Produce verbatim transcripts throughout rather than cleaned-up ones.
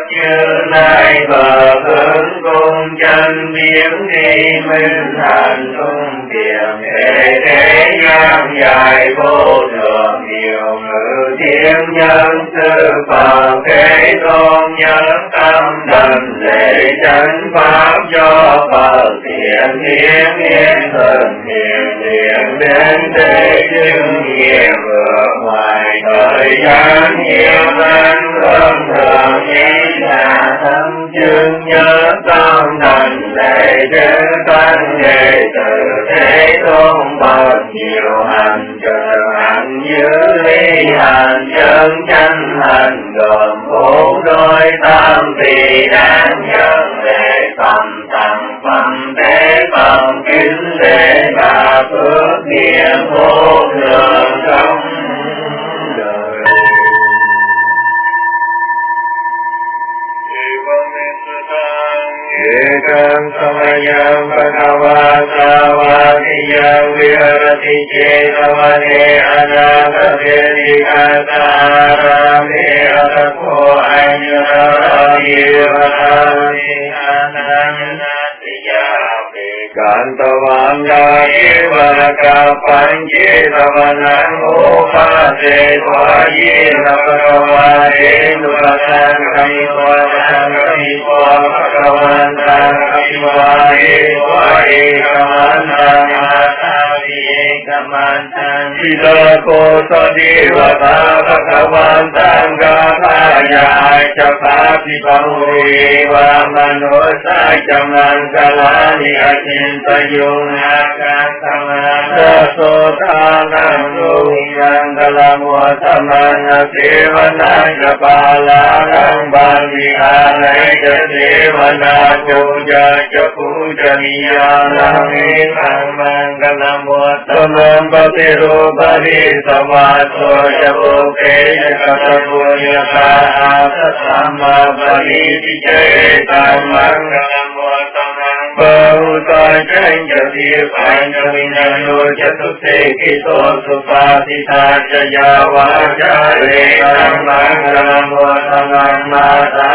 Như Lai bờ hướng cung chân biến đi minh hành tung kiềm thế thế gian dài vô thường nhiều ngữ thiên nhân sư Phật thế tôn nhớ tâm đảnh lễ chánh pháp cho Phật thiện hiến hiến thần hiền hiền đến thế chứng nghiệp vượt ngoài thời gian nhiều năm hương thường ý là tâm chứng nhớ tâm đảnh lễ chư tăng đệ tử thế tôn bậc nhiều hành trợ hành như ly hành chân chánh hành gồm bốn đôi tam vị đáng nhân lễ tâm tăng phẩm thế phẩm kính lễ và phước nghiệp vô thường trong đời. Ekam samayam bhagavata vadiyam viharati cetavane anagaveti katarame atako anyarayevane ananatiyame kantavanga eva kapanchedavanam upase tvayena bhagavane nuvasan kamivadam kamivadam Bhagavantam Apivaye Vaye Kamantam Ataviye Kamantam Vidako Sadevata Bhagavantam Gathaya Chapati Bahuveva Manosa Chamangalani Achintayuna Kantamana Sotanam Luhimangalamvatamana Sevana Japalanam Bhavihanaya Devana puja cha pujaniyana ekam mangalam vatamam patiro bari samaso jaboke jagatapunyata asasamma bari vijayetam mangalam vatamam Bauta janja dirpanya vinano jatute kito supatita jaya vajare mangalam vatamam mata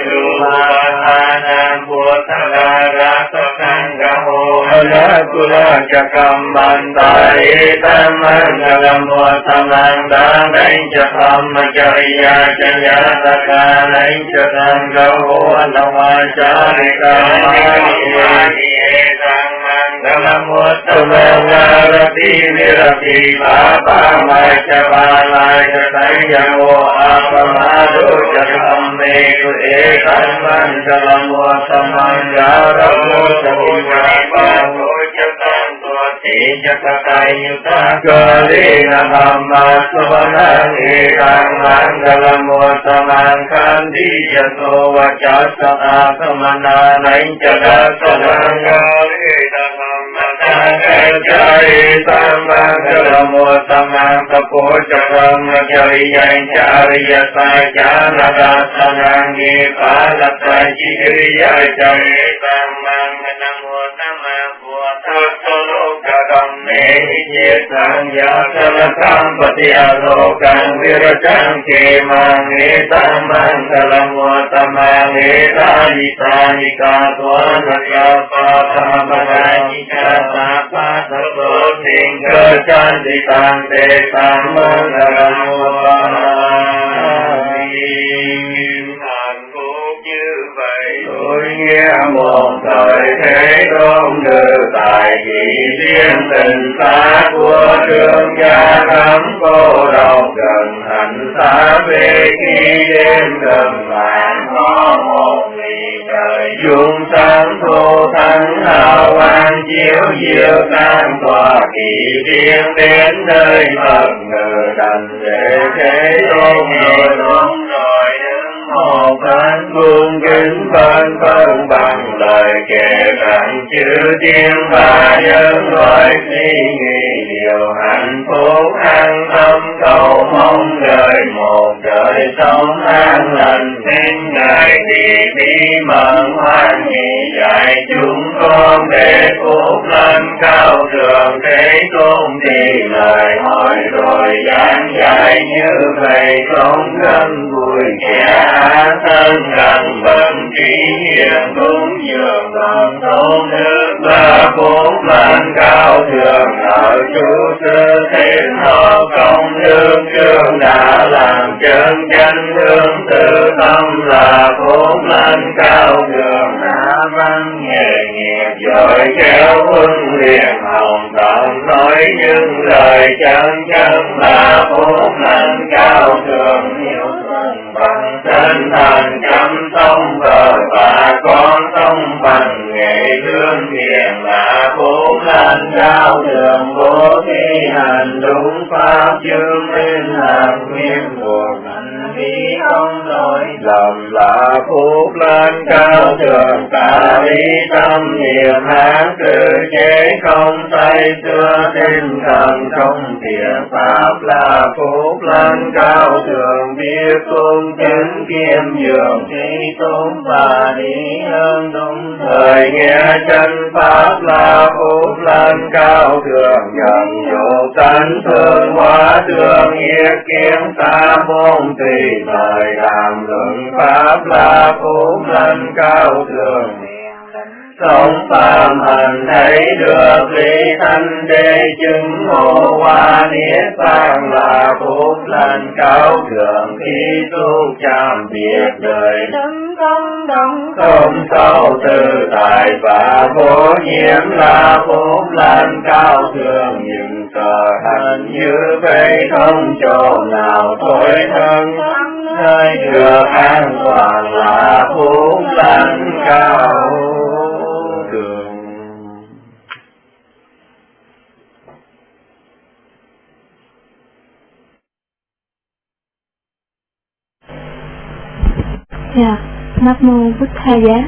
Anam Bhutala Rasa Sangaho Alakula Jakam Bandai Tamangalam Bhutamandam Jakam Jaya Jaya Sakanai Jagangaho Alamacharika Mani Mangalam Bhutamandarapi Virapi Papa Machavala Jatayamo Apamadu Jakam Meku Ekam Mangalam Vatamangara Bhutavipamo Jatanto Tejakatai Galena Dhamma Savanam Ekam Mangalam Vatamang Kandi Yato Vachasa Asamananai Jagatanam Galena Dhamma Jai Mangalam Vatamang Kapochakam Jaya Jaya Sajana Dasanam Palata Jiriya Jaya Samang Namo Nama Bhutatolokam Mehiye Sangya Salakam Patialokam Virajam Kemang Etam Mangalam Vatamang Etani Sanika Tvanaka Patamanika Sapatato Singha Chanditam Tesam Mangalam Vatamang Tôi nghe một thời thế tôn được tại vị liên tình xa của trương gia thắm cô độc gần hành xa về khi đêm gần vàng có một vị trời dung sáng thu thắng hào quang chiếu diệu tam tòa kỳ tiên đến nơi Phật ngự đành để thế tôn rồi đúng rồi một phán cung kính phân phân bằng lời kể rằng chữ tiên ba nhân loại suy nghĩ điều hạnh phúc an tâm cầu mong đời một đời sống an lành đến ngày thì bí mật hoan hỷ dạy chúng con để phúc lành cao thượng thế tôn thì lời hỏi rồi giảng dạy như vậy không gần vui kẻ thân gần bần trí hiền cũng dường con tốt nước và phúc lành cao thượng ở chú sư thiên họ công đức chương đã làm chân chánh hướng tự tâm là phúc lành cao thượng đã văn nghề nghiệp giỏi khéo huấn luyện hồng tâm nói những lời chân chân là phúc lành cao thượng hiểu thân bằng chân thành chăm sông vợ và con sông bằng nghệ lương thiện là phúc lành cao thượng bố thí hành đúng pháp chương lên làm nguyên cuộc hành vi không lỗi lầm là phúc lành cao thượng ta lý tâm niệm hán tự chế không tay xưa tinh thần không thiện pháp là phúc lành cao thượng biết cung chứng kiêm nhường thi tôn và đi hơn đúng thời nghe chân pháp là phúc lành cao thượng nhận dụ tánh thương hóa thương yết kiến ta môn tùy thời làm luận pháp là phúc lành cao thượng sống phàm hành thấy được lý thanh đế chứng ngộ hoa niết bàn là phúc lành cao thượng khi tu chạm biệt đời thân không động không sâu tự tại và vô nhiễm là phúc lành cao thượng nhưng sở hành như vậy không chỗ nào thôi thân nơi được an toàn là phúc lành cao. Dạ, Nam Mô Bụt Tha Giá.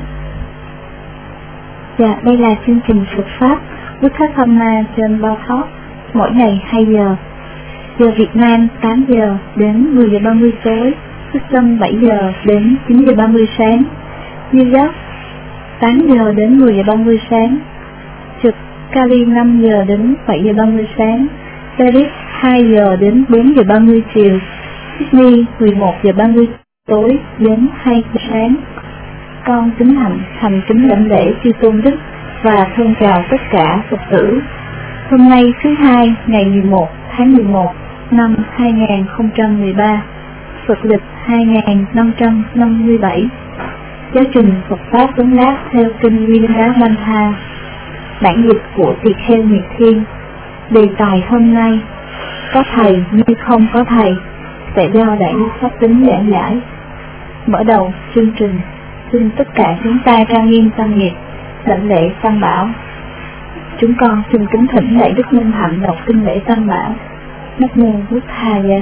Dạ, đây là chương trình Phật Pháp Bụt Tha Dhamma trên Bao Talk, mỗi ngày hai giờ. Giờ Việt Nam tám giờ đến mười giờ ba mươi tối, Houston bảy giờ đến chín giờ ba mươi sáng, New York tám giờ đến mười giờ ba mươi sáng, trực Cali năm giờ đến bảy giờ ba mươi sáng, Paris hai giờ đến bốn giờ ba mươi chiều, Sydney mười một giờ ba mươi tối đến hai giờ sáng. Con kính hạnh thành kính lãnh lễ chư tôn đức và thân chào tất cả Phật tử. Hôm nay thứ hai ngày mười một tháng mười một năm hai nghìn không trăm mười ba, Phật lịch hai nghìn năm trăm năm mươi bảy. Giáo trình Phật Pháp Vấn Đáp theo kinh Vidyamantha, bản dịch của Tỳ Kheo Nguyệt Thiên. Đề tài hôm nay: có thầy như không có thầy, sẽ do Đại Đức Pháp Tính giảng giải. Mở đầu chương trình, xin tất cả chúng ta trang nghiêm tâm nghiệp, lãnh lễ Tam Bảo. Chúng con xin kính thỉnh Đại Đức Minh Hạnh đọc kinh lễ Tam Bảo. Nam Mô Bụt Tha Giá.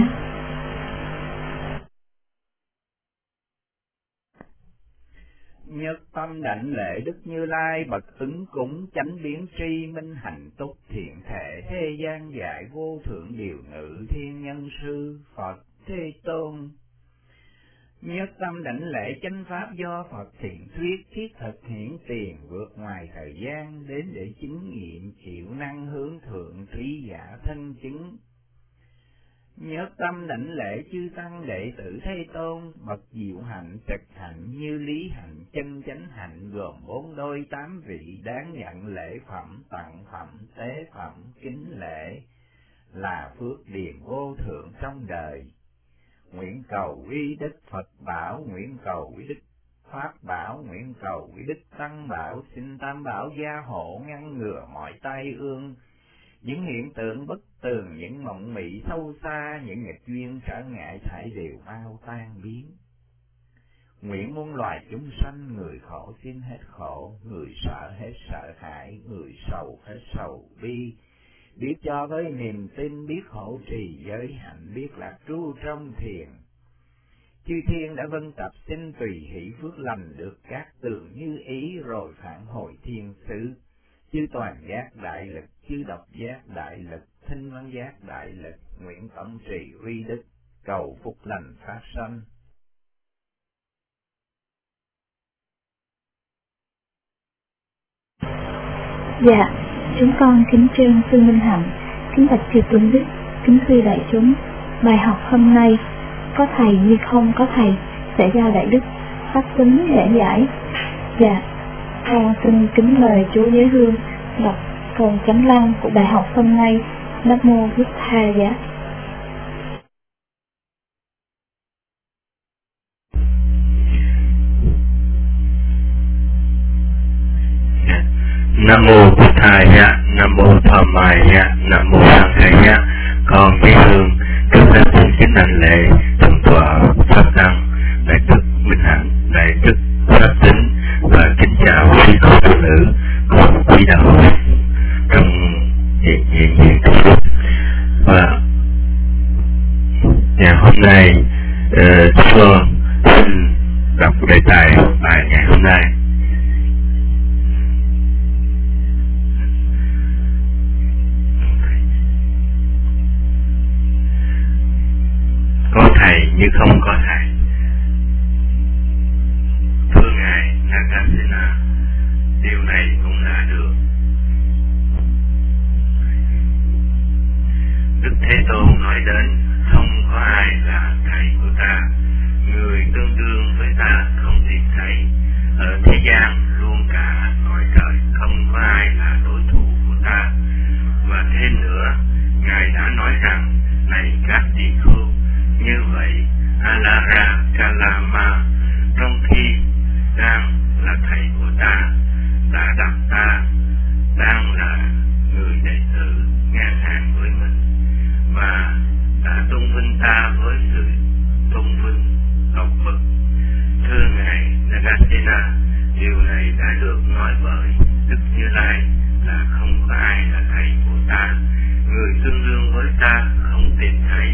Nhất tâm đảnh lễ Đức Như Lai bậc ứng cúng chánh biến tri minh hạnh túc thiện thể thế gian dạy vô thượng điều ngự thiên nhân sư Phật Thế Tôn. Nhất tâm đảnh lễ chánh pháp do Phật thiện thuyết thiết thực hiển tiền vượt ngoài thời gian đến để chứng nghiệm chịu năng hướng thượng trí giả thân chứng. Nhất tâm đảnh lễ chư tăng đệ tử Thế Tôn bậc diệu hạnh trực hạnh như lý hạnh chân chánh hạnh gồm bốn đôi tám vị đáng nhận lễ phẩm tặng phẩm tế phẩm kính lễ là phước điền vô thượng trong đời. Nguyện cầu uy đức Phật bảo, nguyện cầu uy đức Pháp bảo, nguyện cầu uy đức Tăng bảo, xin Tam bảo gia hộ ngăn ngừa mọi tai ương, những hiện tượng bất tường, những mộng mị sâu xa, những nghịch duyên trở ngại thảy đều mau tan biến. Nguyện muôn loài chúng sanh, người khổ xin hết khổ, người sợ hết sợ hãi, người sầu hết sầu bi, biết cho với niềm tin, biết hộ trì giới hạnh, biết lạc trú trong thiền. Chư thiên đã vân tập xin tùy hỷ phước lành được các tường như ý rồi phản hồi thiên xứ. Chư toàn giác đại lực, chư độc giác đại lực, thinh văn giác đại lực, nguyện tổng trì uy đức, cầu phúc lành phát sanh. Dạ, chúng con kính trương sư Minh Hạnh, kính bạch chư tôn đức, kính thưa đại chúng. Bài học hôm nay, có thầy như không có thầy, sẽ do đại đức Pháp Tuấn giảng giải. Dạ, con xin kính mời chú Giới Hương đọc câu chấm lăng của bài học hôm nay. Nam mô Bụt Tha Giá. Nam mô Bụt Tha Giá, Nam mô Tham Mai Giá, Nam mô Sang Khai Giá. Con Giới Hương trước hết xin kính đảnh lễ thượng tọa Pháp Đăng, đại đức Minh Hạnh, đại đức Pháp Tính và kính chào quý cô phụ nữ cùng quý đạo hữu trong hiện hiện hiện thực. Và ngày hôm nay uh, chúng con xin đọc đề tài bài ngày hôm nay. Có thầy như không có thầy. Thưa ngài Nagasena, điều này cũng đã được Đức Thế Tôn nói đến: không có ai là thầy của ta, người tương đương với ta không tìm thấy. Ở thế gian luôn cả cõi trời không có ai là đối thủ của ta. Và thêm nữa, ngài đã nói rằng: này các tỳ khưu, như vậy Alara Kalama trong khi đang là thầy của ta đã đặt ta đang là người đệ tử ngang hàng với mình và đã tôn vinh ta với sự tôn vinh tột bậc. Thưa ngài Nagasena, điều này đã được nói bởi Đức Như Lai là không có ai là thầy của ta, người tương đương với ta không tìm thấy.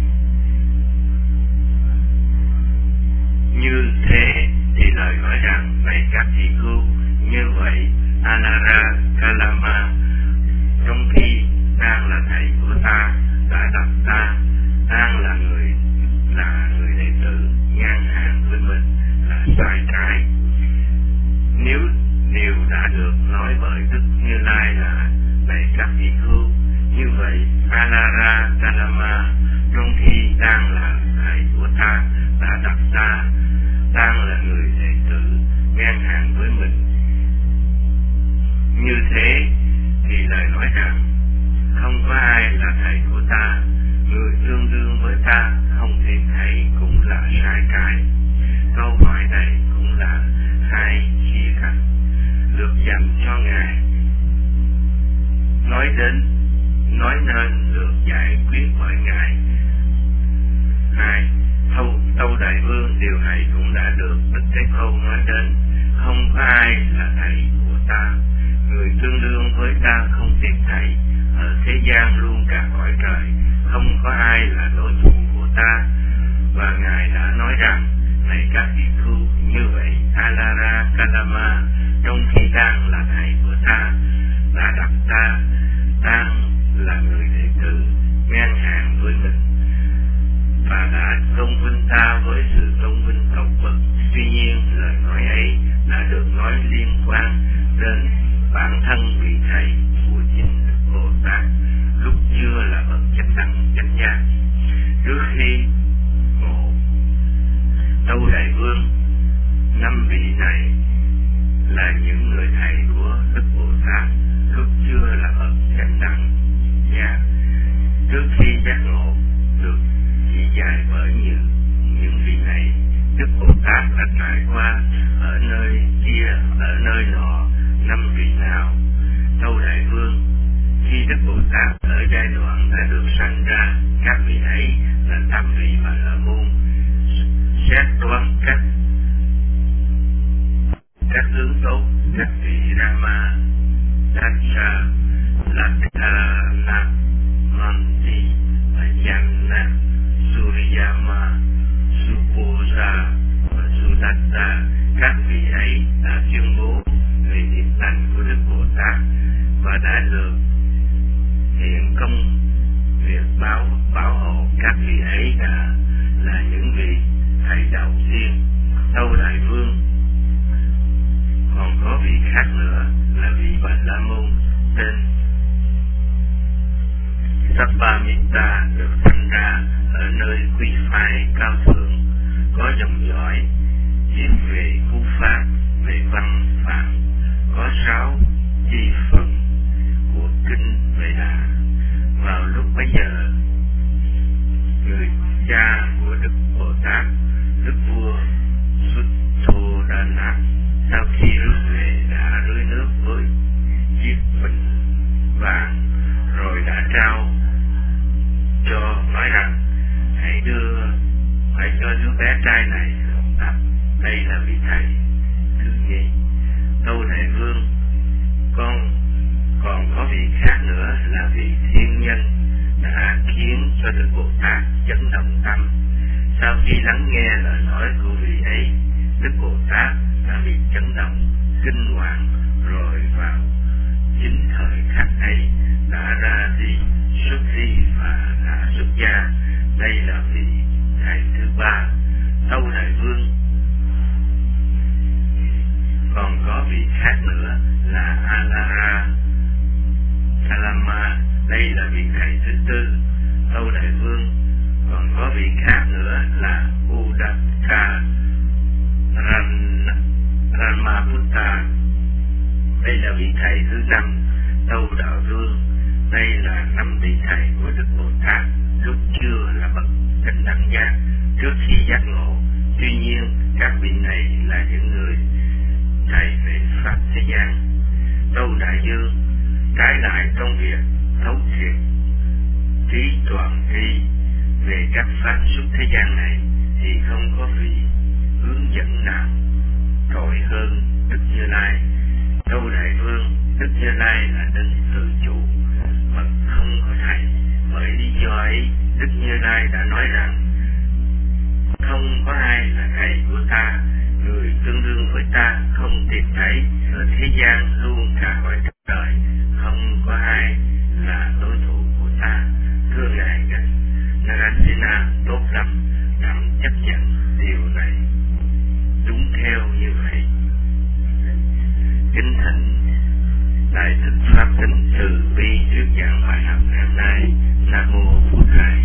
Như thế thì lời nói rằng: này các tỳ khưu, như vậy Alara Kalama trong khi đang là thầy của ta đã đặt ta đang là người là người đệ tử ngang hàng với mình là sai trái. Nếu điều đã được nói bởi Đức Như Lai là: này các tỳ khưu, như vậy Alara Kalama trong khi đang là thầy của ta đã đặt ta đang là người đệ tử ngang hàng với mình. Như thế thì lời nói rằng: không có ai là thầy của ta, người tương đương với ta không tìm thấy cũng là sai trái. Câu hỏi này cũng là hai khía cạnh được dành cho ngài, nói đến nói nên được giải quyết bởi ngài. Hai, Tâu, Tâu Đại Vương, điều này cũng đã được Đức Thế Tôn nói đến: không có ai là thầy của ta, người tương đương với ta không tìm thấy. Ở thế gian luôn cả cõi trời không có ai là đối thủ của ta. Và ngài đã nói rằng: này các tỳ khưu, như vậy Alara Kalama trong khi đang là thầy của ta đã đặt ta đang là người đệ tử ngang hàng với mình và đã tôn vinh ta với sự tôn vinh tột bậc. Tuy nhiên lời nói ấy đã được nói liên quan đến bản thân vị thầy của chính Đức Bồ Tát lúc chưa là bậc chánh đẳng chánh giác. Trước khi ngộ Tâu Đại Vương, năm vị này là những người thầy của Đức Bồ Tát lúc chưa là bậc chánh đẳng giác. Trước khi giác ngộ được chỉ dạy bởi những những vị này, Đức Bồ Tát đã trải qua ở nơi kia ở nơi nọ năm vị nào. Tâu Đại Vương, khi Đức Bồ Tát ở giai đoạn đã được sanh ra, các vị ấy là tam vị Bà La Môn xét đoán các các tướng tốt, các vị Rama, Daksha, Lakkhana, Manti, Ajana, Suryama, Suposa và Sudatta. Các vị ấy đã tuyên bố về niềm lành của Đức Bồ Tát và đã được hiện khi lắng nghe lời nói của vị ấy, Đức Bồ Tát đã bị chấn động, kinh hoàng, rồi vào chính thời khắc ấy đã ra đi xuất ly và đã xuất gia. Đây là vị thầy thứ ba. Tâu Đại Vương. Còn có vị khác nữa là Alara Salama. Đây là vị thầy thứ tư. Tâu Đại Vương. Còn có vị khác nữa là Udaka Ramaputta. Đây là vị thầy thứ năm. Tâu Đạo Vương. Đây là năm vị thầy của Đức Bồ Tát lúc chưa là bậc chánh đẳng giác, trước khi giác ngộ. Tuy nhiên các vị này là những người thầy về pháp thế gian. Tâu Đại Dương. Trái lại trong việc thấu triệt trí toàn tri về các pháp xuất thế gian này thì không có vị hướng dẫn nào trội hơn Đức Như Lai. Tâu Đại Vương. Đức Như Lai là đấng tự chủ mà không có thầy. Bởi lý do ấy, Đức Như Lai đã nói rằng không có ai là thầy của ta, người tương đương với ta không tìm thấy, ở thế gian luôn cả cõi trời không có ai là đối thủ của ta. Thưa ngài Nagasena, tốt lắm, trẫm chấp nhận điều này đúng theo như vậy. Kính thỉnh Đại Thích Pháp Tịnh từ bi thuyết giảng bài học ngày hôm nay. Nam mô Bụt Thầy.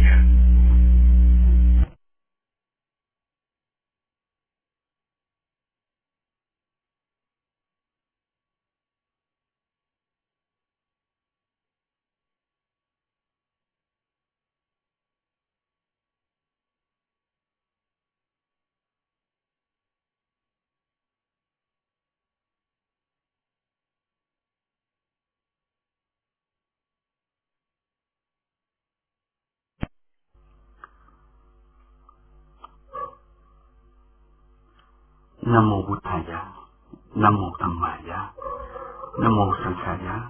Nam mô Bụt Thầy Giá, Nam mô Tham Ma Giá, Nam mô Sanh Kha Giá.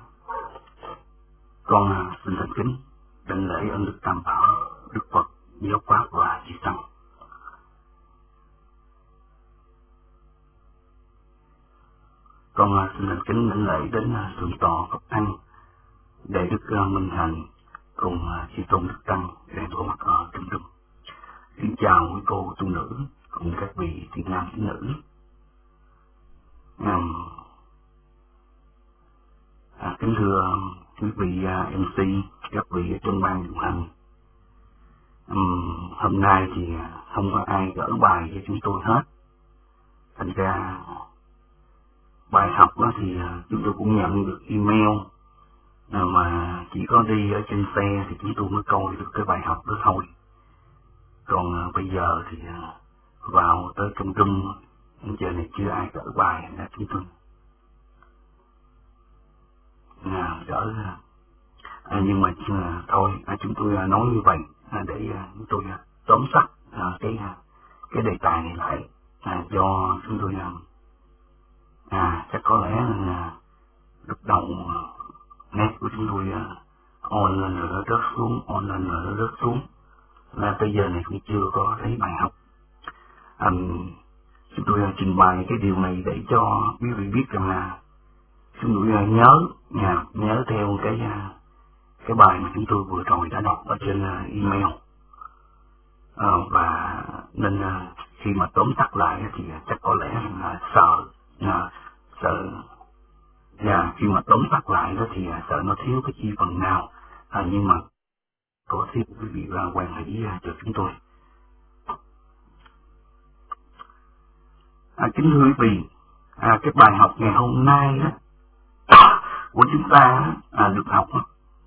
Con xin thành kính đảnh lễ ân đức Tam Bảo, Đức Phật, Giáo Pháp và Chư Tăng. Con xin thành kính đảnh lễ đến thượng tọa Phật Tăng, Đại Đức Minh Hạnh cùng Chư Tôn Đức Tăng đang có mặt ở trong rừng. Kính chào quý cô tu nữ cùng các vị thiện nam tín nữ. Um, à, kính thưa quý vị uh, em xê, các vị ở trong ban điều hành. Um, hôm nay thì không có ai gỡ bài cho chúng tôi hết. Thành ra bài học đó thì uh, chúng tôi cũng nhận được email, uh, mà chỉ có đi ở trên xe thì chúng tôi mới coi được cái bài học đó thôi. Còn uh, bây giờ thì uh, vào tới trong room giờ này chưa ai gỡ bài là chúng tôi à, gỡ à, nhưng mà à, thôi à, chúng tôi à, nói như vậy à, để à, chúng tôi à, tóm tắt à, cái à, cái đề tài này lại à, do chúng tôi à, à chắc có lẽ là lúc đầu à, net của chúng tôi à, on lên rồi nó rớt xuống, on lên rồi nó rớt xuống, là tới giờ này cũng chưa có thấy bài học. À, chúng tôi uh, trình bày cái điều này để cho quý vị biết rằng là chúng tôi uh, nhớ nhà nhớ theo cái uh, cái bài mà chúng tôi vừa rồi đã đọc ở trên uh, email, uh, và nên uh, khi mà tóm tắt lại thì uh, chắc có lẽ là sợ uh, sợ và khi mà tóm tắt lại đó thì uh, sợ nó thiếu cái chi phần nào, uh, nhưng mà có thêm quý vị uh, quan hỷ uh, cho chúng tôi. À, kính thưa quý vị, à, cái bài học ngày hôm nay đó, của chúng ta à, được học đó,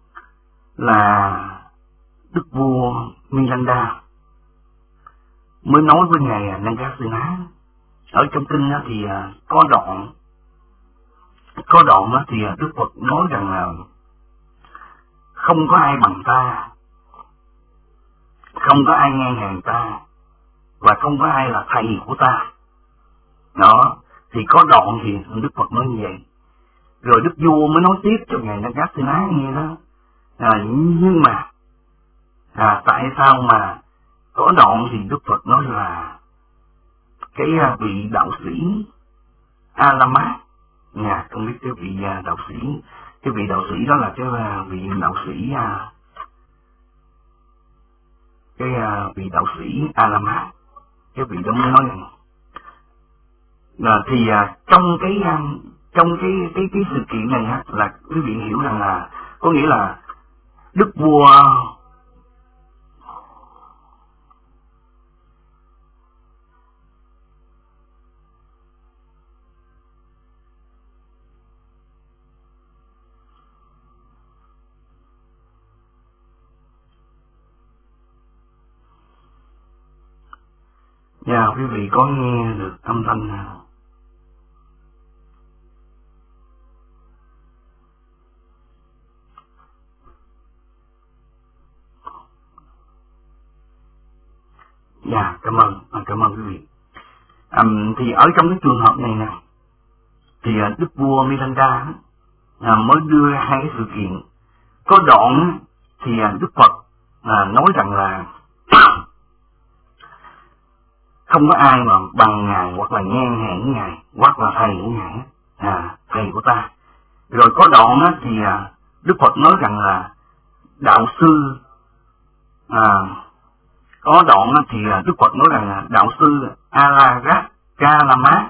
là Đức vua Milanda mới nói với ngài Nagasena. Ở trong kinh đó thì à, có đoạn có đoạn đó thì Đức Phật nói rằng là không có ai bằng ta, không có ai ngang hàng ta, và không có ai là thầy của ta. Đó, thì có đoạn thì Đức Phật nói như vậy. Rồi Đức Vua mới nói tiếp cho ngài Nagasena nghe đó. À, nhưng mà à, tại sao mà có đoạn thì Đức Phật nói là cái vị đạo sĩ A-la-mát, nhà không biết cái vị đạo sĩ, cái vị đạo sĩ đó là cái vị đạo sĩ cái vị đạo sĩ A-la-mát, cái vị đó mới nói rằng là thì trong cái trong cái cái cái sự kiện này á, là quý vị hiểu rằng là có nghĩa là đức vua Dạ, quý vị có nghe được âm thanh nào? Dạ, cảm ơn, cảm ơn quý vị. À, thì ở trong cái trường hợp này nè, thì Đức vua Miranda à, mới đưa hai cái sự kiện. Có đoạn thì Đức Phật à, nói rằng là không có ai mà bằng Ngài hoặc là ngang hàng với Ngài, hoặc là thầy của Ngài, à, thầy của ta. Rồi có đoạn á, thì à, Đức Phật nói rằng là đạo sư, à, có đoạn á, thì à, Đức Phật nói rằng là đạo sư A-la-gát-ca-la-mát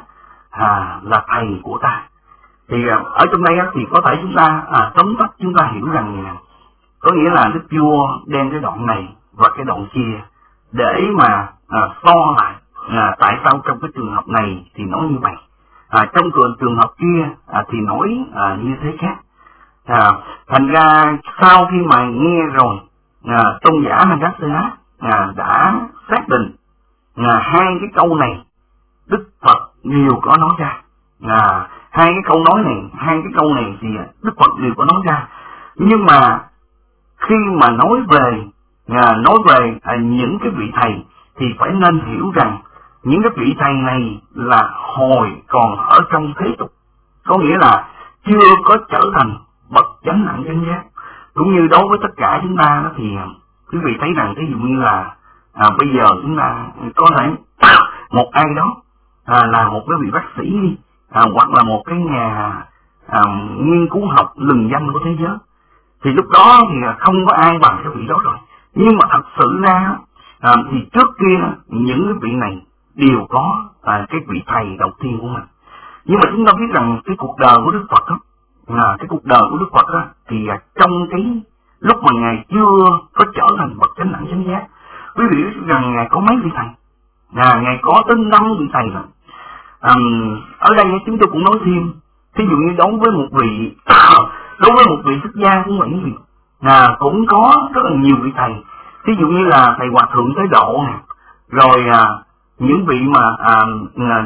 à, là thầy của ta. Thì à, ở trong đây á, thì có thể chúng ta à, tóm tắt chúng ta hiểu rằng là có nghĩa là Đức Vua đem cái đoạn này và cái đoạn kia để mà à, so lại. À, tại sao trong cái trường hợp này thì nói như vậy, à, trong trường, trường hợp kia à, thì nói à, như thế khác. À, thành ra sau khi mà nghe rồi à, tôn giả Nagasena à, đã xác định à, hai cái câu này Đức Phật đều có nói ra. À, hai cái câu nói này, hai cái câu này thì Đức Phật đều có nói ra. Nhưng mà khi mà nói về à, nói về à, những cái vị thầy thì phải nên hiểu rằng những cái vị thầy này là hồi còn ở trong thế tục, có nghĩa là chưa có trở thành bậc chánh đẳng chánh giác. Cũng như đối với tất cả chúng ta đó, thì quý vị thấy rằng ví dụ như là à, bây giờ chúng ta có thể một ai đó à, là một cái vị bác sĩ đi, à, hoặc là một cái nhà à, nghiên cứu học lừng danh của thế giới, thì lúc đó thì không có ai bằng cái vị đó rồi. Nhưng mà thật sự ra à, thì trước kia những cái vị này đều có à, cái vị thầy đầu tiên của mình. Nhưng mà chúng ta biết rằng cái cuộc đời của Đức Phật đó, à, cái cuộc đời của Đức Phật đó, thì à, trong cái lúc mà Ngài chưa có trở thành bậc chánh đẳng chánh giác, quý vị biết rằng Ngài có mấy vị thầy, à, Ngài có tới năm vị thầy rồi. À, ở đây chúng tôi cũng nói thêm, ví dụ như đối với một vị đối với một vị xuất gia cũng vậy, à, cũng có rất là nhiều vị thầy. Ví dụ như là thầy Hòa Thượng Tới Độ nè, rồi à, những vị mà à, à,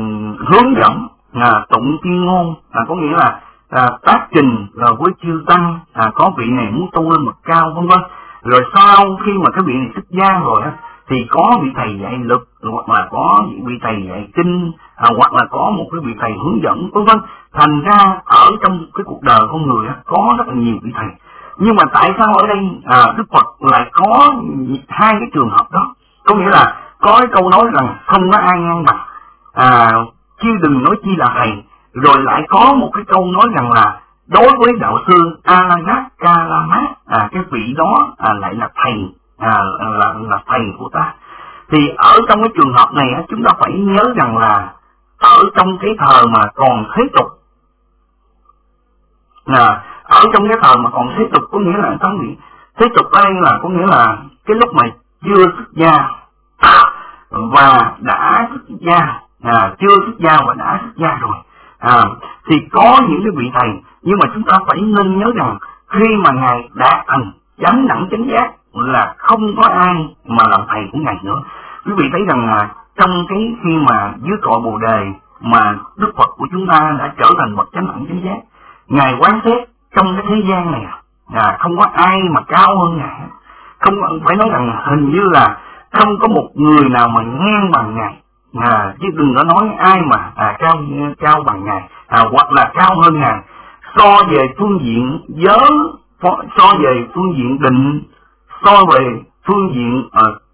hướng dẫn à, tụng tuyên ngôn, à, có nghĩa là à, tác trình là với chư tăng, à, có vị này muốn tu lên bậc cao vân vân. Rồi sau khi mà cái vị này xuất gia rồi á, thì có vị thầy dạy lực, hoặc là có vị thầy dạy kinh, à, hoặc là có một cái vị thầy hướng dẫn vân vân. Thành ra ở trong cái cuộc đời con người á, có rất là nhiều vị thầy. Nhưng mà tại sao ở đây à, Đức Phật lại có hai cái trường hợp đó? Có nghĩa là có cái câu nói rằng không có ai ngang bằng, à, chứ đừng nói chi là thầy. Rồi lại có một cái câu nói rằng là đối với đạo sư A-la-gát-ca-la-mát, à, cái vị đó à, lại là thầy, à, là, là thầy của ta. Thì ở trong cái trường hợp này chúng ta phải nhớ rằng là ở trong cái thời mà còn thế tục, à, ở trong cái thời mà còn thế tục có nghĩa là sao vậy? Thế tục ở đây là có nghĩa là cái lúc mà chưa xuất gia và đã xuất gia, à, chưa xuất gia và đã xuất gia rồi, à, thì có những cái vị thầy. Nhưng mà chúng ta phải nên nhớ rằng khi mà Ngài đã thành chánh đẳng chánh giác là không có ai mà làm thầy của Ngài nữa. Quý vị thấy rằng là trong cái khi mà dưới cội Bồ Đề mà Đức Phật của chúng ta đã trở thành bậc chánh đẳng chánh giác, Ngài quán xét trong cái thế gian này à, không có ai mà cao hơn Ngài. Không phải nói rằng hình như là không có một người nào mà ngang bằng Ngài, à, chứ đừng có nói ai mà à, cao cao bằng Ngài, à, hoặc là cao hơn Ngài. So về phương diện giới, so về phương diện định, so về phương diện uh,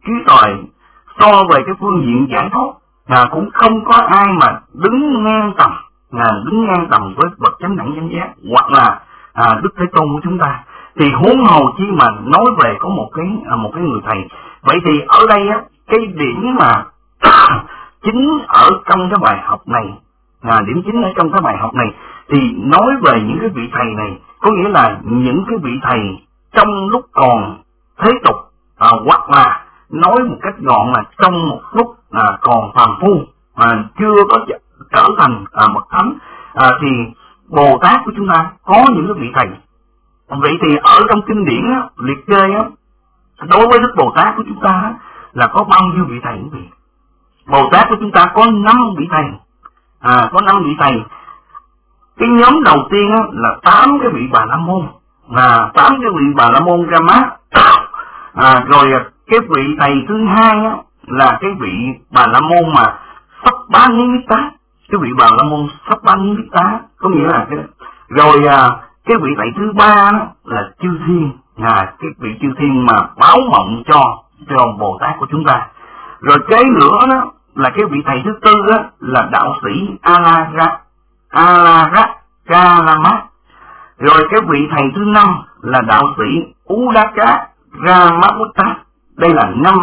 trí tuệ, so về cái phương diện giải thoát, là cũng không có ai mà đứng ngang tầm, là đứng ngang tầm với bậc chánh đẳng chánh giác hoặc là à, Đức Thế Tôn của chúng ta. Thì huống hồ chi mà nói về có một cái à, một cái người thầy. Vậy thì ở đây á, cái điểm mà chính ở trong cái bài học này, à, điểm chính ở trong cái bài học này thì nói về những cái vị thầy này, có nghĩa là những cái vị thầy trong lúc còn thế tục, à, hoặc là nói một cách gọn là trong một lúc à, còn phàm phu, mà chưa có trở thành à, bậc thánh, à, thì Bồ Tát của chúng ta có những cái vị thầy. Vậy thì ở trong kinh điển á, liệt kê á, đối với Đức Bồ Tát của chúng ta á, là có bao nhiêu vị thầy quý vị? Bồ Tát của chúng ta có năm vị thầy, à, có năm vị thầy. Cái nhóm đầu tiên á, là tám cái vị Bà La Môn, là tám cái vị Bà La Môn Rama. À, rồi cái vị thầy thứ hai á, là cái vị Bà La Môn mà Sắp Bá Ní Miết Tá, cái vị Bà La Môn Sắp Bá Ní Miết Tá, có nghĩa là cái rồi à, cái vị thầy thứ ba đó là Chư Thiên, à, cái vị Chư Thiên mà báo mộng cho cho Bồ Tát của chúng ta. Rồi kế nữa đó là cái vị thầy thứ tư đó là đạo sĩ Alara Alara Kalama. Rồi cái vị thầy thứ năm là đạo sĩ Udaka Ramaputta. Đây là năm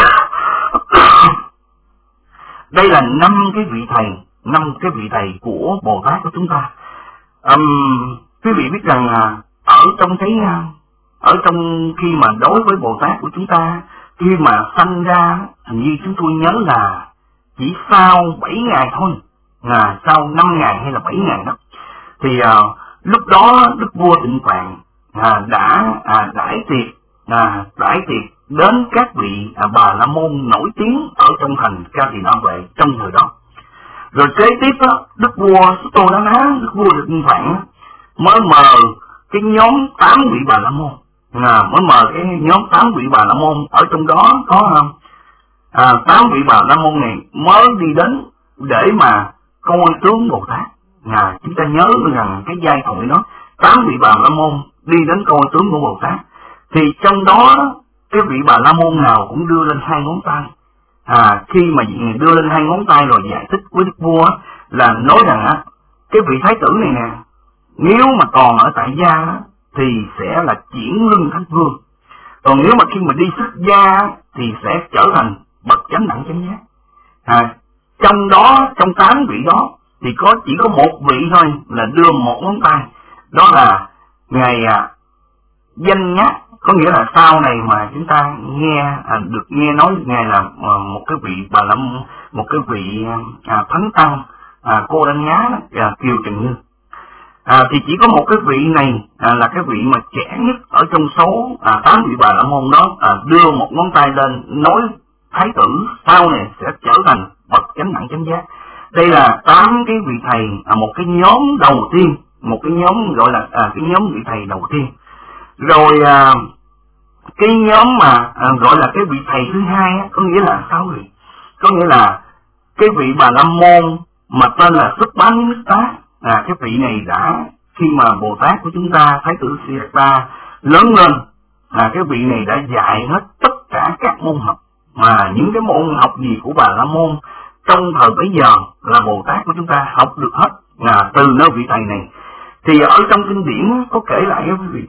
đây là năm cái vị thầy, năm cái vị thầy của Bồ Tát của chúng ta. Um, quý vị biết rằng là ở trong cái ở trong khi mà đối với Bồ Tát của chúng ta, khi mà sanh ra, hình như chúng tôi nhớ là chỉ sau bảy ngày thôi, là sau năm ngày hay là bảy ngày đó, thì uh, lúc đó Đức Vua Tịnh Phạn à, đã à, đãi tiệc à, đãi tiệc đến các vị à, Bà La Môn nổi tiếng ở trong thành Ca Tỳ La Vệ trong thời đó. Rồi kế tiếp đó, Đức Vua Sư Tô Đá Ná, Đức Vua Tịnh Phạn mới mời cái nhóm tám vị Bà La Môn, à, mới mời cái nhóm tám vị Bà La Môn, ở trong đó có à, tám vị Bà La Môn này mới đi đến để mà coi tướng Bồ Tát. À, chúng ta nhớ rằng cái giai thoại đó, tám vị Bà La Môn đi đến coi tướng của Bồ Tát, thì trong đó cái vị Bà La Môn nào cũng đưa lên hai ngón tay. À, khi mà đưa lên hai ngón tay rồi giải thích với Đức Vua là nói rằng á, cái vị Thái tử này nè, nếu mà còn ở tại gia thì sẽ là chuyển lưng Thánh Vương, còn nếu mà khi mà đi xuất gia thì sẽ trở thành bậc chánh đẳng chánh giác. À, trong đó, trong tám vị đó thì có chỉ có một vị thôi là đưa một ngón tay, đó là ngài à, Danh Nhát. Có nghĩa là sau này mà chúng ta nghe à, được nghe nói ngài là à, một cái vị Bà La Môn, một cái vị à, thánh tăng à, Cô Đanh Nhá à, Kiều Trần Như. À, thì chỉ có một cái vị này à, là cái vị mà trẻ nhất ở trong số à, tám vị Bà La Môn đó à, đưa một ngón tay lên nói Thái tử sau này sẽ trở thành bậc chánh đẳng chánh giác. Đây là tám cái vị thầy, à, một cái nhóm đầu tiên, một cái nhóm gọi là à, cái nhóm vị thầy đầu tiên. Rồi à, cái nhóm mà à, gọi là cái vị thầy thứ hai á, có nghĩa là sao vị? Có nghĩa là cái vị Bà La Môn mà tên là Sắp Bá Ní Miết Tá. À, cái vị này đã khi mà Bồ Tát của chúng ta, Thái tử Siddhartha lớn lên, à, cái vị này đã dạy hết tất cả các môn học, mà những cái môn học gì của Bà La Môn trong thời bấy giờ là Bồ Tát của chúng ta học được hết, à, từ nơi vị thầy này. Thì ở trong kinh điển có kể lại đó quý vị,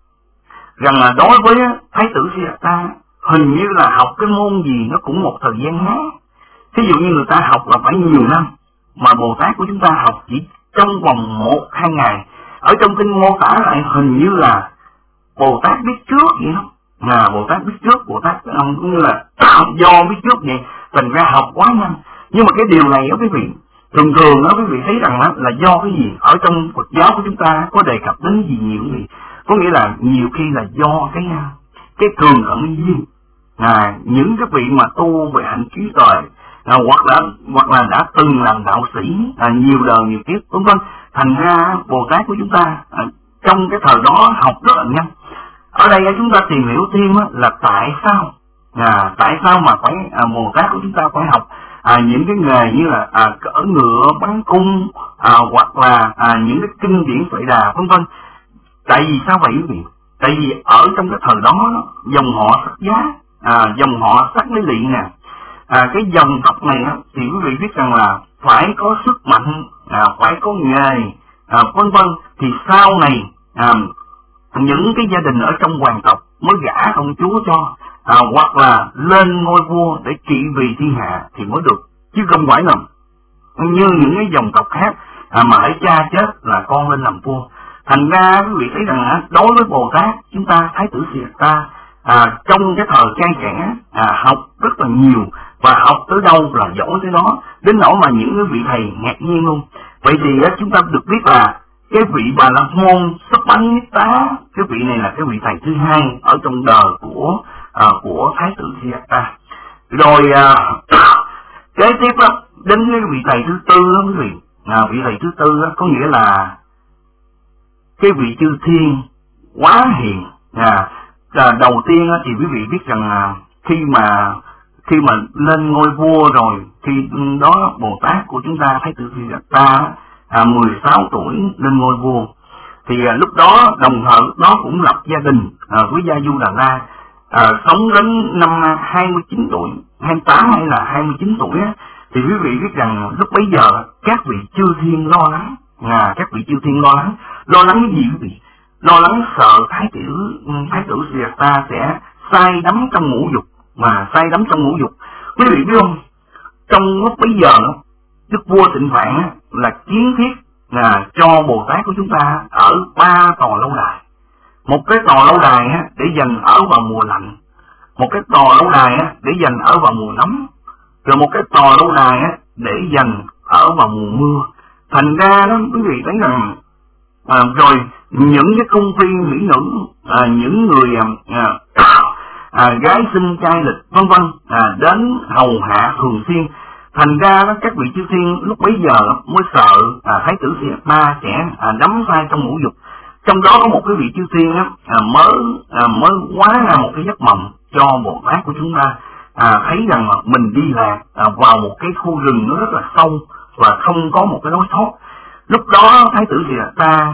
rằng là đối với Thái tử Siddhartha hình như là học cái môn gì nó cũng một thời gian ngắn. Thí dụ như người ta học là phải nhiều năm, mà Bồ Tát của chúng ta học chỉ trong vòng một hai ngày. Ở trong kinh mô tả lại hình như là Bồ Tát biết trước vậy đó, mà Bồ Tát biết trước, Bồ Tát cũng như là do biết trước vậy, thành ra học quá nhanh. Nhưng mà cái điều này đó quý vị, thường thường đó quý vị thấy rằng đó là do cái gì? Ở trong Phật giáo của chúng ta có đề cập đến gì nhiều gì? Có nghĩa là nhiều khi là do cái cái thường cận duyên, à, những cái vị mà tu về hạnh trí tuệ, à, hoặc là hoặc là đã từng làm đạo sĩ à, nhiều đời nhiều kiếp, vân vân. Thành ra Bồ Tát của chúng ta à, trong cái thời đó học rất là nhanh. Ở đây chúng ta tìm hiểu thêm là tại sao à, tại sao mà phải à, Bồ Tát của chúng ta phải học à, những cái nghề như là à, cỡ ngựa, bắn cung, à, hoặc là à, những cái kinh điển Tuệ Đà, vân vân. Tại vì sao vậy quý vị? Tại vì ở trong cái thời đó dòng họ xuất giá à, dòng họ Sắc Lý Lị nè, à, cái dòng tộc này á, thì quý vị biết rằng là phải có sức mạnh, à, phải có nghề, à, vân vân, thì sau này à, những cái gia đình ở trong hoàng tộc mới gả công chúa cho, à, hoặc là lên ngôi vua để trị vì thiên hạ thì mới được, chứ không phải là như những cái dòng tộc khác à, mà hãy cha chết là con lên làm vua. Thành ra quý vị thấy rằng à, đối với Bồ Tát chúng ta Thái tử Siddhartha à, trong cái thời trai trẻ à, học rất là nhiều, và học tới đâu là giỏi tới đó, đến nỗi mà những cái vị thầy ngạc nhiên luôn. Vậy thì á, chúng ta được biết là cái vị Bà La Môn Sapannita, cái vị này là cái vị thầy thứ hai ở trong đời của à, của Thái tử Siddhartha. Rồi à, kế tiếp đó, đến cái vị thầy thứ tư đó quý vị, à, vị thầy thứ tư đó, có nghĩa là cái vị chư thiên quá hiền. À, à, đầu tiên á, thì quý vị biết rằng là khi mà khi mà lên ngôi vua rồi, khi đó Bồ Tát của chúng ta Thái tử Siddhartha à, mười sáu tuổi lên ngôi vua, thì à, lúc đó đồng thời đó cũng lập gia đình à, với Gia Du Đà La, à, sống đến năm hai mươi chín tuổi, hai mươi tám hay là hai mươi chín tuổi á, thì quý vị biết rằng lúc bấy giờ các vị chư thiên lo lắng, à, các vị chư thiên lo lắng, lo lắng cái gì quý vị? Lo lắng sợ Thái tử Thái tử Siddhartha sẽ say đắm trong ngũ dục, mà say đắm trong ngũ dục. Quý vị biết không? Trong lúc bấy giờ Đức vua Tịnh Phạn là kiến thiết là cho Bồ Tát của chúng ta ở ba tòa lâu đài. Một cái tòa lâu đài á, để dành ở vào mùa lạnh, một cái tòa lâu đài á, để dành ở vào mùa nóng, rồi một cái tòa lâu đài á, để dành ở vào mùa mưa. Thành ra đó quý vị thấy rằng à, rồi những cái cung phi mỹ nữ, à, những người à, à, gái xinh trai lịch vân vân à, đến hầu hạ thường xuyên. Thành ra đó các vị chư thiên lúc bấy giờ mới sợ à, Thái tử Siddhartha sẽ à, đắm say trong ngũ dục. Trong đó có một cái vị chư thiên á, à, mới à, mới hóa ra một cái giấc mộng cho Bồ Tát của chúng ta, à, thấy rằng mình đi lạc à, vào một cái khu rừng nó rất là sâu và không có một cái lối thoát. Lúc đó Thái tử Siddhartha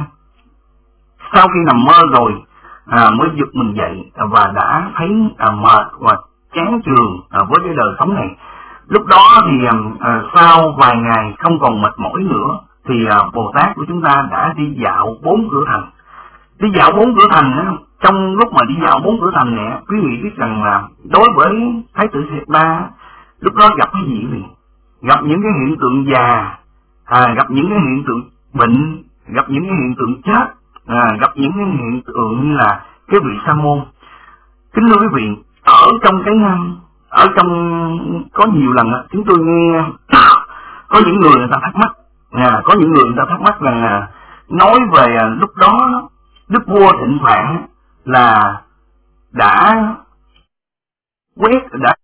sau khi nằm mơ rồi à, mới giật mình dậy và đã thấy à, mệt và chán chường à, với cái đời sống này. Lúc đó thì à, sau vài ngày không còn mệt mỏi nữa thì à, Bồ Tát của chúng ta đã đi dạo bốn cửa thành. Đi dạo bốn cửa thành á, trong lúc mà đi dạo bốn cửa thành này, quý vị biết rằng là đối với Thái tử Siddhartha lúc đó gặp cái gì vậy? Gặp những cái hiện tượng già, à, gặp những cái hiện tượng bệnh, gặp những cái hiện tượng chết, à, gặp những cái hiện tượng như là cái vị sa môn. Kính thưa quý vị, ở trong cái ở trong có nhiều lần chúng tôi nghe có những người người ta thắc mắc, à, có những người người ta thắc mắc rằng là nói về à, lúc đó Đức vua Tịnh Phạn là đã quét đã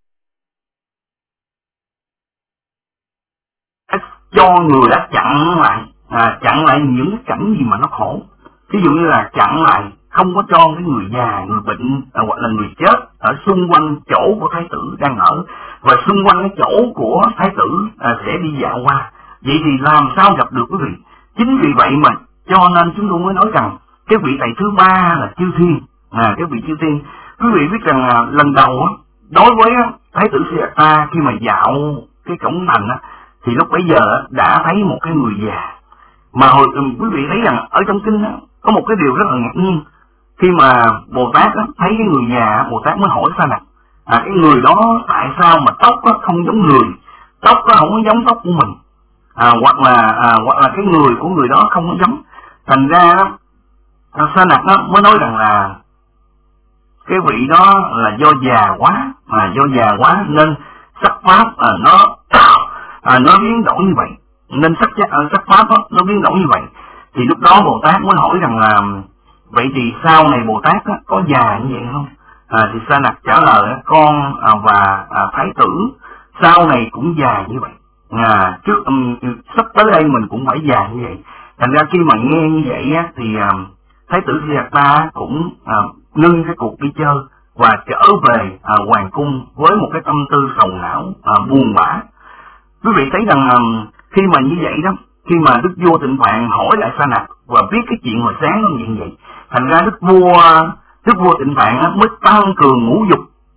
cho người đã chặn lại à, chặn lại những cái cảnh gì mà nó khổ. Ví dụ như là chặn lại không có cho cái người già, người bệnh à, hoặc là người chết ở xung quanh chỗ của Thái tử đang ở, và xung quanh cái chỗ của Thái tử à, sẽ đi dạo qua. Vậy thì làm sao gặp được quý vị? Chính vì vậy mà cho nên chúng tôi mới nói rằng cái vị thầy thứ ba là chư thiên, à, cái vị chư thiên. Quý vị biết rằng à, lần đầu á, đối với á, Thái tử Siddhartha khi mà dạo cái cổng thành á, thì lúc bấy giờ đã thấy một cái người già. Mà hồi quý vị thấy rằng ở trong kinh á, có một cái điều rất là ngạc nhiên. Khi mà Bồ Tát á, thấy cái người già, Bồ Tát mới hỏi Sa Nặc, à, cái người đó tại sao mà tóc á, không giống người, tóc á, không có giống tóc của mình, à, hoặc là à, hoặc là cái người của người đó không có giống. Thành ra á, Sa Nặc á, mới nói rằng là cái vị đó là do già quá, à, do già quá nên sắc pháp à, nó à, nó biến đổi như vậy, nên sắc à, sắc pháp đó, nó biến đổi như vậy. Thì lúc đó Bồ Tát mới hỏi rằng là vậy thì sau này Bồ Tát á, có già như vậy không? À, thì Sa Nặc trả lời con à, và à, Thái tử sau này cũng già như vậy. À, trước um, sắp tới đây mình cũng phải già như vậy. Thành ra khi mà nghe như vậy á, thì à, Thái tử Siddhartha cũng à, ngưng cái cuộc đi chơi và trở về à, hoàng cung với một cái tâm tư sầu não, à, buồn bã. Quý vị thấy rằng à, khi mà như vậy đó, khi mà Đức vua Tịnh Phạn hỏi lại Sa Nặc và biết cái chuyện hồi sáng nó như vậy, thành ra Đức vua Đức vua Tịnh Phạn mới tăng cường ngũ dục,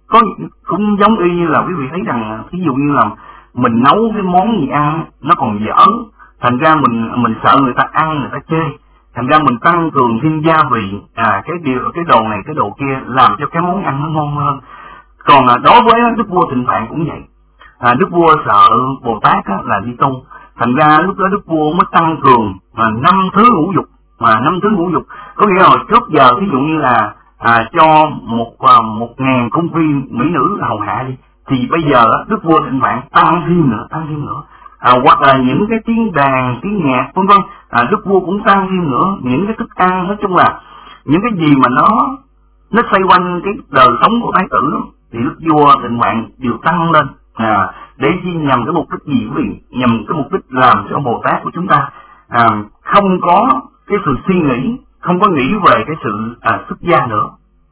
có cũng giống y như là quý vị thấy rằng ví dụ như là mình nấu cái món gì ăn nó còn dở, thành ra mình mình sợ người ta ăn người ta chê, thành ra mình tăng cường thêm gia vị, à cái điều cái đồ này cái đồ kia làm cho cái món ăn nó ngon hơn. Còn à, đối với Đức Vua Tịnh Phạn cũng vậy, à, Đức Vua sợ Bồ Tát á, là đi tu, thành ra lúc đó Đức Vua mới tăng cường à, năm thứ ngũ dục, mà năm thứ ngũ dục có nghĩa là trước giờ ví dụ như là à, cho một à, một ngàn cung phi mỹ nữ hầu hạ đi, thì bây giờ á, Đức Vua Tịnh Phạn tăng thêm nữa, tăng thêm nữa. À, hoặc là những cái tiếng đàn, tiếng nhạc vân vân, à, Đức Vua cũng tăng thêm nữa, những cái thức ăn, nói chung là những cái gì mà nó nó xoay quanh cái đời sống của thái tử đó, thì Đức Vua Tịnh Phạn đều tăng lên, à, để nhằm cái mục đích gì quý vị, nhằm cái mục đích làm cho Bồ Tát của chúng ta à, không có cái sự suy nghĩ, không có nghĩ về cái sự à, xuất gia nữa.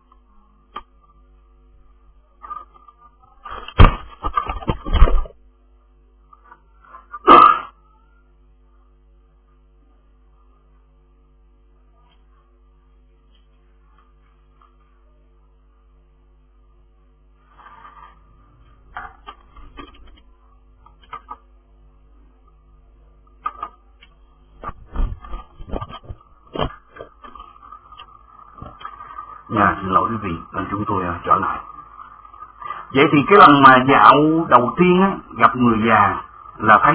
Dạ, xin lỗi quý vị, lần chúng tôi uh, trở lại. Vậy thì cái lần mà dạo đầu tiên á, gặp người già là thấy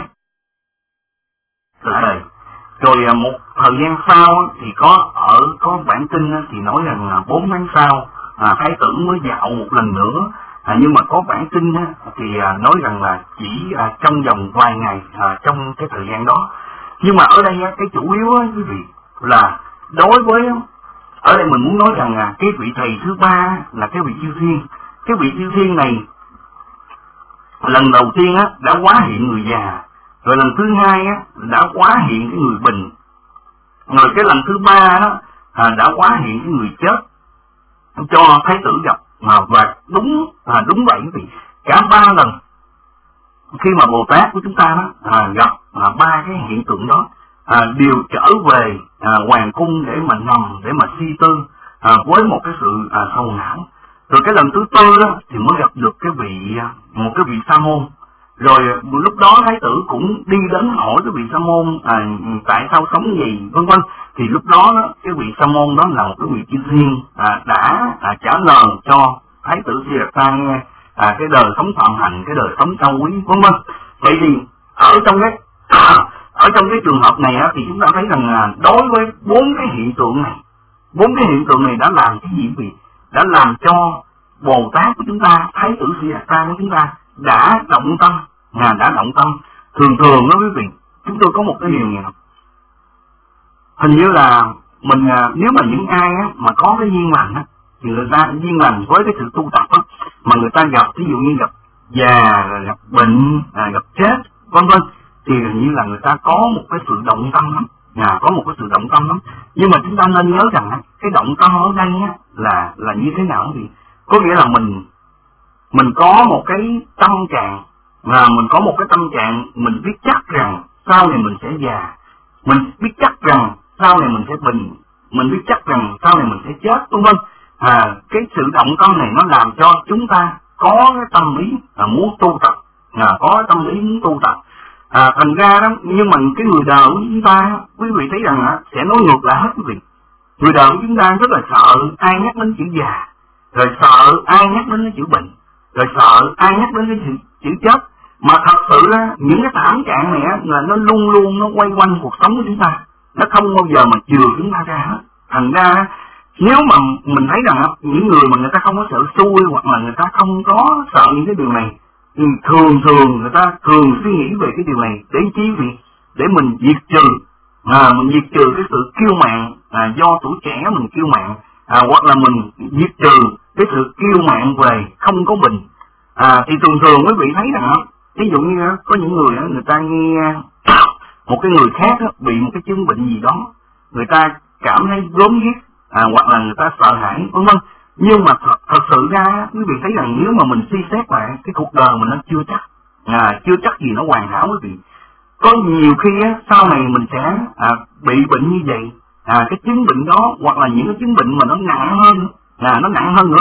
lại rồi uh, một thời gian sau á, thì có ở có bản tin á, thì nói rằng là bốn tháng sau à, thái tử mới dạo một lần nữa, à, nhưng mà có bản tin á, thì à, nói rằng là chỉ à, trong vòng vài ngày à, trong cái thời gian đó. Nhưng mà ở đây á, cái chủ yếu á, quý vị là đối với ở đây mình muốn nói rằng là cái vị thầy thứ ba là cái vị Chư Thiên. Cái vị Chư Thiên này lần đầu tiên á, đã hóa hiện người già, rồi lần thứ hai á, đã hóa hiện cái người bệnh, rồi cái lần thứ ba đó à, đã hóa hiện cái người chết cho thái tử gặp. Mà và đúng à, đúng vậy quý vị, cả ba lần khi mà Bồ Tát của chúng ta đó à, gặp à, ba cái hiện tượng đó à, đều trở về à, hoàng cung để mà nằm, để mà suy tư à, với một cái sự à, sầu não. Rồi cái lần thứ tư đó thì mới gặp được cái vị một cái vị sa môn. Rồi lúc đó thái tử cũng đi đến hỏi cái vị sa môn à, tại sao sống gì vân vân. Thì lúc đó, đó cái vị sa môn đó là một cái vị Chư Thiên à, đã à, trả lời cho thái tử Siddhartha nghe à, cái đời sống phạm hạnh, cái đời sống cao quý vân vân. Vậy thì ở trong cái à, ở trong cái trường hợp này á, thì chúng ta thấy rằng à, đối với bốn cái hiện tượng này, bốn cái hiện tượng này đã làm cái gì vậy? Đã làm cho Bồ Tát của chúng ta, thái tử Siddhartha của chúng ta đã động tâm, à, đã động tâm. Thường thường đó quý vị, chúng tôi có một cái điều này, hình như là mình à, nếu mà những ai á, mà có cái duyên lành á, thì người ta duyên lành với cái sự tu tập á, mà người ta gặp ví dụ như gặp già, gặp bệnh, à, gặp chết vân vân, thì hình như là người ta có một cái sự động tâm lắm, à, có một cái sự động tâm lắm. Nhưng mà chúng ta nên nhớ rằng á, cái động tâm ở đây á, là là như thế nào thì có nghĩa là mình mình có một cái tâm trạng, mà mình có một cái tâm trạng mình biết chắc rằng sau này mình sẽ già, mình biết chắc rằng sau này mình sẽ bệnh, mình biết chắc rằng sau này mình sẽ chết vân vân. À, cái sự động tâm này nó làm cho chúng ta có cái tâm ý là muốn tu tập, à, có cái tâm ý muốn tu tập. À, thành ra đó, nhưng mà cái người đời của chúng ta, quý vị thấy rằng à, sẽ nói ngược lại hết quý vị. Người đời của chúng ta rất là sợ ai nhắc đến chữ già, rồi sợ ai nhắc đến cái chữ bệnh, rồi sợ ai nhắc đến cái chữ, chữ chết. Mà thật sự á, những cái thảm trạng này á, là nó luôn luôn nó quay quanh cuộc sống của chúng ta, nó không bao giờ mà chừa chúng ta ra hết. Thành ra nếu mà mình thấy rằng á, những người mà người ta không có sợ xui, hoặc là người ta không có sợ những cái điều này, thì thường thường người ta thường suy nghĩ về cái điều này để chi vì để mình diệt trừ, à, mình diệt trừ cái sự kiêu mạn à, do tuổi trẻ mình kiêu mạn, à, hoặc là mình diệt trừ cái sự kiêu mạn về không có bình. À, thì thường thường quý vị thấy rằng ví dụ như có những người người ta nghe một cái người khác bị một cái chứng bệnh gì đó, người ta cảm thấy gớm ghiếc, à, hoặc là người ta sợ hãi vân vân. Nhưng mà thật, thật sự ra quý vị thấy rằng nếu mà mình suy xét lại cái cuộc đời mình nó chưa chắc, à, chưa chắc gì nó hoàn hảo quý vị. Có nhiều khi á, sau này mình sẽ à, bị bệnh như vậy, à, cái chứng bệnh đó hoặc là những cái chứng bệnh mà nó nặng hơn, à, nó nặng hơn nữa,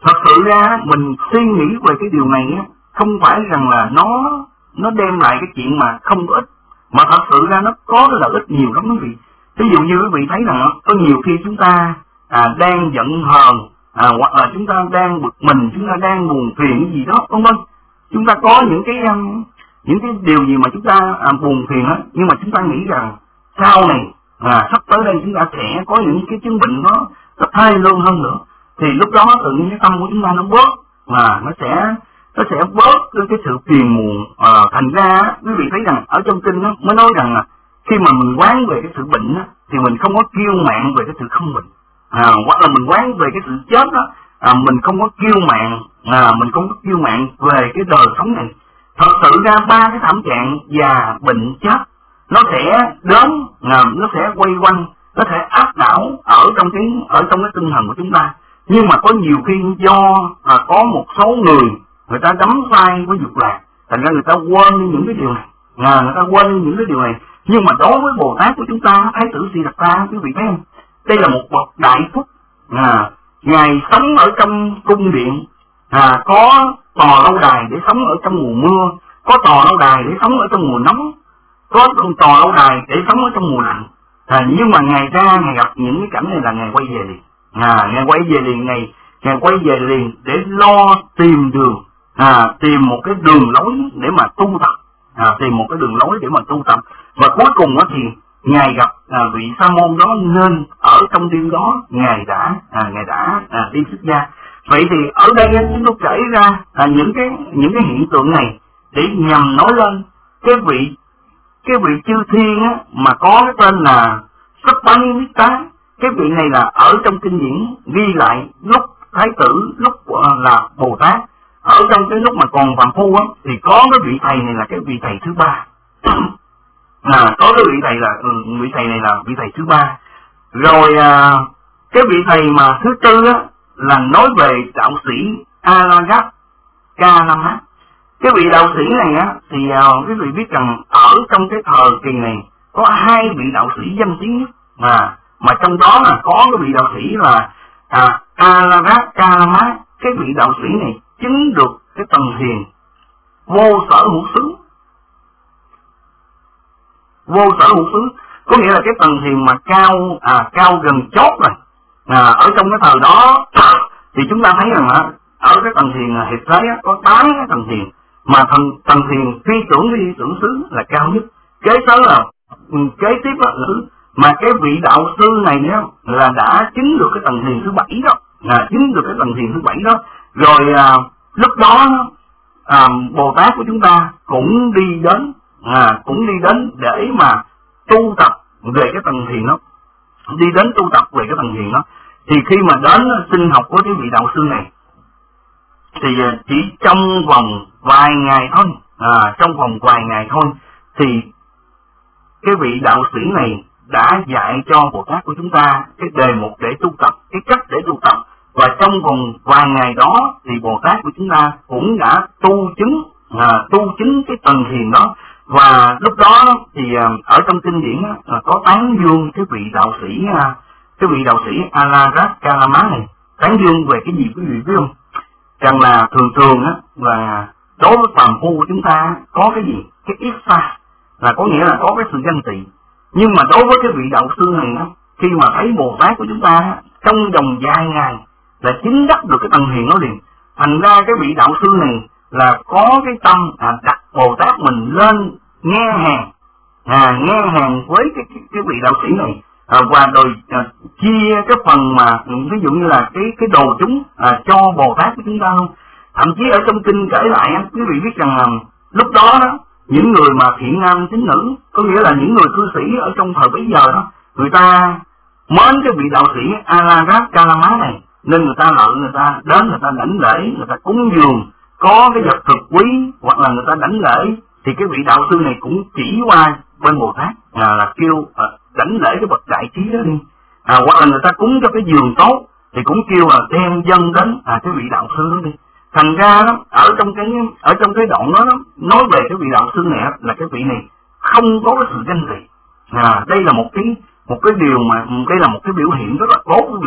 Thật sự ra mình suy nghĩ về cái điều này á, không phải rằng là nó nó đem lại cái chuyện mà không có ích, mà thật sự ra nó có cái lợi ích nhiều lắm quý vị. Ví dụ như quý vị thấy rằng có nhiều khi chúng ta à, đang giận hờn, à, hoặc là chúng ta đang bực mình, chúng ta đang buồn phiền cái gì đó, vân vân. Chúng ta có những cái um, những cái điều gì mà chúng ta à, buồn phiền á, nhưng mà chúng ta nghĩ rằng sau này à, sắp tới đây chúng ta sẽ có những cái chứng bệnh nó nó thê lương hơn nữa, thì lúc đó tự nhiên cái tâm của chúng ta nó bớt, mà nó sẽ nó sẽ bớt cái, cái sự phiền muộn. À, thành ra quý vị thấy rằng ở trong kinh nó mới nói rằng là khi mà mình quán về cái sự bệnh á, thì mình không có kiêu mạn về cái sự không bệnh, à, hoặc là mình quán về cái sự chết á, à, mình không có kiêu mạn, à, mình không có kiêu mạn về cái đời sống này. Thật sự ra ba cái thảm trạng già bệnh chết nó sẽ đến, à, nó sẽ quay quanh, nó sẽ áp đảo ở trong cái ở trong cái tinh thần của chúng ta. Nhưng mà có nhiều khi do à, có một số người người ta đắm say với dục lạc, thành ra người ta quên đi những cái điều này, à, người ta quên đi những cái điều này. Nhưng mà đối với Bồ Tát của chúng ta, Thái tử Si Đạt Ta, quý vị thấy không? Đây là một bậc đại phúc, à, ngài sống ở trong cung điện, à, có tòa lâu đài để sống ở trong mùa mưa, có tòa lâu đài để sống ở trong mùa nóng, có tòa lâu đài để sống ở trong mùa lạnh. À, nhưng mà ngài ra ngài gặp những cái cảnh này là ngài quay về liền, à, ngài quay về liền, ngài ngài quay về liền để lo tìm đường, à, tìm một cái đường lối để mà tu tập, à, tìm một cái đường lối để mà tu tập. Và cuối cùng đó thì ngài gặp à, vị sa môn đó, nên ở trong đêm đó ngài đã à, ngài đã à, đi xuất gia. Vậy thì ở đây chúng tôi kể ra à, những cái những cái hiện tượng này để nhằm nói lên cái vị cái vị chư thiên á, mà có cái tên là Sappanivitta. Cái vị này là ở trong kinh điển ghi lại lúc Thái tử, lúc uh, là Bồ Tát, ở trong cái lúc mà còn phàm phu á, thì có cái vị thầy này là cái vị thầy thứ ba. À, có cái vị thầy là ừ, vị thầy này là vị thầy thứ ba. Rồi à, cái vị thầy mà thứ tư á, là nói về đạo sĩ Alagat Kalama. Cái vị đạo sĩ này á, thì uh, quý vị biết rằng ở trong cái thời kỳ này có hai vị đạo sĩ danh tiếng nhất, mà mà trong đó là có cái vị đạo sĩ là à, Alagat Kalama. Cái vị đạo sĩ này chứng được cái tầng thiền vô sở hữu xứ. Vô sở hữu xứ có nghĩa là cái tầng thiền mà cao à, cao gần chót rồi. À, ở trong cái thời đó thì chúng ta thấy rằng à, ở cái tầng thiền hiệp thế á, có tám cái tầng thiền, mà thần tầng thiền phi tưởng phi tưởng xứ là cao nhất, kế tới là kế tiếp là xứ. Mà cái vị đạo sư này á, là đã chứng được cái tầng thiền thứ bảy đó, à, chứng được cái tầng thiền thứ bảy đó. Rồi à, lúc đó à, Bồ Tát của chúng ta cũng đi đến à, cũng đi đến để mà tu tập về cái tầng thiền đó, đi đến tu tập về cái tầng thiền đó. Thì khi mà đến sinh học của cái vị đạo sư này thì chỉ trong vòng vài ngày thôi, à, trong vòng vài ngày thôi thì cái vị đạo sĩ này đã dạy cho Bồ Tát của chúng ta cái đề mục để tu tập, cái cách để tu tập. Và trong vòng vài ngày đó thì Bồ Tát của chúng ta cũng đã tu chứng à, tu chứng cái tầng thiền đó. Và lúc đó thì à, ở trong kinh điển à, có tán dương cái vị đạo sĩ à, cái vị đạo sĩ Alagat Kalama này. Tán dương về cái gì quý vị biết không? Rằng là thường thường á, là đối với phàm phu của chúng ta có cái gì? Cái ít xa, là có nghĩa là có cái sự ganh tị. Nhưng mà đối với cái vị đạo sư này á, khi mà thấy Bồ Tát của chúng ta trong vòng vài ngày là chứng đắc được cái tầng thiền đó liền. Thành ra cái vị đạo sư này là có cái tâm à, đặt Bồ Tát mình lên nghe hàng, à, nghe hàng với cái, cái, cái vị đạo sĩ này. À, và rồi à, chia cái phần mà ví dụ như là cái cái đồ chúng à, cho Bồ Tát của chúng ta không. Thậm chí ở trong kinh kể lại quý vị biết rằng là lúc đó đó những người mà thiện nam tín nữ, có nghĩa là những người cư sĩ ở trong thời bấy giờ đó, người ta mến cái vị đạo sĩ Alagat Kalama này, nên người ta lợi người ta đến, người ta đảnh lễ, người ta cúng dường có cái vật thực quý, hoặc là người ta đảnh lễ thì cái vị đạo sư này cũng chỉ qua bên Bồ Tát à, là kêu à, đảnh lễ cái bậc đại trí đó đi, à, hoặc là người ta cúng cho cái giường tốt thì cũng kêu là đem dân đến à, cái vị đạo sư đó đi. Thành ra đó, ở trong cái ở trong cái đoạn đó, đó nói về cái vị đạo sư này là cái vị này không có cái sự ganh tị. À, đây là một cái một cái điều mà đây là một cái biểu hiện rất là tốt quý vị.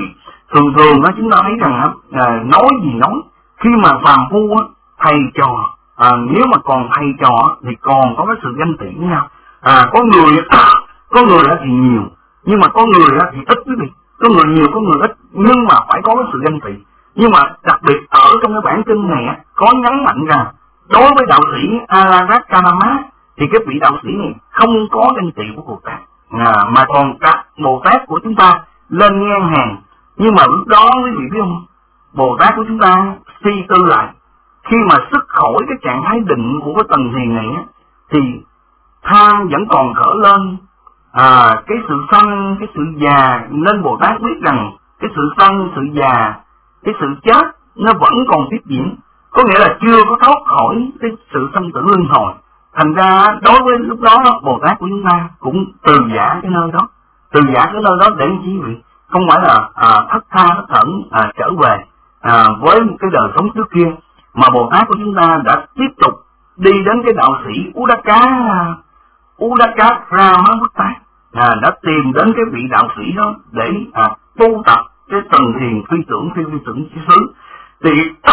thường thường đó chúng ta thấy rằng à, nói gì nói, khi mà phàm phu á, thầy trò à, nếu mà còn thầy trò thì còn có cái sự ganh tị với nhau. À, có người có người thì nhiều, nhưng mà có người thì ít quý vị. Có người nhiều, có người ít, nhưng mà phải có cái sự ganh tị. Nhưng mà đặc biệt ở trong cái bản kinh này có nhấn mạnh rằng đối với đạo sĩ Alaratkanama thì cái vị đạo sĩ này không có ganh tị của Bồ Tát, à, mà còn cả Bồ Tát của chúng ta lên ngang hàng. Nhưng mà lúc đó quý vị biết không, Bồ Tát của chúng ta suy tư lại, khi mà xuất khỏi cái trạng thái định của cái tầng thiền này á, thì tham vẫn còn khởi lên, à, cái sự sân, cái sự già, nên Bồ Tát biết rằng cái sự sân, sự già, cái sự chết nó vẫn còn tiếp diễn, có nghĩa là chưa có thoát khỏi cái sự sanh tử luân hồi. Thành ra đối với lúc đó Bồ Tát của chúng ta cũng từ giả cái nơi đó, từ giả cái nơi đó để chi vị không phải là à, thất tha thất thẩn à, trở về à, với một cái đời sống trước kia, mà Bồ Tát của chúng ta đã tiếp tục đi đến cái đạo sĩ Udaka Udaka Ramaputta, à, đã tìm đến cái vị đạo sĩ đó để à, tu tập cái tầng thiền phi tưởng phi phi tưởng chi xứ. Thì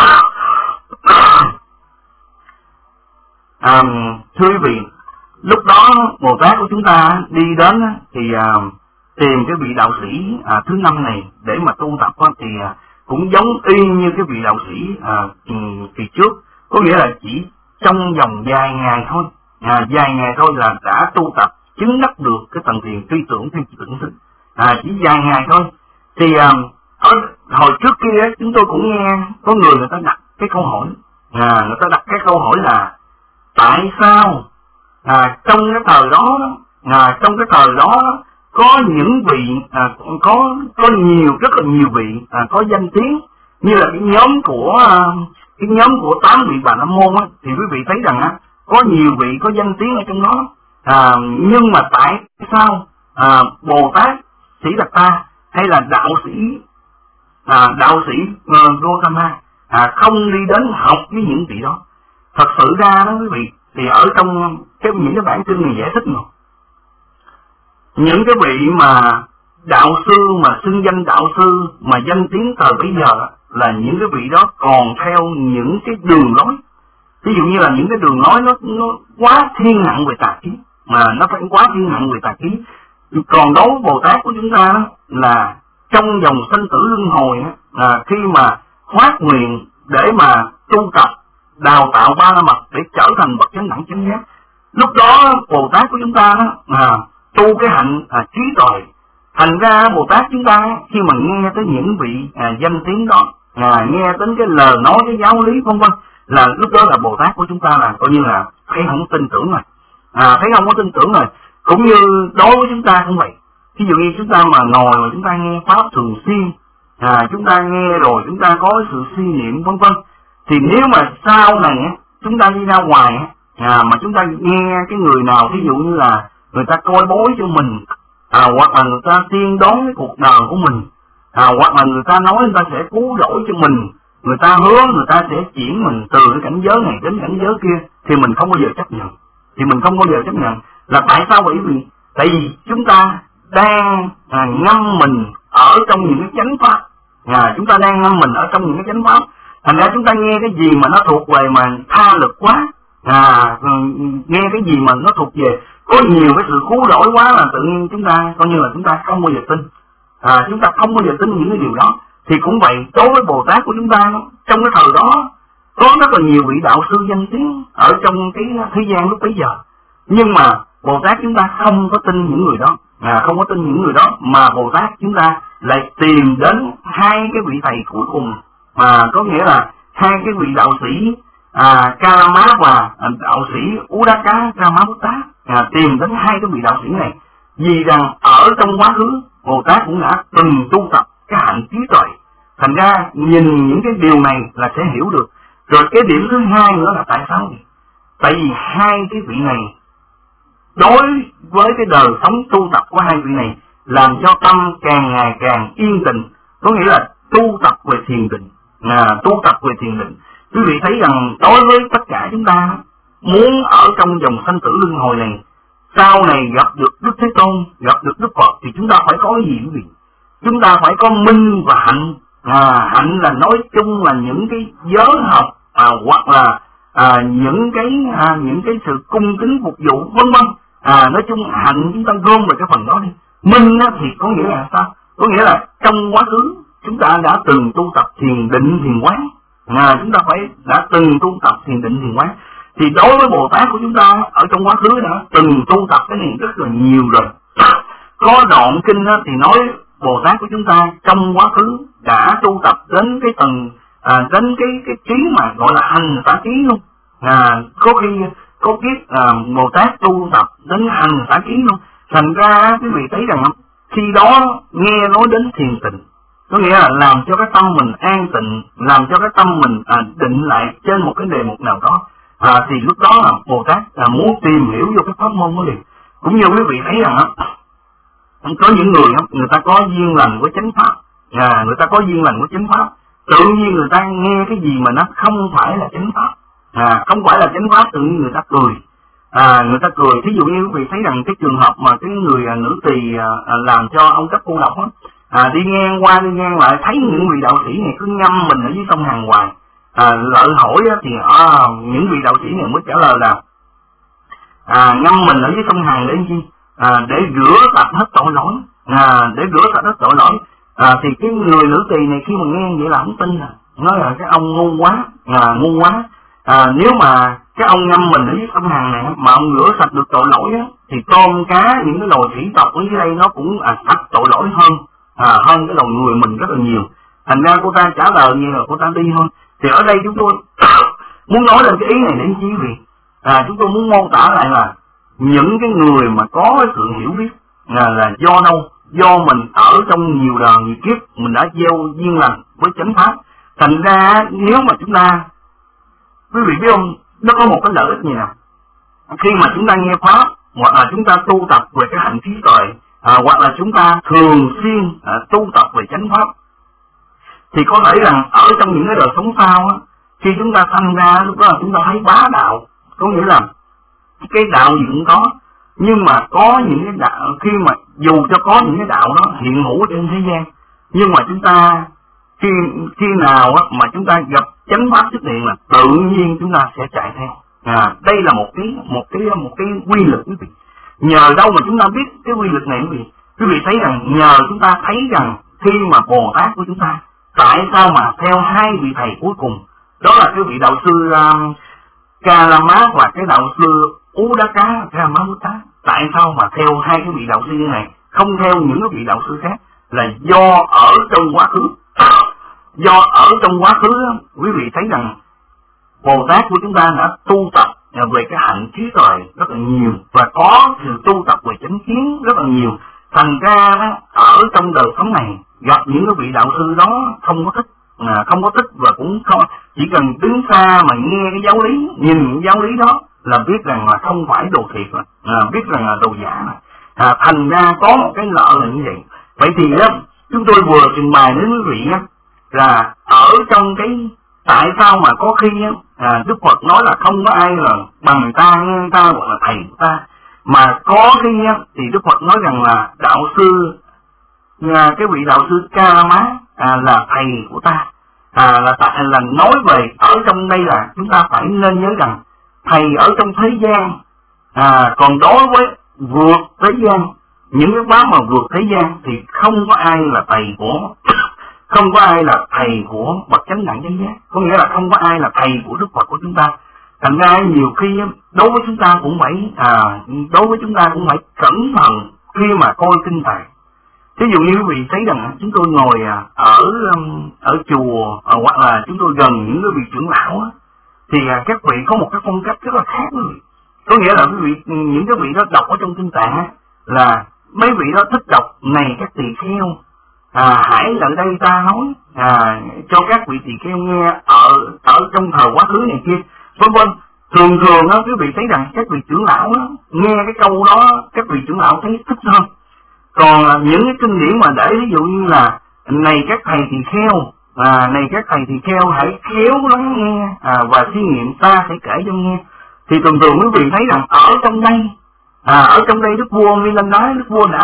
à, thưa quý vị, lúc đó Bồ Tát của chúng ta đi đến thì à, tìm cái vị đạo sĩ à, thứ năm này để mà tu tập đó, thì à, cũng giống y như cái vị đạo sĩ à, kỳ trước, có nghĩa là chỉ trong vòng vài ngày thôi, à, vài ngày thôi là đã tu tập chứng đắc được cái tầng thiền phi tưởng phi tưởng xứ, à, chỉ vài ngày thôi. Thì à, ở hồi trước kia chúng tôi cũng nghe có người người ta đặt cái câu hỏi, à, người ta đặt cái câu hỏi là tại sao à, trong cái thời đó, à, trong cái thời đó có những vị à, có có nhiều rất là nhiều vị à, có danh tiếng, như là cái nhóm của à, cái nhóm của tám vị Bà La Môn á, thì quý vị thấy rằng á, có nhiều vị có danh tiếng ở trong đó, à, nhưng mà tại sao à, Bồ Tát Sĩ Đạt Ta hay là đạo sĩ à, đạo sĩ uh, Gautama à, không đi đến học với những vị đó? Thật sự ra đó quý vị, thì ở trong cái những cái bản kinh này giải thích rồi, những cái vị mà đạo sư mà xưng danh đạo sư mà danh tiếng thời bây giờ là những cái vị đó còn theo những cái đường lối, ví dụ như là những cái đường lối nó nó quá thiên nặng về tà kiến, mà nó phải quá thiên nặng về tà kiến. Còn đối với Bồ Tát của chúng ta đó, là trong dòng sinh tử luân hồi là khi mà phát nguyện để mà tu tập đào tạo ba la mật để trở thành bậc chánh đẳng chánh giác, lúc đó Bồ Tát của chúng ta đó à, tu cái hạnh à, trí tuệ. Thành ra Bồ Tát chúng ta khi mà nghe tới những vị à, danh tiếng đó, à, nghe đến cái lời nói, cái giáo lý vân vân, là lúc đó là Bồ Tát của chúng ta là coi như là thấy không tin tưởng rồi, à, thấy không có tin tưởng rồi. Cũng như đối với chúng ta cũng vậy, ví dụ như chúng ta mà ngồi mà chúng ta nghe pháp thường xuyên, à, chúng ta nghe rồi chúng ta có sự suy niệm vân vân, thì nếu mà sau này chúng ta đi ra ngoài à, mà chúng ta nghe cái người nào ví dụ như là người ta coi bói cho mình, à, hoặc là người ta tiên đoán cái cuộc đời của mình, à, hoặc là người ta nói người ta sẽ cứu rỗi cho mình, người ta hứa người ta sẽ chuyển mình từ cái cảnh giới này đến cảnh giới kia, thì mình không bao giờ chấp nhận, thì mình không bao giờ chấp nhận. Là tại sao vậy? Vì tại vì chúng ta đang à, ngâm mình ở trong những cái chánh pháp, à, chúng ta đang ngâm mình ở trong những cái chánh pháp, thành ra chúng ta nghe cái gì mà nó thuộc về mà tha lực quá, à, nghe cái gì mà nó thuộc về có nhiều cái sự cứu rỗi quá là tự nhiên chúng ta coi như là chúng ta không bao giờ tin, à, chúng ta không bao giờ tin những cái điều đó. Thì cũng vậy, đối với Bồ Tát của chúng ta trong cái thời đó có rất là nhiều vị đạo sư danh tiếng ở trong cái thế gian lúc bấy giờ, nhưng mà Bồ Tát chúng ta không có tin những người đó, à, không có tin những người đó, mà Bồ Tát chúng ta lại tìm đến hai cái vị thầy cuối cùng, mà có nghĩa là hai cái vị đạo sĩ à, Kalama và à, đạo sĩ Udaka Ramaputta, à, tìm đến hai cái vị đạo sĩ này vì rằng ở trong quá khứ Bồ Tát cũng đã từng tu tập cái hạnh trí tuệ. Thành ra nhìn những cái điều này là sẽ hiểu được. Rồi cái điểm thứ hai nữa là tại sao? Tại vì hai cái vị này đối với cái đời sống tu tập của hai vị này làm cho tâm càng ngày càng yên tĩnh, có nghĩa là tu tập về thiền định, à, tu tập về thiền định. Quý vị thấy rằng đối với tất cả chúng ta muốn ở trong dòng sanh tử luân hồi này, sau này gặp được Đức Thế Tôn, gặp được Đức Phật, thì chúng ta phải có cái gì quý vị? chúng ta phải có minh và hạnh. À, hạnh là nói chung là những cái giới học, à, hoặc là à, những cái à, những cái sự cung kính phục vụ vân vân. À, nói chung hạnh chúng ta gom về cái phần đó đi. Minh á, thì có nghĩa là sao? Có nghĩa là trong quá khứ chúng ta đã từng tu tập thiền định thiền quán. À, chúng ta phải đã từng tu tập thiền định thiền quán. Thì đối với Bồ Tát của chúng ta ở trong quá khứ đã từng tu tập cái này rất là nhiều rồi. Có đoạn kinh đó thì nói Bồ Tát của chúng ta trong quá khứ đã tu tập đến cái tầng à, đến cái cái trí mà gọi là hành xả trí luôn. À, có khi có kiếp à, Bồ Tát tu tập đến hành xả trí luôn. Thành ra quý vị thấy rằng khi đó nghe nói đến thiền tịnh, có nghĩa là làm cho cái tâm mình an tịnh, làm cho cái tâm mình à, định lại trên một cái đề mục nào đó. À, thì lúc đó là Bồ Tát à, muốn tìm hiểu vô cái pháp môn đó liền. Cũng như quý vị thấy rằng có những người người ta có duyên lành với chánh pháp, à, người ta có duyên lành với chánh pháp, tự nhiên người ta nghe cái gì mà nó không phải là chánh pháp, à, không phải là chánh pháp, tự nhiên người ta cười, à, người ta cười. Thí dụ như quý vị thấy rằng cái trường hợp mà cái người à, nữ tỳ à, làm cho ông cấp cô độc á, à, đi ngang qua đi ngang lại thấy những vị đạo sĩ này cứ ngâm mình ở dưới sông Hàn hoài. À, lợi hỏi á, thì à, những vị đạo sĩ này mới trả lời là à, ngâm mình ở dưới sông Hàn để chi? À, để rửa sạch hết tội lỗi, à, để rửa sạch hết tội lỗi. À, thì cái người nữ tỳ này khi mà nghe vậy là không tin, à, nói là cái ông ngu quá, à, ngu quá. À, nếu mà cái ông ngâm mình ở dưới sông Hàn này mà ông rửa sạch được tội lỗi á, thì tôm cá những cái loài thủy tộc ở dưới đây nó cũng à, sạch tội lỗi hơn, à, hơn cái loài người mình rất là nhiều. Thành ra cô ta trả lời như là cô ta đi thôi. Thì ở đây chúng tôi muốn nói lên cái ý này để chi vì à, chúng tôi muốn mô tả lại là những cái người mà có cái sự hiểu biết là, là do đâu? Do mình ở trong nhiều đời nhiều kiếp mình đã gieo duyên lành với chánh pháp. Thành ra nếu mà chúng ta, quý vị biết không, nó có một cái lợi ích như nào? Khi mà chúng ta nghe pháp hoặc là chúng ta tu tập về cái hạnh trí tuệ, à, hoặc là chúng ta thường xuyên à, tu tập về chánh pháp, thì có thể rằng ở trong những cái đời sống sau á, khi chúng ta sanh ra lúc đó là chúng ta thấy bá đạo, có nghĩa là cái đạo gì cũng có, nhưng mà có những cái đạo, khi mà dù cho có những cái đạo đó hiện hữu trên thế gian, nhưng mà chúng ta khi khi nào á, mà chúng ta gặp chánh pháp xuất hiện là tự nhiên chúng ta sẽ chạy theo. À, đây là một cái một cái một cái quy luật quý vị. Nhờ đâu mà chúng ta biết cái quy luật này quý vị? Quý vị thấy rằng nhờ chúng ta thấy rằng khi mà Bồ Tát của chúng ta tại sao mà theo hai vị thầy cuối cùng, đó là cái vị đạo sư uh, Kalama và cái đạo sư Udaka Kamauta. Tại sao mà theo hai cái vị đạo sư này, không theo những cái vị đạo sư khác? Là do ở trong quá khứ, do ở trong quá khứ quý vị thấy rằng Bồ Tát của chúng ta đã tu tập về cái hạnh trí tuệ rất là nhiều và có sự tu tập về chánh kiến rất là nhiều. Thành ra ở trong đời sống này gặp những cái vị đạo sư đó không có thích, à, không có thích và cũng không, chỉ cần đứng xa mà nghe cái giáo lý, nhìn cái giáo lý đó là biết rằng là không phải đồ thiệt, à, biết rằng là đồ giả. À, thành ra có một cái lợi là như vậy. Vậy thì đó, chúng tôi vừa trình bày đến quý vị á, là ở trong cái tại sao mà có khi á, à, Đức Phật nói là không có ai là bằng ta, ngang ta hoặc là thầy của ta, mà có khi á, thì Đức Phật nói rằng là đạo sư, à, cái vị đạo sư Kalama à, là thầy của ta, à, là tại là nói về ở trong đây là chúng ta phải nên nhớ rằng thầy ở trong thế gian, à, còn đối với vượt thế gian, những cái pháp mà vượt thế gian thì không có ai là thầy của không có ai là thầy của bậc chánh đẳng chánh giác, có nghĩa là không có ai là thầy của Đức Phật của chúng ta. Thành ra nhiều khi đối với chúng ta cũng phải à, đối với chúng ta cũng phải cẩn thận khi mà coi kinh tài. Ví dụ như quý vị thấy rằng chúng tôi ngồi ở ở chùa à, hoặc là chúng tôi gần những cái vị trưởng lão á, thì à, các vị có một cái phong cách rất là khác quý vị. Có nghĩa là quý vị những cái vị đó đọc ở trong kinh tạng á, là mấy vị đó thích đọc này các tỳ kheo, à, hãy lại đây ta nói à, cho các vị tỳ kheo nghe ở ở trong thời quá khứ này kia, vân vân. Thường thường á quý vị thấy rằng các vị trưởng lão á, nghe cái câu đó các vị trưởng lão thấy thích hơn. Còn à, những cái kinh điển mà để ví dụ như là này các thầy tỳ kheo, à, này các thầy tỳ kheo hãy khéo lắng nghe à, và suy nghiệm ta sẽ kể cho nghe, thì thường thường quý vị thấy rằng ở trong đây à, ở trong đây Đức vua Milan nói Đức vua đã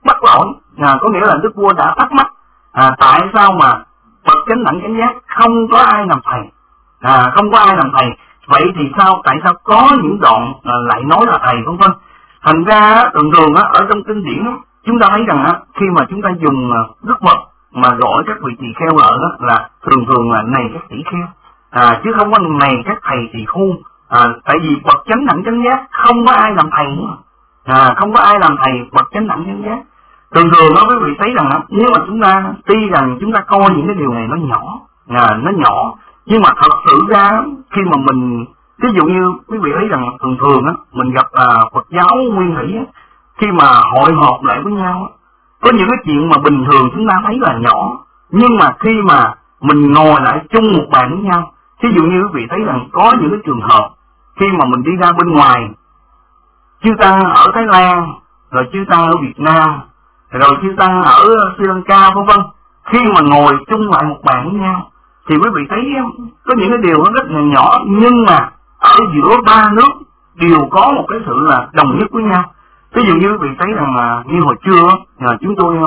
mắc lỗi, à, có nghĩa là đức vua đã thắc mắc à, tại sao mà bậc chánh đẳng chánh giác không có ai làm thầy, à, không có ai làm thầy, vậy thì sao, tại sao có những đoạn à, lại nói là thầy vân vân. Thành ra thường thường á, ở trong kinh điển á, chúng ta thấy rằng á, khi mà chúng ta dùng Đức Phật mà gọi các vị tỳ kheo lợi đó, là thường thường là này các tỷ kheo, à, chứ không có này các thầy tỳ khu, à, tại vì bậc chánh đẳng chánh giác không có ai làm thầy nữa, à, không có ai làm thầy bậc chánh đẳng chánh giác. Thường thường đó quý vị thấy rằng á, nếu mà chúng ta tuy rằng chúng ta coi những cái điều này nó nhỏ, à, nó nhỏ, nhưng mà thật sự ra khi mà mình ví dụ như quý vị thấy rằng thường thường á, mình gặp à, Phật giáo nguyên thủy á, khi mà hội họp lại với nhau á, có những cái chuyện mà bình thường chúng ta thấy là nhỏ, nhưng mà khi mà mình ngồi lại chung một bàn với nhau, ví dụ như quý vị thấy rằng có những cái trường hợp khi mà mình đi ra bên ngoài, chư tăng ở Thái Lan, rồi chư tăng ở Việt Nam, rồi chư tăng ở Sri Lanka vân vân, khi mà ngồi chung lại một bàn với nhau thì quý vị thấy có những cái điều nó rất là nhỏ, nhưng mà ở giữa ba nước đều có một cái sự là đồng nhất với nhau. Ví dụ như quý vị thấy rằng là như hồi trưa à, chúng tôi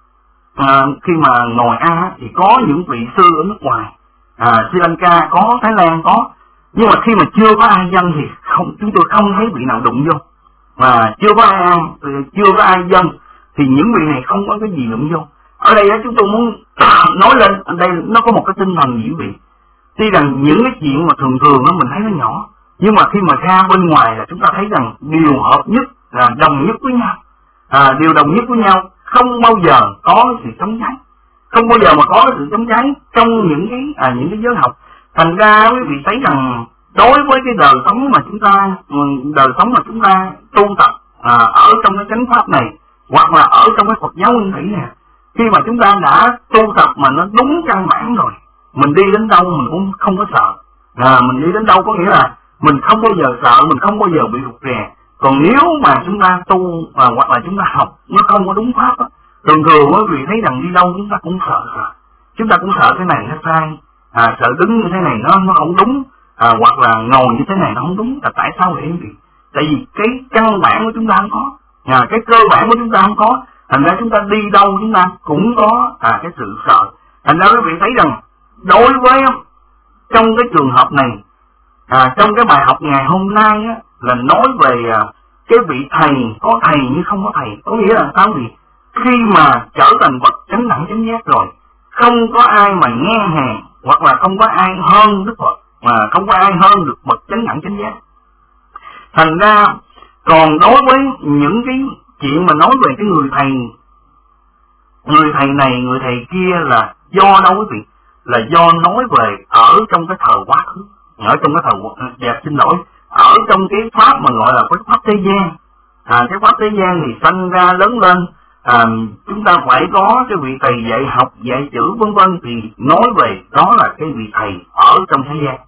à, khi mà ngồi ăn thì có những vị sư ở nước ngoài, à, Sri Lanka có, Thái Lan có, nhưng mà khi mà chưa có ai dân thì không, chúng tôi không thấy vị nào đụng vô, mà chưa có ai ăn, chưa có ai dân thì những vị này không có cái gì đụng vô. Ở đây chúng tôi muốn nói lên, ở đây nó có một cái tinh thần gì quý vị. Tuy rằng những cái chuyện mà thường thường đó mình thấy nó nhỏ, nhưng mà khi mà ra bên ngoài là chúng ta thấy rằng điều hợp nhất là đồng nhất với nhau, à, điều đồng nhất với nhau, không bao giờ có sự chống cháy, không bao giờ mà có sự chống cháy trong những cái à, những cái giới học. Thành ra quý vị thấy rằng đối với cái đời sống mà chúng ta đời sống mà chúng ta tu tập à, ở trong cái chánh pháp này, hoặc là ở trong cái Phật giáo nguyên thủy này, khi mà chúng ta đã tu tập mà nó đúng căn bản rồi, mình đi đến đâu mình cũng không có sợ, à, mình đi đến đâu có nghĩa là mình không bao giờ sợ, mình không bao giờ bị rụt rè. Còn nếu mà chúng ta tu à, hoặc là chúng ta học nó không có đúng pháp á, thường thường quý vị thấy rằng đi đâu chúng ta cũng sợ, sợ. Chúng ta cũng sợ cái này nó sai, à, sợ đứng như thế này nó nó không đúng, à, hoặc là ngồi như thế này nó không đúng. Là tại sao vậy quý vị? Tại vì cái căn bản của chúng ta không có, à, cái cơ bản của chúng ta không có, thành ra chúng ta đi đâu chúng ta cũng có à, cái sự sợ. Thành ra quý vị thấy rằng đối với trong cái trường hợp này, à, trong cái bài học ngày hôm nay á, là nói về à, cái vị thầy có thầy như không có thầy. Có nghĩa là sao? Vì khi mà trở thành bậc chánh đẳng chánh giác rồi, không có ai mà ngang hàng, hoặc là không có ai hơn Đức Phật, mà không có ai hơn được bậc chánh đẳng chánh giác. Thành ra còn đối với những cái chuyện mà nói về cái người thầy, người thầy này, người thầy kia là do đâu quý vị? Là do nói về ở trong cái thời quá khứ, ở trong cái thời dạ, xin lỗi, ở trong cái pháp mà gọi là cái pháp thế gian. À, cái pháp thế gian thì sanh ra lớn lên, à, chúng ta phải có cái vị thầy dạy học, dạy chữ vân vân, thì nói về đó là cái vị thầy ở trong thế gian.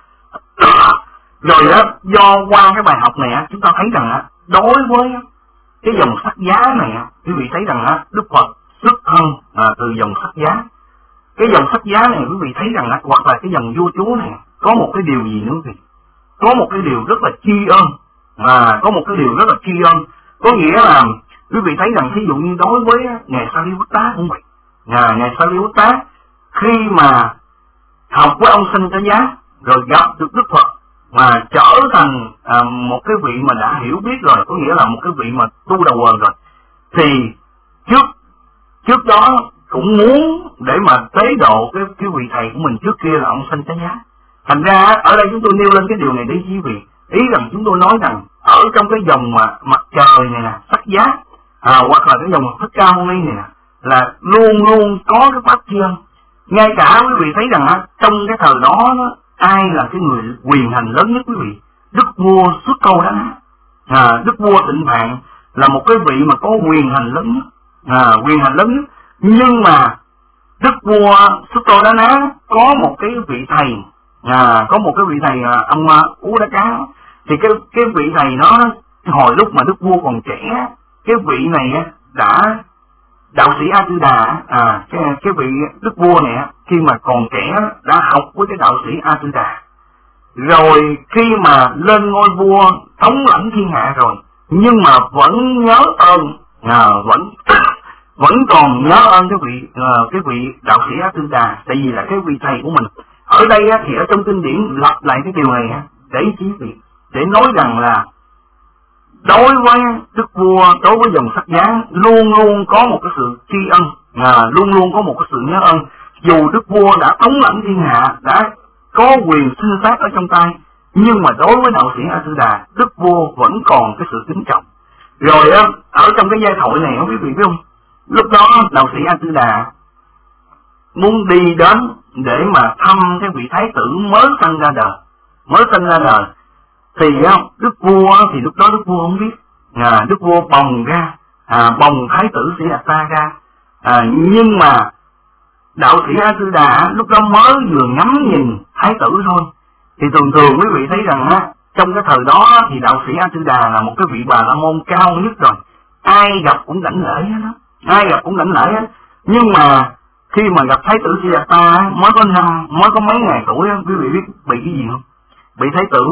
Rồi đó, do qua cái bài học này á, chúng ta thấy rằng á, đối với cái dòng sắc giá này á, quý vị thấy rằng á, Đức Phật xuất thân à, từ dòng sắc giá. Cái dòng sắc giá này quý vị thấy rằng á, hoặc là cái dòng vua chúa này có một cái điều gì nữa thì có một cái điều rất là tri ân, à, có một cái điều rất là tri ân. Có nghĩa là quý vị thấy rằng ví dụ như đối với ngài Sariputta cũng vậy, à, ngài Sariputta khi mà học với ông Sanh Ca Giá rồi gặp được Đức Phật mà trở thành à, một cái vị mà đã hiểu biết rồi, có nghĩa là một cái vị mà tu đầu quần rồi, thì trước trước đó cũng muốn để mà tế độ cái cái vị thầy của mình trước kia là ông Sanh Ca Giá. Thành ra ở đây chúng tôi nêu lên cái điều này để quý vị ý rằng chúng tôi nói rằng ở trong cái dòng mà mặt trời này nè, sắc giá, à, hoặc là cái dòng Thích Ca Mâu Ni này nè, là luôn luôn có cái pháp tri ân. Ngay cả quý vị thấy rằng á, trong cái thời đó, đó ai là cái người quyền hành lớn nhất quý vị? Đức vua Xuất Câu Đá Ná, à, Đức vua Tịnh Phạn là một cái vị mà có quyền hành lớn nhất, à, quyền hành lớn nhất. Nhưng mà Đức vua Xuất Câu Đá Ná có một cái vị thầy, à, có một cái vị thầy à, ông Ú Đá Cá. Thì cái cái vị thầy nó hồi lúc mà Đức vua còn trẻ, cái vị này đã đạo sĩ A Tư Đà, à, cái, cái vị Đức vua này khi mà còn trẻ đã học với cái đạo sĩ A Tư Đà, rồi khi mà lên ngôi vua thống lãnh thiên hạ rồi, nhưng mà vẫn nhớ ơn, à, vẫn vẫn còn nhớ ơn cái vị uh, cái vị đạo sĩ A Tư Đà, tại vì là cái vị thầy của mình. Ở đây á, thì ở trong kinh điển lặp lại cái điều này á, để chỉ vị để nói rằng là đối với đức vua, đối với dòng Sắc Giá luôn luôn có một cái sự tri ân, à, luôn luôn có một cái sự nhớ ơn. Dù đức vua đã thống lãnh thiên hạ, đã có quyền sinh sát ở trong tay, nhưng mà đối với đạo sĩ A Tư Đà, đức vua vẫn còn cái sự kính trọng. Rồi á, ở trong cái giai thoại này, quý vị biết không, lúc đó đạo sĩ A Tư Đà muốn đi đến để mà thăm cái vị thái tử mới sinh ra đời, mới sinh ra đời thì đức vua thì lúc đó đức vua không biết, à, đức vua bồng ra, à, bồng thái tử Sĩ Đạt Ta ra, à, nhưng mà đạo sĩ A Tư Đà lúc đó mới vừa ngắm nhìn thái tử thôi. Thì thường thường quý vị thấy rằng á, trong cái thời đó thì đạo sĩ A Tư Đà là một cái vị Bà La Môn cao nhất rồi, ai gặp cũng đảnh lễ hết đó, ai gặp cũng đảnh lễ hết. Nhưng mà khi mà gặp thái tử Sĩ Đạt Ta mới có năm, mới có mấy ngày tuổi, quý vị biết bị cái gì không? Bị thái tử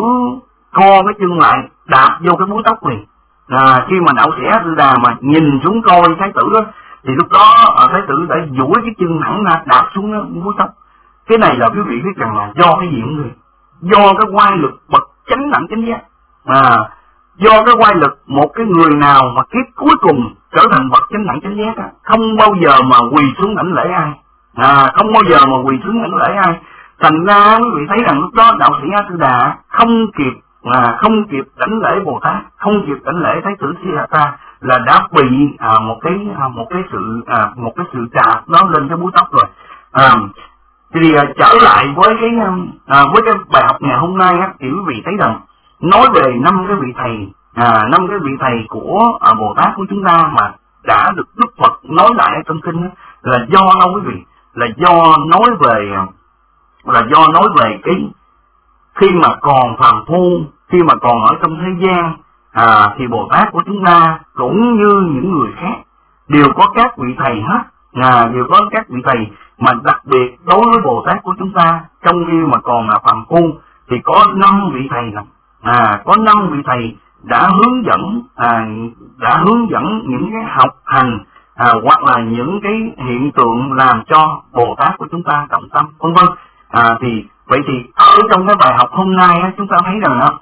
co cái chân lại đạp vô cái búi tóc này. À, khi mà đạo sĩ A Tư Đà mà nhìn xuống coi thái tử đó, thì lúc đó à, thái tử đã duỗi cái chân thẳng ra đạp xuống búi tóc. Cái này là quý vị biết rằng là do cái gì không người? Do cái oai lực bậc chánh đẳng chánh giác. À, do cái oai lực một cái người nào mà kiếp cuối cùng trở thành bậc chánh đẳng chánh giác, không bao giờ mà quỳ xuống đảnh lễ ai, à, không bao giờ mà quỳ xuống đảnh lễ ai. Thành ra quý vị thấy rằng lúc đó đạo sĩ A Tư Đà không kịp à, không kịp đảnh lễ Bồ Tát, không kịp đảnh lễ thái tử Sĩ Đạt Ta là đã bị à, một cái à, một cái sự à, một cái sự trà nó lên cái búi tóc rồi. À, thì à, trở lại với cái à, với cái bài học ngày hôm nay á, thì quý vị thấy rằng nói về năm cái vị thầy, à, năm cái vị thầy của à, Bồ Tát của chúng ta mà đã được Đức Phật nói lại ở trong kinh á, là do đâu quý vị? Là do nói về là do nói về cái khi mà còn phàm phu, khi mà còn ở trong thế gian, à, thì Bồ Tát của chúng ta cũng như những người khác đều có các vị thầy hết, à, đều có các vị thầy, mà đặc biệt đối với Bồ Tát của chúng ta trong khi mà còn là phàm phu thì có năm vị thầy này, à, có năm vị thầy đã hướng dẫn, à, đã hướng dẫn những cái học hành, à, hoặc là những cái hiện tượng làm cho Bồ Tát của chúng ta trọng tâm, vân vân. À, thì vậy thì ở trong cái bài học hôm nay á, chúng ta thấy rằng đó,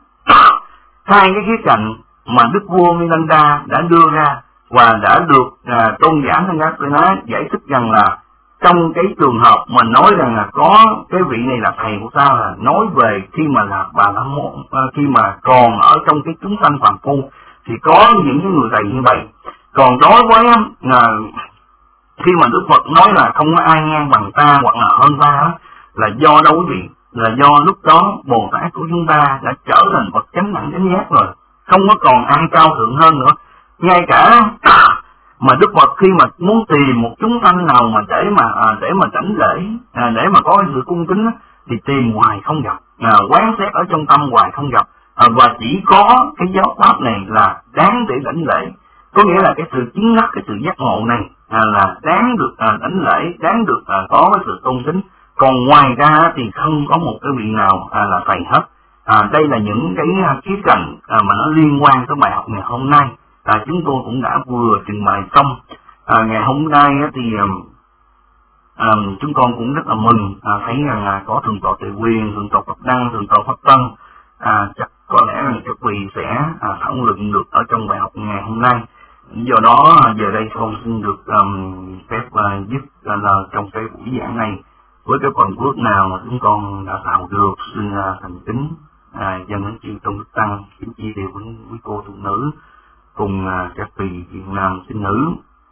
hai cái khía cạnh mà Đức Vua Milinda đã đưa ra và đã được à, tôn giả Thanh Giác nói giải thích rằng là trong cái trường hợp mà nói rằng là có cái vị này là thầy của ta, là nói về khi mà là Bà La Môn, à, khi mà còn ở trong cái chúng sanh phàm phu thì có những cái người thầy như vậy. Còn đối với à, khi mà Đức Phật nói là không có ai ngang bằng ta hoặc là hơn ta á, là do đâu quý vị? Là do lúc đó Bồ Tát của chúng ta đã trở thành bậc chánh đẳng chánh giác rồi, không có còn ai cao thượng hơn nữa. Ngay cả mà Đức Phật khi mà muốn tìm một chúng sanh nào mà để mà à, để mà đảnh lễ, à, để mà có sự cung kính thì tìm hoài không gặp, à, quán xét ở trong tâm hoài không gặp, à, và chỉ có cái giáo pháp này là đáng để đảnh lễ. Có nghĩa là cái sự chứng đắc, cái sự giác ngộ này à, là đáng được à, đảnh lễ, đáng được à, có cái sự tôn kính. Còn ngoài ra thì không có một cái vị nào à, là thầy hết. À, đây là những cái khía cạnh à, mà nó liên quan tới bài học ngày hôm nay. À, chúng tôi cũng đã vừa trình bày xong. À, ngày hôm nay á, thì à, chúng con cũng rất là mừng à, thấy rằng là có thượng tọa Tuệ Quyền, thượng tọa Phật Đăng, thượng tọa Pháp Tân. À, chắc có lẽ là các vị sẽ à, thảo luận được ở trong bài học ngày hôm nay. Do đó giờ đây con xin được um, phép uh, giúp uh, là trong cái buổi giảng này với cái phần bước nào mà chúng con đã tạo được, xin uh, thành kính à, dâng đến chư tôn đức tăng, kính chia đều với quý cô tu nữ cùng uh, các vị thiện nam sinh nữ,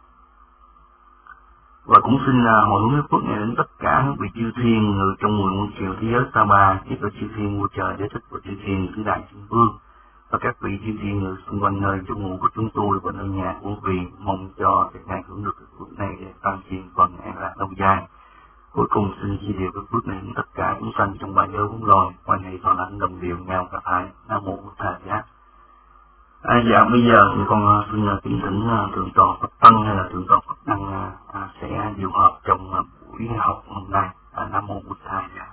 và cũng xin uh, hồi hướng phước này đến tất cả vị chư thiên người trong mười muôn triệu thế giới sa ba, chỉ có chư thiên vua trời đế thích và chư thiên tứ đại thiên vương và các vị chư thiên người xung quanh nơi chỗ ngủ của chúng tôi và nơi nhà của vị, mong cho các ngài hưởng được cái phước này để tăng truyền phần an lạc lâu dài. Cuối cùng xin chia đều cái phước này đến tất cả chúng sanh trong ba giới bốn loài, qua ngày toàn lãnh đồng điều nghèo cả hai. Nam mô Bổn Thầy Giác. À, dạ bây giờ thì con xin kính thỉnh thượng tọa Phật Tân hay là thượng tọa Phật Đăng à, sẽ điều hợp trong buổi học hôm nay. À, Nam mô Bổn Thầy Giác.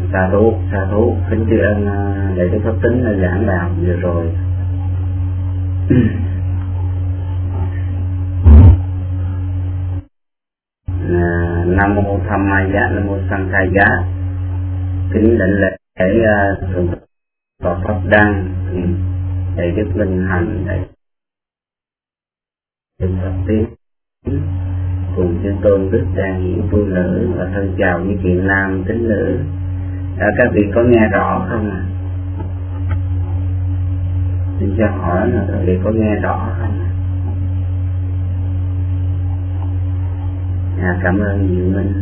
Sa thú, sa thú, kính tri ân Đại đức Pháp Tính đã giảng đạo vừa rồi. Nam mô Tham Ma Giá, Nam mô Sang Khai Giá. Kính định lễ thượng tọa Pháp Đăng, Đại đức Linh Hành, Đại đức Pháp Tiến cùng chư tôn đức đàn hiển tu nữ, và thân chào những chị nam tín nữ. À, các vị có nghe rõ không ạ? Xin cho hỏi là các vị có nghe rõ không? À, cảm ơn Diệu Minh.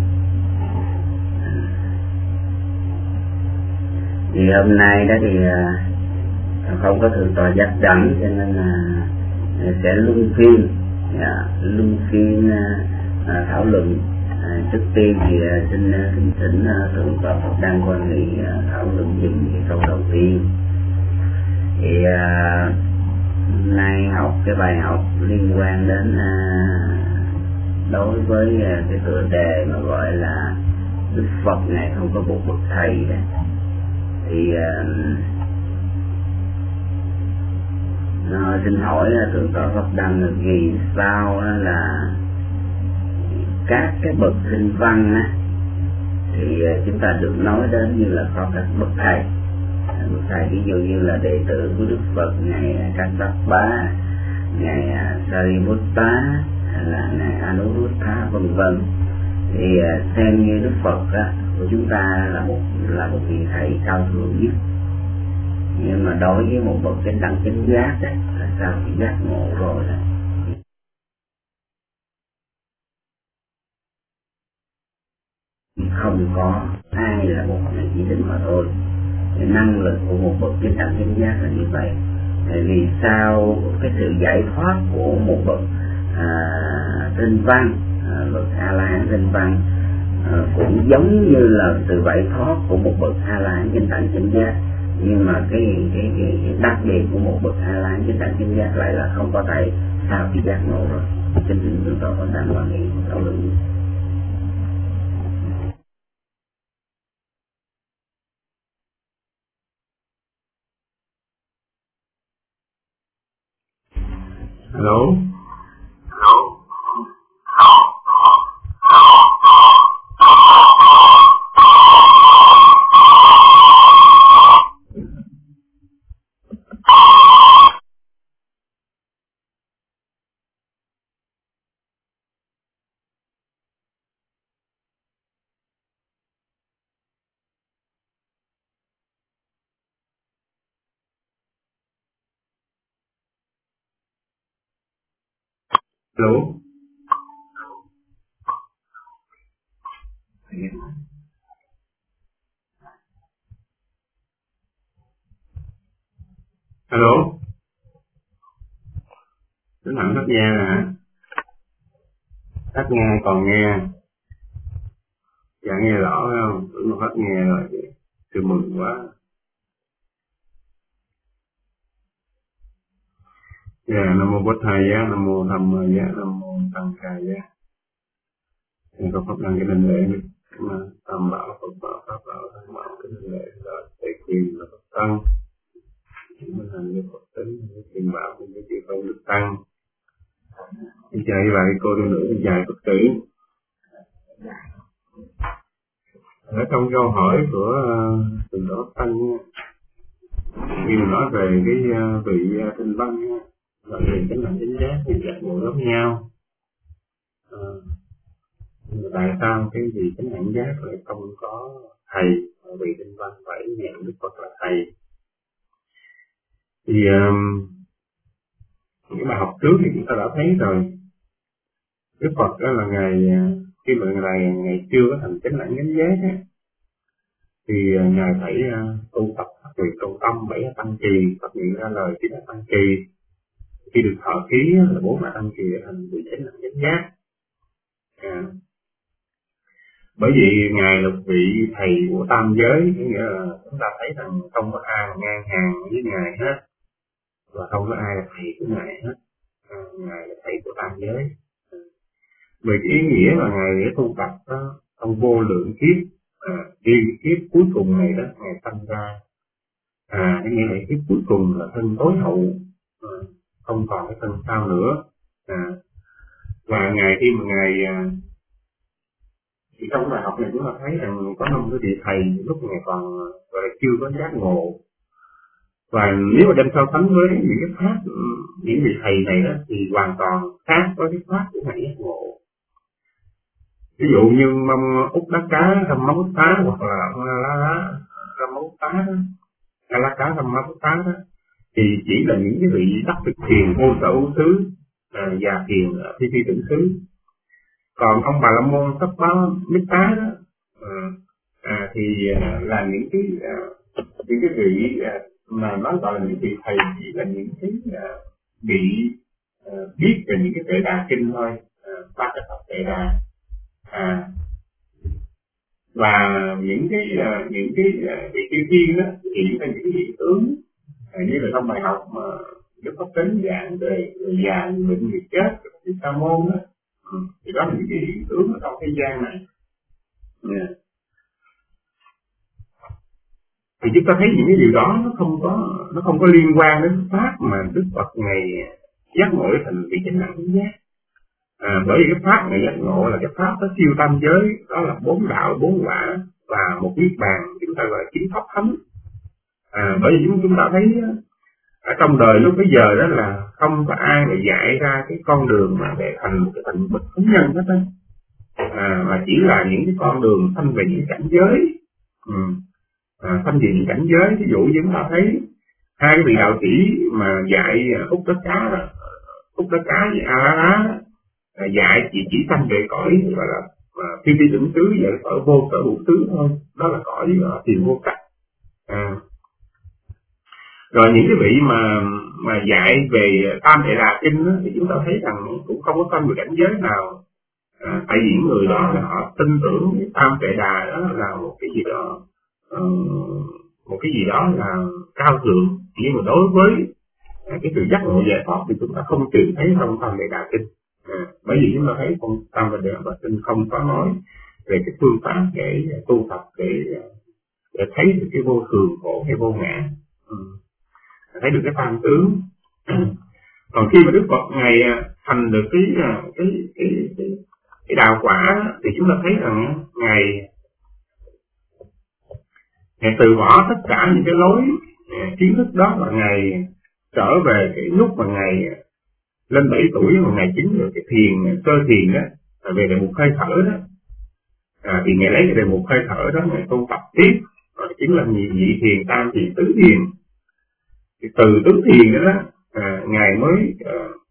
Thì hôm nay đó thì không có thượng tọa giác đẳng, cho nên là sẽ luân phiên à, luân phiên à, thảo luận. À, trước tiên thì à, xin kính thỉnh à, thượng tọa Pháp Đăng Quan Nghị à, thảo luận dùm cái câu đầu tiên. Thì à, hôm nay học cái bài học liên quan đến à, đối với à, cái tựa đề mà gọi là Đức Phật này không có một bậc thầy đó. Thì à, à, xin hỏi à, thượng tọa Pháp Đăng là vì sao á, là các cái bậc kinh văn á, thì chúng ta được nói đến như là có các bậc thầy. Bậc thầy ví dụ như là đệ tử của Đức Phật, ngài Kassapa, ngài Sariputta, hay là ngài Anuruddha vân vân. Thì xem như Đức Phật á, của chúng ta là một là một vị thầy cao thượng nhất. Nhưng mà đối với một bậc chánh đẳng chánh giác á, là sao thì giác ngộ rồi đó, không có ai là một người chỉ định mà thôi. Cái năng lực của một bậc chánh đẳng chánh giác là như vậy. Tại vì sao cái sự giải thoát của một bậc à, tinh văn, à, bậc A La Hán tinh văn à, cũng giống như là sự giải thoát của một bậc A La Hán chánh đẳng chánh giác. Nhưng mà cái cái cái, cái đặc biệt của một bậc A La Hán chánh đẳng chánh giác lại là không có thể sao khi giác ngộ rồi. Trên trình tự đó có đang quan hệ thảo luận. Hello. Hello. Hello. Tính hẳn hết nghe nè. Hết nghe còn nghe. Dạ nghe rõ phải không? Tính hết nghe rồi. Tôi mừng quá. Dạ, Nam mô Bổn Thầy Giá, Nam mô Tham Ma Giá, Nam mô Tăng Khai Giá. Thì có Pháp Đăng cái định lễ mà Tam Bảo, Phật Bảo, Pháp Bảo, Tam Bảo cái định lễ là Tề Quyền là Phật Tăng. Chúng mình hành như Phật Tính, Tiền Bảo cũng như Tiền Phong được Tăng. Xin chào các bạn cô đương nữ, xin chào Phật tử. Ở trong câu hỏi của Từ Đó Tăng, khi mình nói về cái vị tinh văn, là vị chánh đẳng chánh giác thì giác ngộ giống nhau. À, tại sao cái vị chánh đẳng giác lại không có thầy, vị tinh văn phải nhận Đức Phật là thầy? Thì um, cái bài học trước thì chúng ta đã thấy rồi. Đức Phật đó là ngày khi mà ngày ngày chưa có thành chánh đẳng chánh giác á, thì ngài phải uh, tu tập phát nguyện cầu tâm bảy tăng trì, phát nguyện ra lời chín tăng trì. Khi được thọ ký là bốn tăng trì để thành vị chánh đẳng chánh giác. À, bởi vì ngài là vị thầy của tam giới, nghĩa là chúng ta thấy rằng không có ai ngang hàng với ngài hết, và không có ai là thầy của ngài hết. À, ngài là thầy của tam giới. À, về cái ý nghĩa mà ngài để tu tập đó, trong vô lượng kiếp à, đi kiếp cuối cùng này đó ngài sanh ra, à cái nghĩa là kiếp cuối cùng là thân tối hậu, à, không còn cái thân sau nữa, à, và ngài khi mà ngài à, thì trong bài học này chúng ta thấy rằng có năm cái vị thầy lúc ngài còn gọi là chưa có giác ngộ, và nếu mà đem so sánh với những cái pháp những vị thầy này đó thì hoàn toàn khác với cái pháp của ngài giác ngộ. Ví dụ như mâm út đá cá răm mắm út tá, hoặc là lá lá răm mắm út tá đó, lá cá răm mắm út tá đó, thì chỉ là những cái vị đắc thực thiền vô sở ưu xứ à, và thiền phi phi tưởng xứ. Còn ông Bà La Môn Sắp Bá Mít Tá đó à, à, thì à, là những cái à, những cái vị à, mà nói gọi là những vị thầy, chỉ là những cái à, vị à, biết về những cái Tệ Đà kinh thôi, à, ba cái pháp Tệ Đà, à, và những cái à, những cái à, vị chư thiên đó hiện ra những cái hiện tướng à, như là trong bài học mà Đức Pháp Tính giảng về người già, người bệnh, người chết, cái Sa Môn đó. Ừ. Thì đó là những cái hiện tướng ở trong thế gian này. Yeah. Thì chúng ta thấy những cái điều đó nó không có nó không có liên quan đến pháp mà Đức Phật ngày giác ngộ thành vị chánh đẳng chánh giác. À, bởi vì cái pháp ngày giác ngộ là cái pháp nó siêu tam giới, đó là bốn đạo, bốn quả và một niết bàn, chúng ta gọi là chính pháp thánh. À, bởi vì chúng chúng ta thấy ở trong đời lúc bây giờ đó là không có ai để dạy ra cái con đường mà để thành một cái thành bậc thánh nhân hết á, à, mà chỉ là những cái con đường sanh về những cảnh giới, ừ. à, sanh về những cảnh giới. Ví dụ như chúng ta thấy hai cái vị đạo sĩ mà dạy út đất cá đó, út đất cá với a la lá à, dạy chỉ chỉ sanh về cõi gọi là phi phi tưởng xứ, vậy là cõi vô sở hữu xứ thôi, đó là cõi tiền vô cách. À, rồi những cái vị mà mà dạy về Tam Tệ Đà kinh đó, thì chúng ta thấy rằng cũng không có phân về cảnh giới nào, à, tại vì những người đó là họ tin tưởng cái Tam Tệ Đà đó là một cái gì đó uh, một cái gì đó là cao thượng, nhưng mà đối với uh, cái sự giác ngộ giải thoát thì chúng ta không tìm thấy trong Tam Tệ Đà kinh, à, bởi vì chúng ta thấy trong Tam Tệ Đà kinh không có nói về cái phương pháp để tu tập để để thấy được cái vô thường khổ hay vô ngã, ừ. thấy được cái tam tướng. Còn khi mà Đức Phật ngày thành được cái cái cái cái, cái đạo quả thì chúng ta thấy rằng ngài ngài từ bỏ tất cả những cái lối kiến thức đó, và ngài trở về cái lúc mà ngài lên bảy tuổi mà ngài chứng được cái thiền sơ thiền đó, về đề mục hơi thở đó, à, thì ngài lấy cái đề mục hơi thở đó ngài tu tập tiếp, và chính là nhị nhị thiền, tam thiền, tứ thiền. Thì từ tứ thiền đó, đó à, ngài mới à,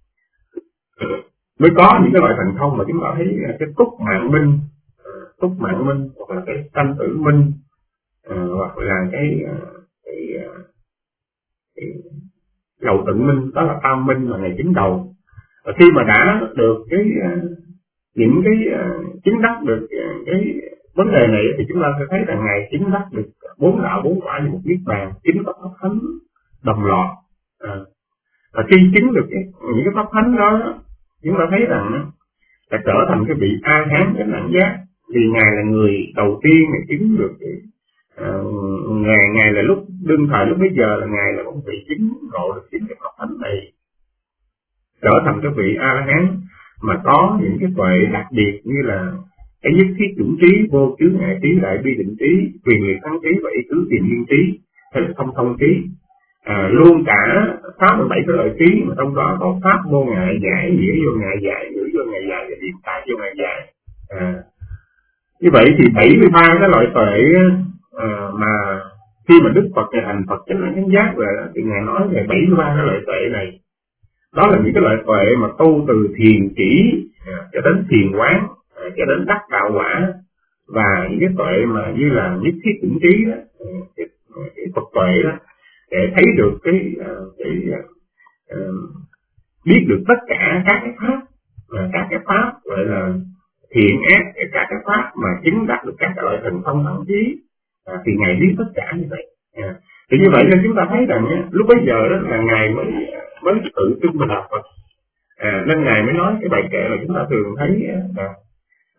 mới có những cái loại thành thông mà chúng ta thấy cái túc mạng minh, à, túc mạng minh hoặc là cái sanh tử minh, à, hoặc là cái cái, cái, cái đầu tự minh, đó là tam minh mà ngài chứng đầu. Và khi mà đã được cái những cái chứng đắc được cái vấn đề này thì chúng ta sẽ thấy rằng ngài chứng đắc được bốn đạo bốn quả như một niết bàn, chứng pháp pháp thánh đồng loạt. À, và khi chứng được cái, những cái pháp thánh đó, chúng ta thấy rằng là trở thành cái vị A Hán chánh đẳng giác, vì ngài là người đầu tiên ngài chứng được cái, uh, ngài ngài là lúc đương thời lúc bây giờ là ngài là một vị chứng ngộ được chứng cái pháp thánh này, trở thành cái vị A La Hán mà có những cái tuệ đặc biệt như là cái nhất thiết chủng trí, vô chướng ngại trí, đại bi định trí, quyền liệt thắng trí và ý tứ tiền nhiên trí, hay là thông thông trí. À, luôn cả sáu mươi bảy cái loại trí mà trong đó có pháp vô ngại giải, nghĩa vô ngại giải, ngữ vô ngại giải và điểm tại vô ngại giải. À, như vậy thì bảy mươi ba cái loại tuệ à, mà khi mà Đức Phật thành Phật chánh đẳng chánh giác rồi thì ngài nói về bảy mươi ba cái loại tuệ này, đó là những cái loại tuệ mà tu từ thiền chỉ à, cho đến thiền quán, à, cho đến đắc đạo quả, và những cái tuệ mà như là nhất thiết chủng trí đó, cái, cái Phật tuệ đó, để thấy được cái, cái uh, biết được tất cả các cái pháp, uh, các cái pháp gọi là thiện ác, các cái pháp mà chứng đắc được các cái loại thần thông thậm chí, uh, thì ngài biết tất cả như vậy. Uh, thì như vậy nên chúng ta thấy rằng uh, lúc bấy giờ đó là ngài mới mới tự xưng mình là Phật, uh, nên ngài mới nói cái bài kệ mà chúng ta thường thấy uh,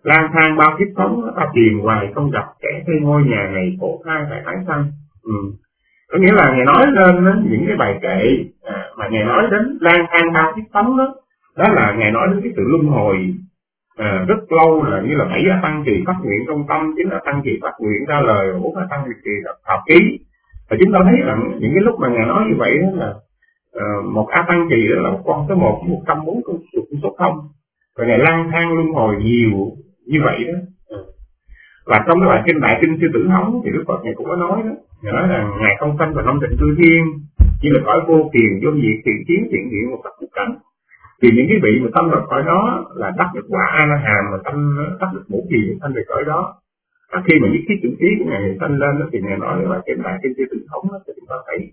lang thang bao kiếp sống, ta tìm hoài không gặp, kẻ thuê ngôi nhà này khổ thai phải tái sanh. Ừ. Có nghĩa là Ngài nói lên đó, những cái bài kệ à, mà Ngài nói đến lang thang bao kiếp sống đó, đó là Ngài nói đến cái sự luân hồi à, rất lâu, là như là bảy A Tăng Kỳ phát nguyện trong tâm, chín A Tăng Kỳ phát nguyện ra lời, bốn A Tăng Kỳ thọ ký. Và chúng ta thấy rằng những cái lúc mà Ngài nói như vậy đó là uh, một A Tăng Kỳ đó là một con số một, một trăm bốn mươi con số không, và Ngài lang thang luân hồi nhiều như vậy đó. Và trong cái bài kinh Đại Kinh Sư Tử Hống thì Đức Phật Ngài cũng có nói đó, Ngài nói rằng Ngài không sanh vào năm tịnh tư thiên, chỉ là cõi vô kiền vô diệt thiện chiến thiện hiện một sắc một cảnh. Thì những cái vị mà sanh vào cõi đó là đắc được quả A La Hàm, mà sanh đắc được ngũ kỳ sanh về cõi đó. À, khi mà nhất thiết chữ trí của Ngài sanh lên đó, thì Ngài nói là cái Đại Kinh Sư Tử Hống đó, thì chúng ta thấy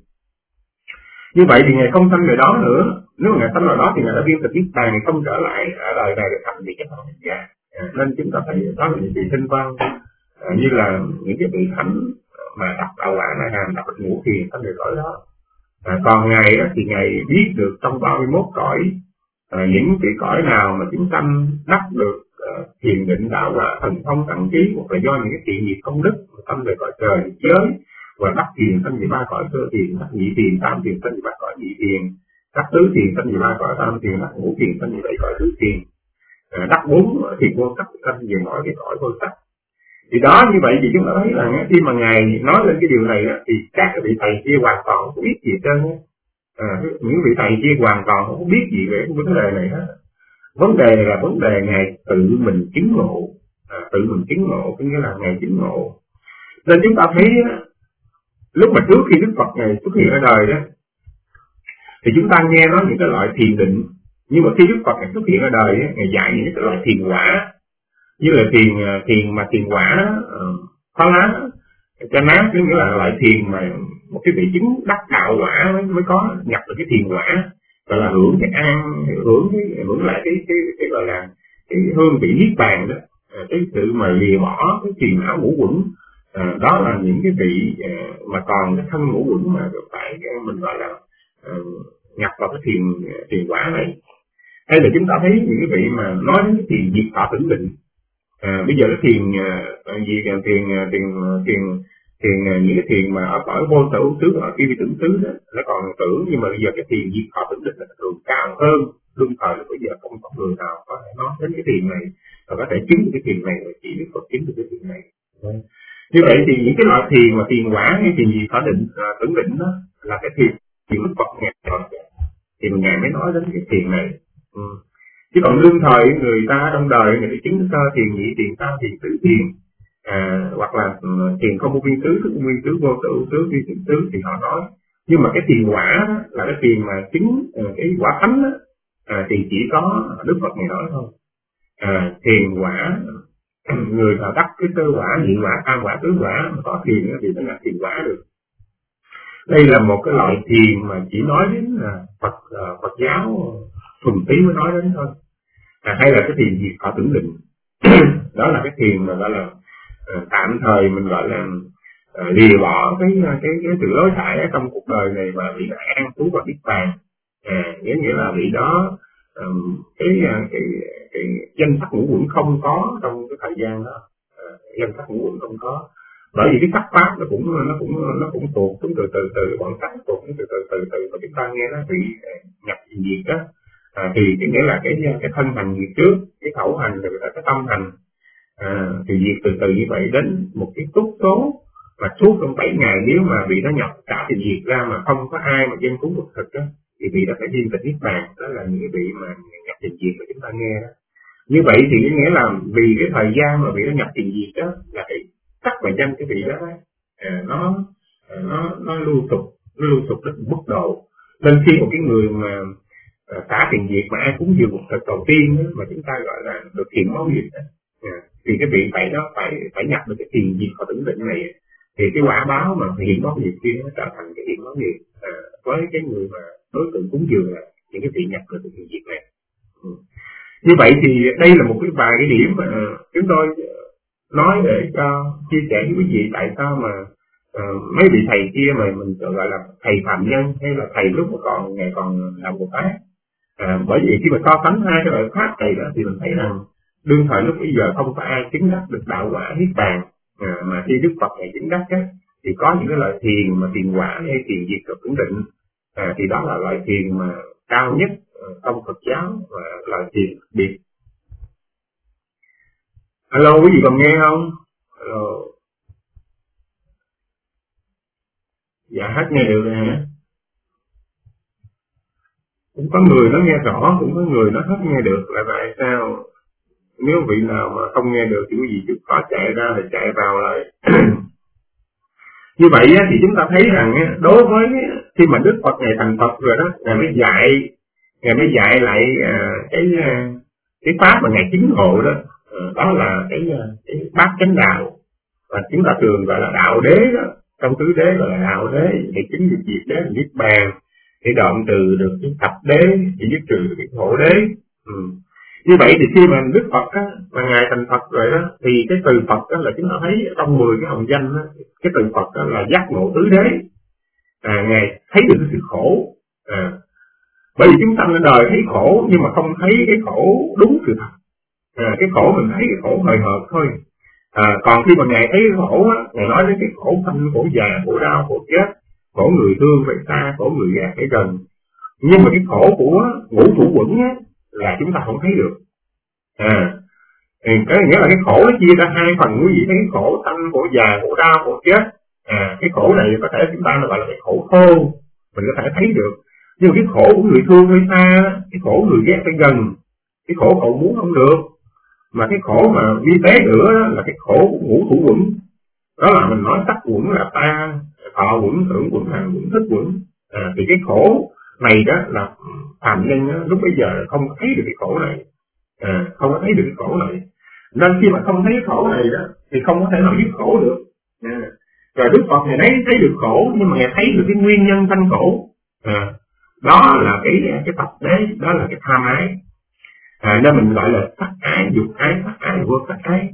như vậy thì Ngài không sanh về đó nữa. Nếu mà Ngài sanh vào đó thì Ngài đã viên tịch niết bàn, Ngài không trở lại ở đời này để thành vị cái phần già. À, nên chúng ta thấy đó là những vị tinh văn à, như là những cái vị thánh mà đắc đạo quả Na Hàm, đắc ngũ thiền sanh về cõi đó. À, còn Ngài đó, thì Ngài biết được trong ba mươi mốt cõi à, những cái cõi nào mà chúng sanh đắc được uh, thiền định đạo quả thần thông tận trí, hoặc là do những cái thiện nghiệp công đức mà sanh về cõi trời giới, và đắc thiền sanh về ba cõi sơ thiền, đắc nhị thiền tam thiền sanh về ba cõi nhị thiền, đắc tứ thiền sanh về ba cõi tam thiền, đắc ngũ thiền sanh về bảy cõi tứ thiền, à, đắc bốn thiền vô sắc sanh về mỗi cái cõi vô sắc. Thì đó, như vậy thì chúng ta thấy là khi mà Ngài nói lên cái điều này đó, thì các cái vị thầy kia hoàn toàn không biết gì trơn á. À, những vị thầy kia hoàn toàn không biết gì về cái vấn đề này hết. Vấn đề này là vấn đề Ngài tự mình chứng ngộ, à, tự mình chứng ngộ, có nghĩa là Ngài chứng ngộ. Nên chúng ta thấy đó, lúc mà trước khi Đức Phật Ngài xuất hiện ở đời đó, thì chúng ta nghe nói những cái loại thiền định, nhưng mà khi Đức Phật Ngài xuất hiện ở đời đó, Ngài dạy những cái loại thiền quả, như là thiền thiền mà thiền quả phá lá cho nát, tức nghĩa là loại thiền mà một cái vị chứng đắc đạo quả mới, mới có nhập được cái thiền quả, gọi là hưởng cái an, hưởng cái hưởng lại cái cái cái gọi là cái hương vị niết bàn đó, cái sự mà lìa bỏ cái phiền não ngũ quẩn. À, đó là những cái vị à, mà còn cái thân ngũ quẩn mà phải mình gọi là à, nhập vào cái thiền thiền quả này. Hay là chúng ta thấy những cái vị mà nói đến cái thiền diệt thọ tưởng định. À, bây giờ cái thiền gì thiền thiền thiền thiền thiền những cái thiền mà ở cõi vô sở ưu xứ, ở phi vi tưởng xứ đó, nó còn tưởng, nhưng mà bây giờ cái thiền diệt thọ tưởng định là thường cao hơn. Đương thời là bây giờ không có người nào có thể nói đến cái thiền này và có thể chứng cái thiền này, và chỉ Đức Phật chứng được cái thiền này. Đấy. Như vậy thì những cái loại thiền mà thiền quả hay thiền diệt thọ định à, tưởng định đó là cái thiền thiền Đức Phật Ngài rồi, thì Ngài mới nói đến cái thiền này. Ừ. Chứ còn đương thời người ta trong đời người ta chứng sơ thiền, nhị thiền, tam thiền, tứ thiền, à, hoặc là thiền không vô biên xứ, thức nguyên xứ, vô sở ưu xứ, phi tưởng xứ thì họ nói. Nhưng mà cái thiền quả đó, là cái thiền mà chứng cái quả thánh đó, à, thì chỉ có Đức Phật Ngài nói thôi. À, thiền quả người nào đắc cái sơ quả, nhị quả, tam quả, tứ quả mà có thiền thì mới là thiền quả được. Đây là một cái loại thiền mà chỉ nói đến là Phật Phật giáo thuần túy mới nói đến thôi. À, hay là cái thiền diệt thọ tưởng định. Đó là cái thiền mà gọi là uh, tạm thời mình gọi là uh, lìa bỏ cái cái cái sự lối xài ở trong cuộc đời này, và bị an trú và niết bàn. À, nghĩa nghĩa là vị đó um, cái, cái cái cái danh sắc ngũ quẩn không có trong cái thời gian đó. À, danh sắc ngũ quẩn không có, bởi vì cái sắc pháp nó cũng nó cũng nó cũng tuột xuống từ từ từ bọn sắc tuột xuống từ từ từ từ và chúng ta nghe nó bị nhập diệt đó. À, thì cái nghĩa là cái cái thân hành diệt trước, cái khẩu hành rồi cái tâm hành, à, thì diệt từ từ như vậy đến một cái túc số mà suốt trong bảy ngày, nếu mà vị đó nhập cả thì diệt ra mà không có ai mà dân cúng vật thực đó, thì vị đó phải viên tịch niết bàn. Đó là những vị mà nhập tiền diệt mà chúng ta nghe đó. Như vậy thì cái nghĩa là vì cái thời gian mà vị đó nhập tiền diệt đó là phải tắt và danh cái vị đó, à, nó nó nó lưu tục nó lưu tục đến mức độ. Nên khi một cái người mà xả tiền diệt mà ai cúng dường một thực đầu tiên đó, mà chúng ta gọi là được hiện máu diệt đó, à, thì cái vị vậy đó phải phải nhập được cái tiền diệt thọ tưởng định này, thì cái quả báo mà hiện máu diệt kia nó trở thành cái hiện máu diệt à, với cái người mà đối tượng cúng dường là những cái vị nhập được cái tiền diệt này. Ừ. Như vậy thì đây là một cái vài cái điểm mà chúng tôi nói để cho chia sẻ với quý vị tại sao mà uh, mấy vị thầy kia mà mình gọi là thầy phạm nhân hay là thầy lúc mà còn ngày còn làm Bồ Tát. À, bởi vì khi mà so sánh hai cái loại pháp thầy đó thì mình thấy rằng đương thời lúc bây giờ không có ai chứng đắc được đạo quả niết bàn, à, mà khi Đức Phật này chứng đắc á, thì có những cái loại thiền mà thiền quả hay thiền diệt cực tưởng định, à, thì đó là loại thiền mà cao nhất trong Phật giáo và loại thiền biệt. Alo, quý vị còn nghe không? Alo. Dạ hết nghe được rồi hả? Cũng có người nó nghe rõ, cũng có người nó hết nghe được, là tại sao? Nếu vị nào mà không nghe được thì quý vị chịu khó chạy ra thì chạy vào lại. Như vậy thì chúng ta thấy rằng đối với khi mà Đức Phật này thành Phật rồi đó, Ngài mới dạy, Ngài mới dạy lại cái cái pháp mà Ngài chứng ngộ đó, đó là cái, cái bát chánh đạo, và chúng ta thường gọi là đạo đế đó, trong tứ đế gọi là đạo đế, để chứng được diệt đế niết bàn, để đoạn trừ được cái thập đế, để dứt trừ được cái khổ đế. Ừ. Như vậy thì khi mà Đức Phật á, mà Ngài thành Phật rồi đó, thì cái từ Phật đó là chúng ta thấy trong mười cái hồng danh đó, cái từ Phật đó là giác ngộ tứ đế. À, Ngài thấy được cái sự khổ. À, bởi vì chúng ta lên đời thấy khổ nhưng mà không thấy cái khổ đúng sự thật. À, cái khổ mình thấy cái khổ hời hợt thôi. À, còn khi mà Ngài thấy cái khổ á, Ngài nói đến cái khổ sanh, khổ già, khổ đau, khổ chết, khổ người thương phải xa, khổ người ghét phải gần. Nhưng mà cái khổ của ngũ thủ quẩn á, là chúng ta không thấy được. À, cái nghĩa là cái khổ nó chia ra hai phần, quý vị thấy cái khổ sanh, khổ già, khổ đau, khổ chết. À, cái khổ này có thể chúng ta gọi là cái khổ khô, mình có thể thấy được. Nhưng mà cái khổ của người thương hơi xa, cái khổ người ghét phải gần, cái khổ cậu muốn không được. Mà cái khổ mà vi tế nữa là cái khổ của ngũ thủ quẩn. Đó là mình nói sắc quẩn là ta, thọ quẩn, tưởng quẩn, hành quẩn, thức quẩn. À, thì cái khổ này đó là phàm nhân đó, lúc bây giờ không thấy được cái khổ này. À, không có thấy được cái khổ này. Nên khi mà không thấy cái khổ này đó thì không có thể nào dứt khổ được. À, rồi Đức Phật này thấy, thấy được khổ nhưng mà Ngài thấy được cái nguyên nhân sanh khổ. À, đó là cái cái tập đế, đó là cái tham ái. À, nên mình gọi là sắc ái, dục ái, sắc ái, vô sắc ái.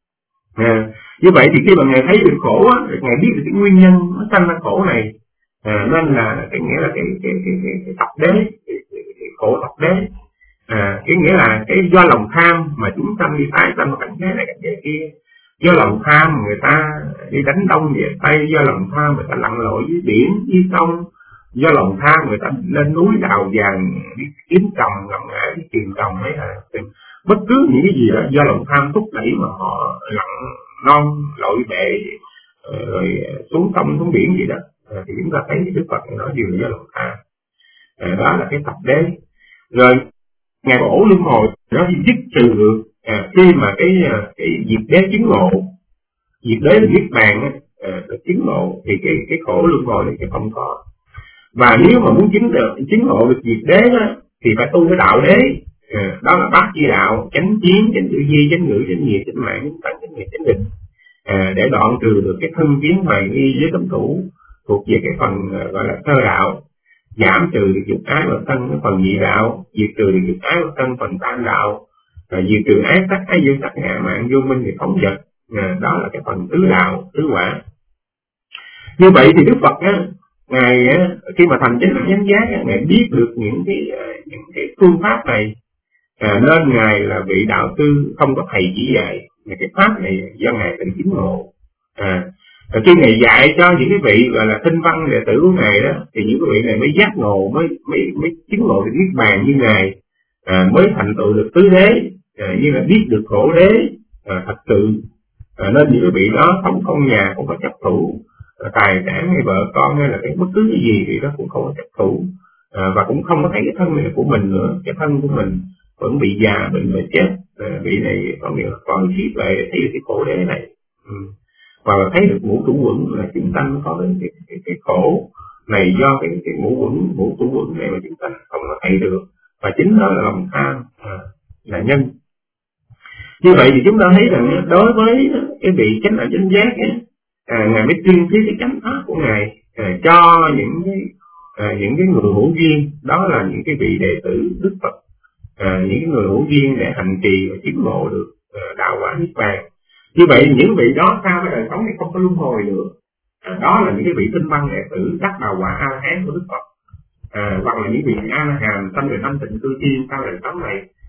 À, như vậy thì khi mà Ngài thấy được khổ á, Ngài biết được cái nguyên nhân nó sanh ra khổ này. À, nên là cái nghĩa là cái cái cái cái, cái tập đế, cái, cái, cái khổ tập đế. À, cái nghĩa là cái do lòng tham mà chúng sanh đi tái sanh cảnh giới này cảnh giới kia. Do lòng tham người ta đi đánh đông về Tây, do lòng tham người ta lặn lội dưới biển, dưới sông, do lòng tham người ta lên núi đào vàng đi kiếm chồng, ngậm ngã đi tìm chồng ấy là bất cứ những cái gì đó do lòng tham thúc đẩy mà họ lặn non lội bè rồi xuống sông xuống biển gì đó. À, thì chúng ta thấy Đức Phật nói gì là do lòng tham. À, đó là cái tập đế. Rồi Ngài khổ luân hồi nó dứt trừ được. À, khi mà cái cái diệt đế chứng ngộ, diệt đế là niết bàn à, chứng ngộ thì cái cái khổ luân hồi này thì không có. Và nếu mà muốn chứng được chứng ngộ được diệt đế đó, thì phải tu cái đạo đế. À, đó là bát chi đạo: chánh kiến, chánh tư duy, chánh ngữ, chánh nghiệp, chánh mạng, chánh tánh, chánh nghiệp, chánh định. À, để đoạn trừ được cái thân kiến hoài nghi với cấm thủ thuộc về cái phần uh, gọi là sơ đạo, giảm trừ được dục ái và thân cái phần nhị đạo, diệt trừ được dục ái và thân phần tam đạo, rồi diệt trừ ái sắc, ái dương sắc, ngạ mạn, vô minh thì phóng vật. À, đó là cái phần tứ đạo, tứ quả. Như vậy thì Đức Phật á, Ngài á, khi mà thành chánh đẳng chánh giác, Ngài biết được những cái những cái phương pháp này. À, nên Ngài là vị đạo sư không có thầy chỉ dạy, mà cái pháp này do Ngài tự chứng ngộ. À, rồi khi Ngài dạy cho những cái vị gọi là tinh văn đệ tử của Ngài đó, thì những cái vị này mới giác ngộ, mới mới mới chứng ngộ được niết bàn như Ngài, à, mới thành tựu được tứ đế, à, như là biết được khổ đế à, thật sự. À, nên những cái vị đó không không nhà, không có chấp thủ à, tài sản hay vợ con hay là cái bất cứ cái gì thì đó cũng không có chấp thủ, à, và cũng không có thấy cái thân này của mình nữa, cái thân của mình vẫn bị già, bệnh và chết. À, vị này có nghĩa là có trí tuệ thấy được cái khổ đế này. Ừ. Và thấy được ngũ thủ quẩn là chúng ta có cái, cái, cái, cái khổ này do cái, cái ngũ quẩn, ngũ thủ quẩn này mà chúng ta không có thấy được, và chính đó là lòng tham à, là nhân. Như vậy thì chúng ta thấy rằng đối với cái vị chánh đẳng chánh giác ấy, à, Ngài mới tuyên thuyết cái chánh pháp của Ngài à, cho những cái à, những cái người hữu duyên, đó là những cái vị đệ tử Đức Phật, à, những cái người hữu duyên để hành trì và chứng ngộ được à, đạo quả niết bàn. Như vậy những vị đó sau cái đời sống này không có luân hồi nữa. À, đó là những cái vị tinh văn đệ tử đắc đạo quả A La Hán của Đức Phật, à, hoặc là những vị A La Hán sanh về năm tịnh cư thiên sau đời sống này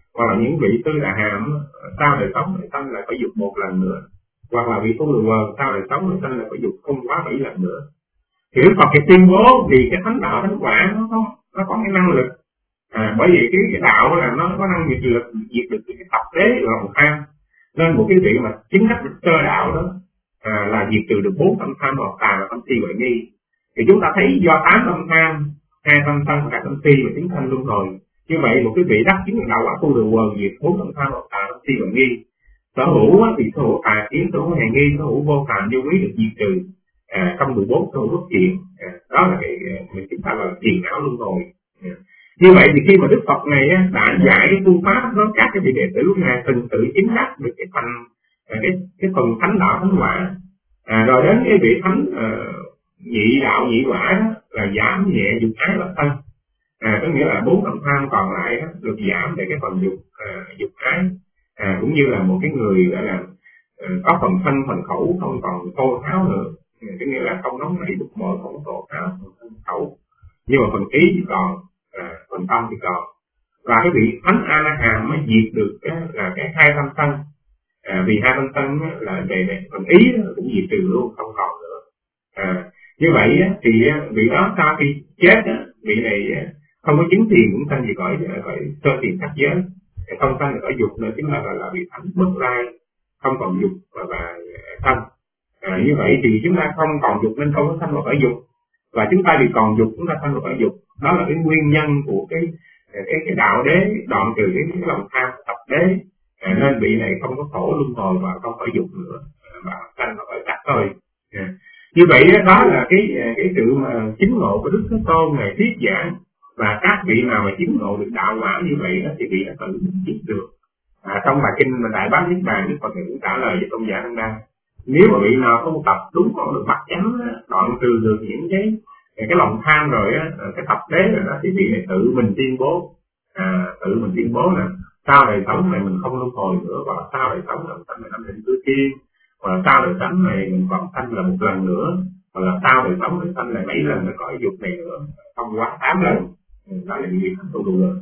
hoặc là những vị Tư Đà Hàm sau đời sống này sanh lại phải dục một lần nữa, hoặc là vị Tu Đồ Quần sau đời sống này sanh lại phải dục không quá bảy lần nữa. Thì Đức Phật thì tuyên bố vì cái thánh đạo thánh quả nó có nó có cái năng lực, à, bởi vì cái, cái đạo là nó có năng lực lực diệt được cái tập đế lòng tham, nên một cái vị mà chính đắc được cơ đạo đó à, là diệt trừ được bốn tâm tham hoặc tà và tâm si huệ nghi. Thì chúng ta thấy do tám tâm tham, hai tâm sân và tâm si và chính sanh luân hồi. Như vậy một cái vị đắc chính đạo quả Tu Đồ Quần diệt bốn tâm tham hoặc tà tâm si huệ nghi. Sở hữu thì sở hữu tà kiến, sở hữu hèn nghi, sở hữu vô phạm vô quý được diệt trừ. À, trong mười bốn sở hữu bất thiện, à, đó là cái mình chúng ta là thiền não luân hồi. À. Như vậy thì khi mà Đức Phật này á, đã dạy cái phương pháp với các cái vị đệ tử ngài từng tự chính đắc được cái thành à, cái cái phần thánh đạo thánh quả, à, rồi đến cái vị thánh à, nhị đạo nhị quả đó, là giảm nhẹ dục ái và thân, à, có nghĩa là bốn tâm tham còn lại đó, được giảm về cái phần dục à, dục ái, à, cũng như là một cái người gọi là à, có phần thân phần khẩu không còn thô tháo nữa, có nghĩa là không nóng nảy bực bội, không thô tháo phần thân khẩu, nhưng mà phần ý thì còn, à, phần tâm thì còn. Và cái vị thánh A La Hàm mới diệt được cái là cái hai tâm sân, à, vì hai tâm sân là về về phần ý cũng diệt trừ luôn, không còn nữa. À, như vậy thì vị đó sau khi chết vị này không có chứng tiền cũng sanh gì cõi cõi sơ tiền sắc giới, không sanh là cõi dục nữa, chính là là vị thánh bất lai, không còn dục và, và sanh. À, như vậy thì chúng ta không còn dục nên không có sanh vào cõi dục, và chúng ta vì còn dục chúng ta sanh vào cõi dục. Đó là cái nguyên nhân của cái cái cái đạo đế đoạn trừ cái, cái lòng tham tập đế, à, nên vị này không có khổ luân hồi và không phải dục nữa, và sanh vào cõi sắc thôi. À, như vậy đó là cái cái sự mà chứng ngộ của Đức Thế Tôn này thuyết giảng, và các vị nào mà chứng ngộ được đạo quả như vậy đó thì vị đã tự chứng được. À, trong bài kinh mà Đại Bát Niết Bàn Đức Phật cũng trả lời với Tôn giả Đăng Đa, nếu mà vị nào tu tập đúng con đường bát chánh, đoạn trừ được những cái cái lòng tham rồi á, cái tập đế rồi đó, thì vị này tự mình tuyên bố, à, tự mình tuyên bố là sau đời sống này mình không luân hồi nữa, và sau đời sống này mình thành hình tứ thiên, và sau đời sống này mình còn sanh là một lần nữa, hoặc là sau đời sống này sanh lại mấy lần ở cõi dục này nữa, không quá tám lần. Đó là những vị thánh tu đồ.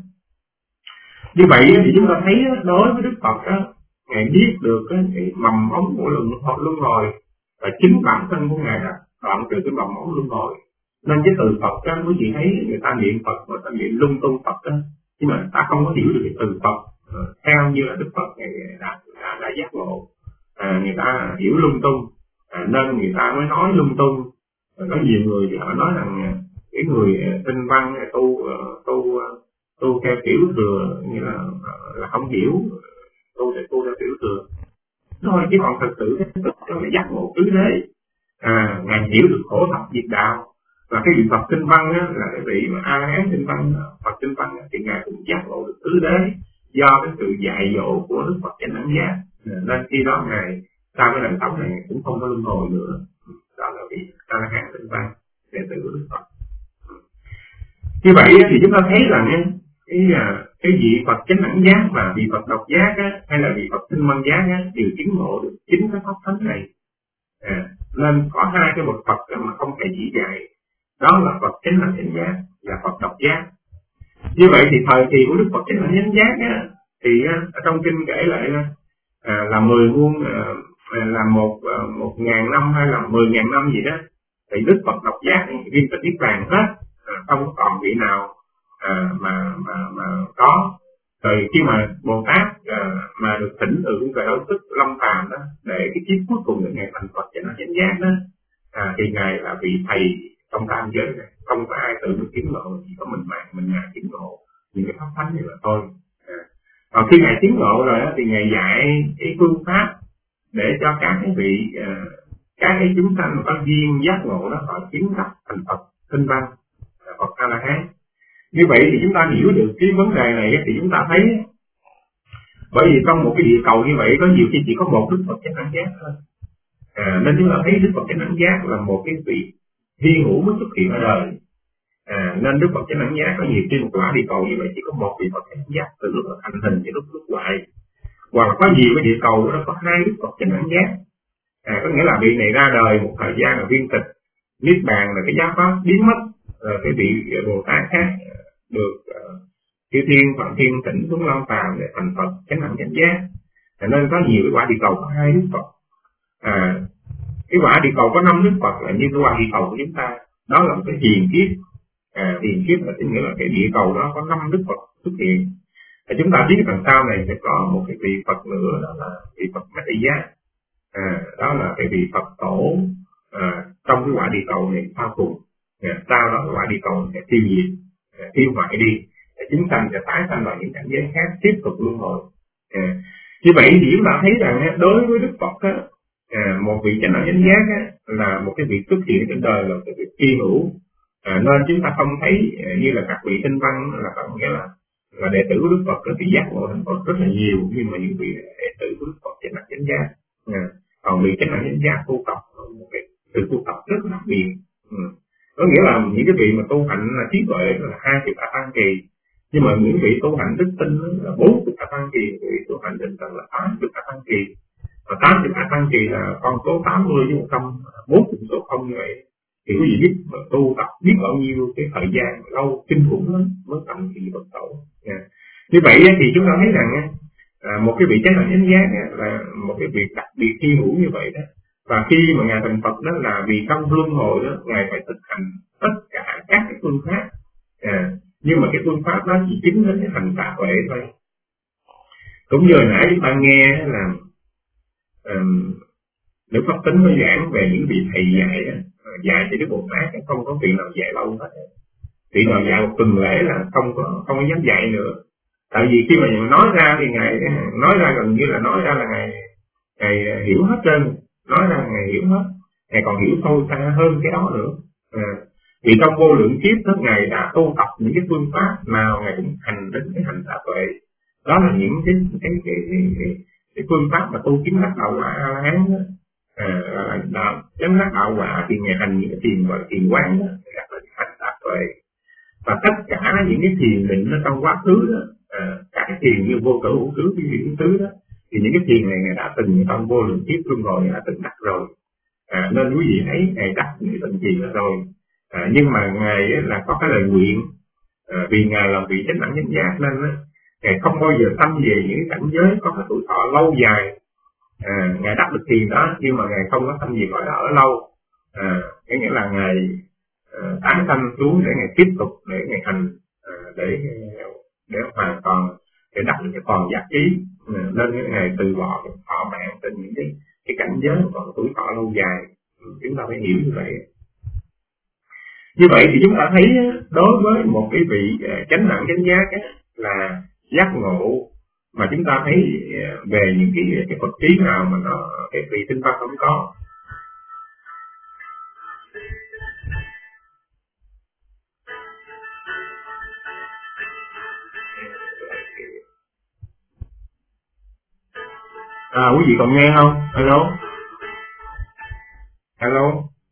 Như vậy thì chúng ta thấy đối với Đức Phật đó, ngài biết được cái mầm móng của luân luân hồi, và chính bản thân của ngài là đoạn trừ cái mầm móng luân hồi. Nên cái từ Phật đó, quý vị thấy người ta niệm Phật, người ta niệm lung tung Phật đó, nhưng mà ta không có hiểu được cái từ Phật theo như là Đức Phật ngài đã đã, đã giác ngộ. À, người ta hiểu lung tung, à, nên người ta mới nói lung tung. Có nhiều người thì họ nói rằng cái người tinh văn tu tu tu theo tiểu thừa, như là là không hiểu, tu theo tu theo tiểu thừa thôi, chứ còn thật sự cái Phật đó là giác ngộ tứ đế. À, ngài hiểu được khổ tập diệt đạo, và cái vị Phật tinh văn á, là cái vị mà A La Hán tinh văn, Phật tinh văn á, thì ngài cũng giác ngộ được tứ đế do cái sự dạy dỗ của Đức Phật Chánh Đẳng Giác, nên khi đó ngài sau cái lần sống này cũng không có luân hồi nữa. Đó là vị A La Hán tinh văn, đệ tử của Đức Phật. Như vậy thì chúng ta thấy rằng cái cái vị Phật Chánh Đẳng Giác và vị Phật Độc Giác á, hay là vị Phật Tinh Văn Giác á, đều chứng ngộ được chính cái pháp thánh này. À, nên có hai cái bậc Phật mà không thể chỉ dạy, đó là Phật Chánh Đẳng Giác và Phật Độc Giác. Như vậy thì thời kỳ của Đức Phật Chánh Đẳng Giác á, thì ở trong kinh kể lại à, là mười muôn à, là một à, một ngàn năm hay là mười ngàn năm gì đó, thì Đức Phật Độc Giác viên tịch niết bàn hết, à, không còn vị nào à, mà mà mà có. Rồi khi mà Bồ Tát à, mà được thỉnh từ về đối thức lâm phàm đó, để cái kiếp cuối cùng để ngài thành Phật Chánh Đẳng Giác đó, à, thì ngài là vị thầy trong tam giới này, không có ai tự được chứng ngộ, chỉ có mình mạng mình ngài chứng ngộ những cái pháp thánh như là thôi. À, còn khi ngài chứng ngộ rồi đó, thì ngài dạy cái phương pháp để cho các cái vị uh, các cái chúng sanh có duyên giác ngộ đó họ chứng đắc thành Phật tinh văn, Phật A La Hán. Như vậy thì chúng ta hiểu được cái vấn đề này thì chúng ta thấy, bởi vì trong một cái địa cầu như vậy có nhiều khi chỉ có một Đức Phật Chánh Đẳng Giác thôi, à, nên chúng ta thấy Đức Phật Chánh Đẳng Giác là một cái vị hy hữu mới xuất hiện ở đời. À, nên Đức Phật Chánh Đẳng Giác có nhiều khi một quả địa cầu như vậy chỉ có một vị Phật Chánh Đẳng Giác từ lúc thành hình đến lúc lúc hoại, hoặc là có nhiều cái địa cầu đó có hai Đức Phật Chánh Đẳng Giác. À, có nghĩa là vị này ra đời một thời gian là viên tịch niết bàn là cái giáo pháp biến mất, rồi cái vị Bồ Tát khác được uh, chư thiên Phạm Thiên Thỉnh xuống Long Phàm để thành Phật chánh đẳng chánh giác. Nên có nhiều cái quả địa cầu có hai Đức Phật. À, cái quả địa cầu có năm Đức Phật là như cái quả địa cầu của chúng ta, đó là một cái hiền kiếp. À, hiền kiếp là nghĩa là cái địa cầu đó có năm Đức Phật xuất hiện. Và chúng ta biết rằng sau này sẽ có một cái vị Phật nữa, đó là vị Phật Mách Thị Giá. À, đó là cái vị Phật tổ à, trong cái quả địa cầu này sau cùng. À, sau đó quả địa cầu sẽ tiêu diệt, à, tiêu hoại đi, chúng sanh sẽ tái sanh vào những cảnh giới khác tiếp tục luân hồi. À, như vậy thì chúng ta thấy rằng đối với Đức Phật á, à, một vị chánh đẳng chánh giác á, là một cái việc xuất hiện trên đời là cái việc hy hữu. À, nên chúng ta không thấy như là các vị tinh văn là có nghĩa là là đệ tử của Đức Phật thì giác ngộ thành Phật rất là nhiều, nhưng mà những vị đệ tử của Đức Phật chánh đẳng chánh giác. À, còn vị chánh đẳng chánh giác tu tập một cái sự tu tập rất là đặc biệt. Ừ. Có nghĩa là những cái vị mà tu hạnh là trí tuệ là hai chục a tăng kỳ, nhưng mà những vị tu hạnh đức tin là bốn chục a tăng kỳ, vị tu hạnh định tần là tám chục a tăng kỳ, và tám chục a tăng kỳ là con số tám mươi chứ không bốn chục số không như vậy. Thì quý vị biết mà tu tập biết bao nhiêu cái thời gian lâu kinh khủng lắm mới thành kỳ Phật tổ. Yeah. Như vậy thì chúng ta thấy rằng à, một cái vị chánh đẳng chánh giác là một cái việc đặc biệt hy hữu như vậy đó. Và khi mà ngài thành Phật đó là vì trong luân hồi đó ngài phải thực hành tất cả các cái phương pháp. À, nhưng mà cái phương pháp đó chỉ chính đến cái hành tạ huệ thôi. Cũng như hồi nãy chúng ta nghe là um, Đức Phật Tính có giảng về những vị thầy dạy đó, dạy thì Đức Bồ Tát không có vị nào dạy lâu hết. Vị nào dạy một tuần lễ là không có không có dám dạy nữa. Tại vì khi mà nói ra thì ngài nói ra gần như là nói ra là ngài ngài hiểu hết trơn, nói ra là ngài hiểu hết, ngài còn hiểu sâu xa hơn cái đó nữa. À, vì trong vô lượng kiếp đó ngài đã tu tập những cái phương pháp nào ngài cũng hành đến cái hành tạ tuệ. Đó là những cái cái cái cái, cái, cái phương pháp mà tu chứng đắc đạo quả A La Hán đó. À, đạo chấm đắc đạo quả thì ngài hành những cái thiền gọi là thiền quán đó, gọi là hành tạ tuệ. Và tất cả những cái thiền định nó trong quá khứ đó, à, các cái thiền như vô tử hữu tứ vi viễn tứ đó, thì những cái thiền này ngài đã từng trong vô lượng kiếp luân hồi ngài đã từng đắc rồi. À, nên quý vị thấy ngài đắc những cái tầng thiền đó rồi. À, nhưng mà ngài là có cái lời nguyện, à, vì ngài là vị chánh đẳng chánh giác nên á, ngài không bao giờ tâm về những cảnh giới có cái tuổi thọ lâu dài. À, ngài đắc được thiền đó nhưng mà ngài không có tâm gì gọi là ở lâu. À, cái nghĩa là ngài uh, tán sanh xuống để ngài tiếp tục để ngài hành, uh, để để hoàn toàn để đắc được cái còn giác trí. Uh, nên ngài từ bỏ cái thọ mạng trên những cái cái cảnh giới còn tuổi thọ lâu dài. Uh, chúng ta phải hiểu như vậy. Như vậy thì chúng ta thấy đối với một cái vị chánh đẳng chánh giác á, là giác ngộ mà chúng ta thấy về những cái cái Phật trí nào mà nó cái vị tinh văn không có. À, quý vị còn nghe không? Hello, hello,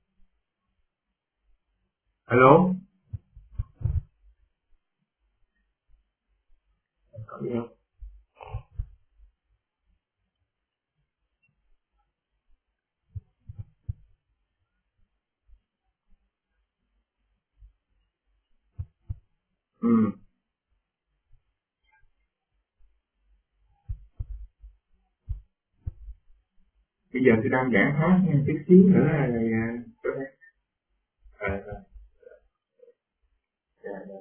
hello. Có nghe không? Ừ. Bây giờ tôi đang giảng hết nha, chút xíu nữa là tôi đây. À, à, à, à.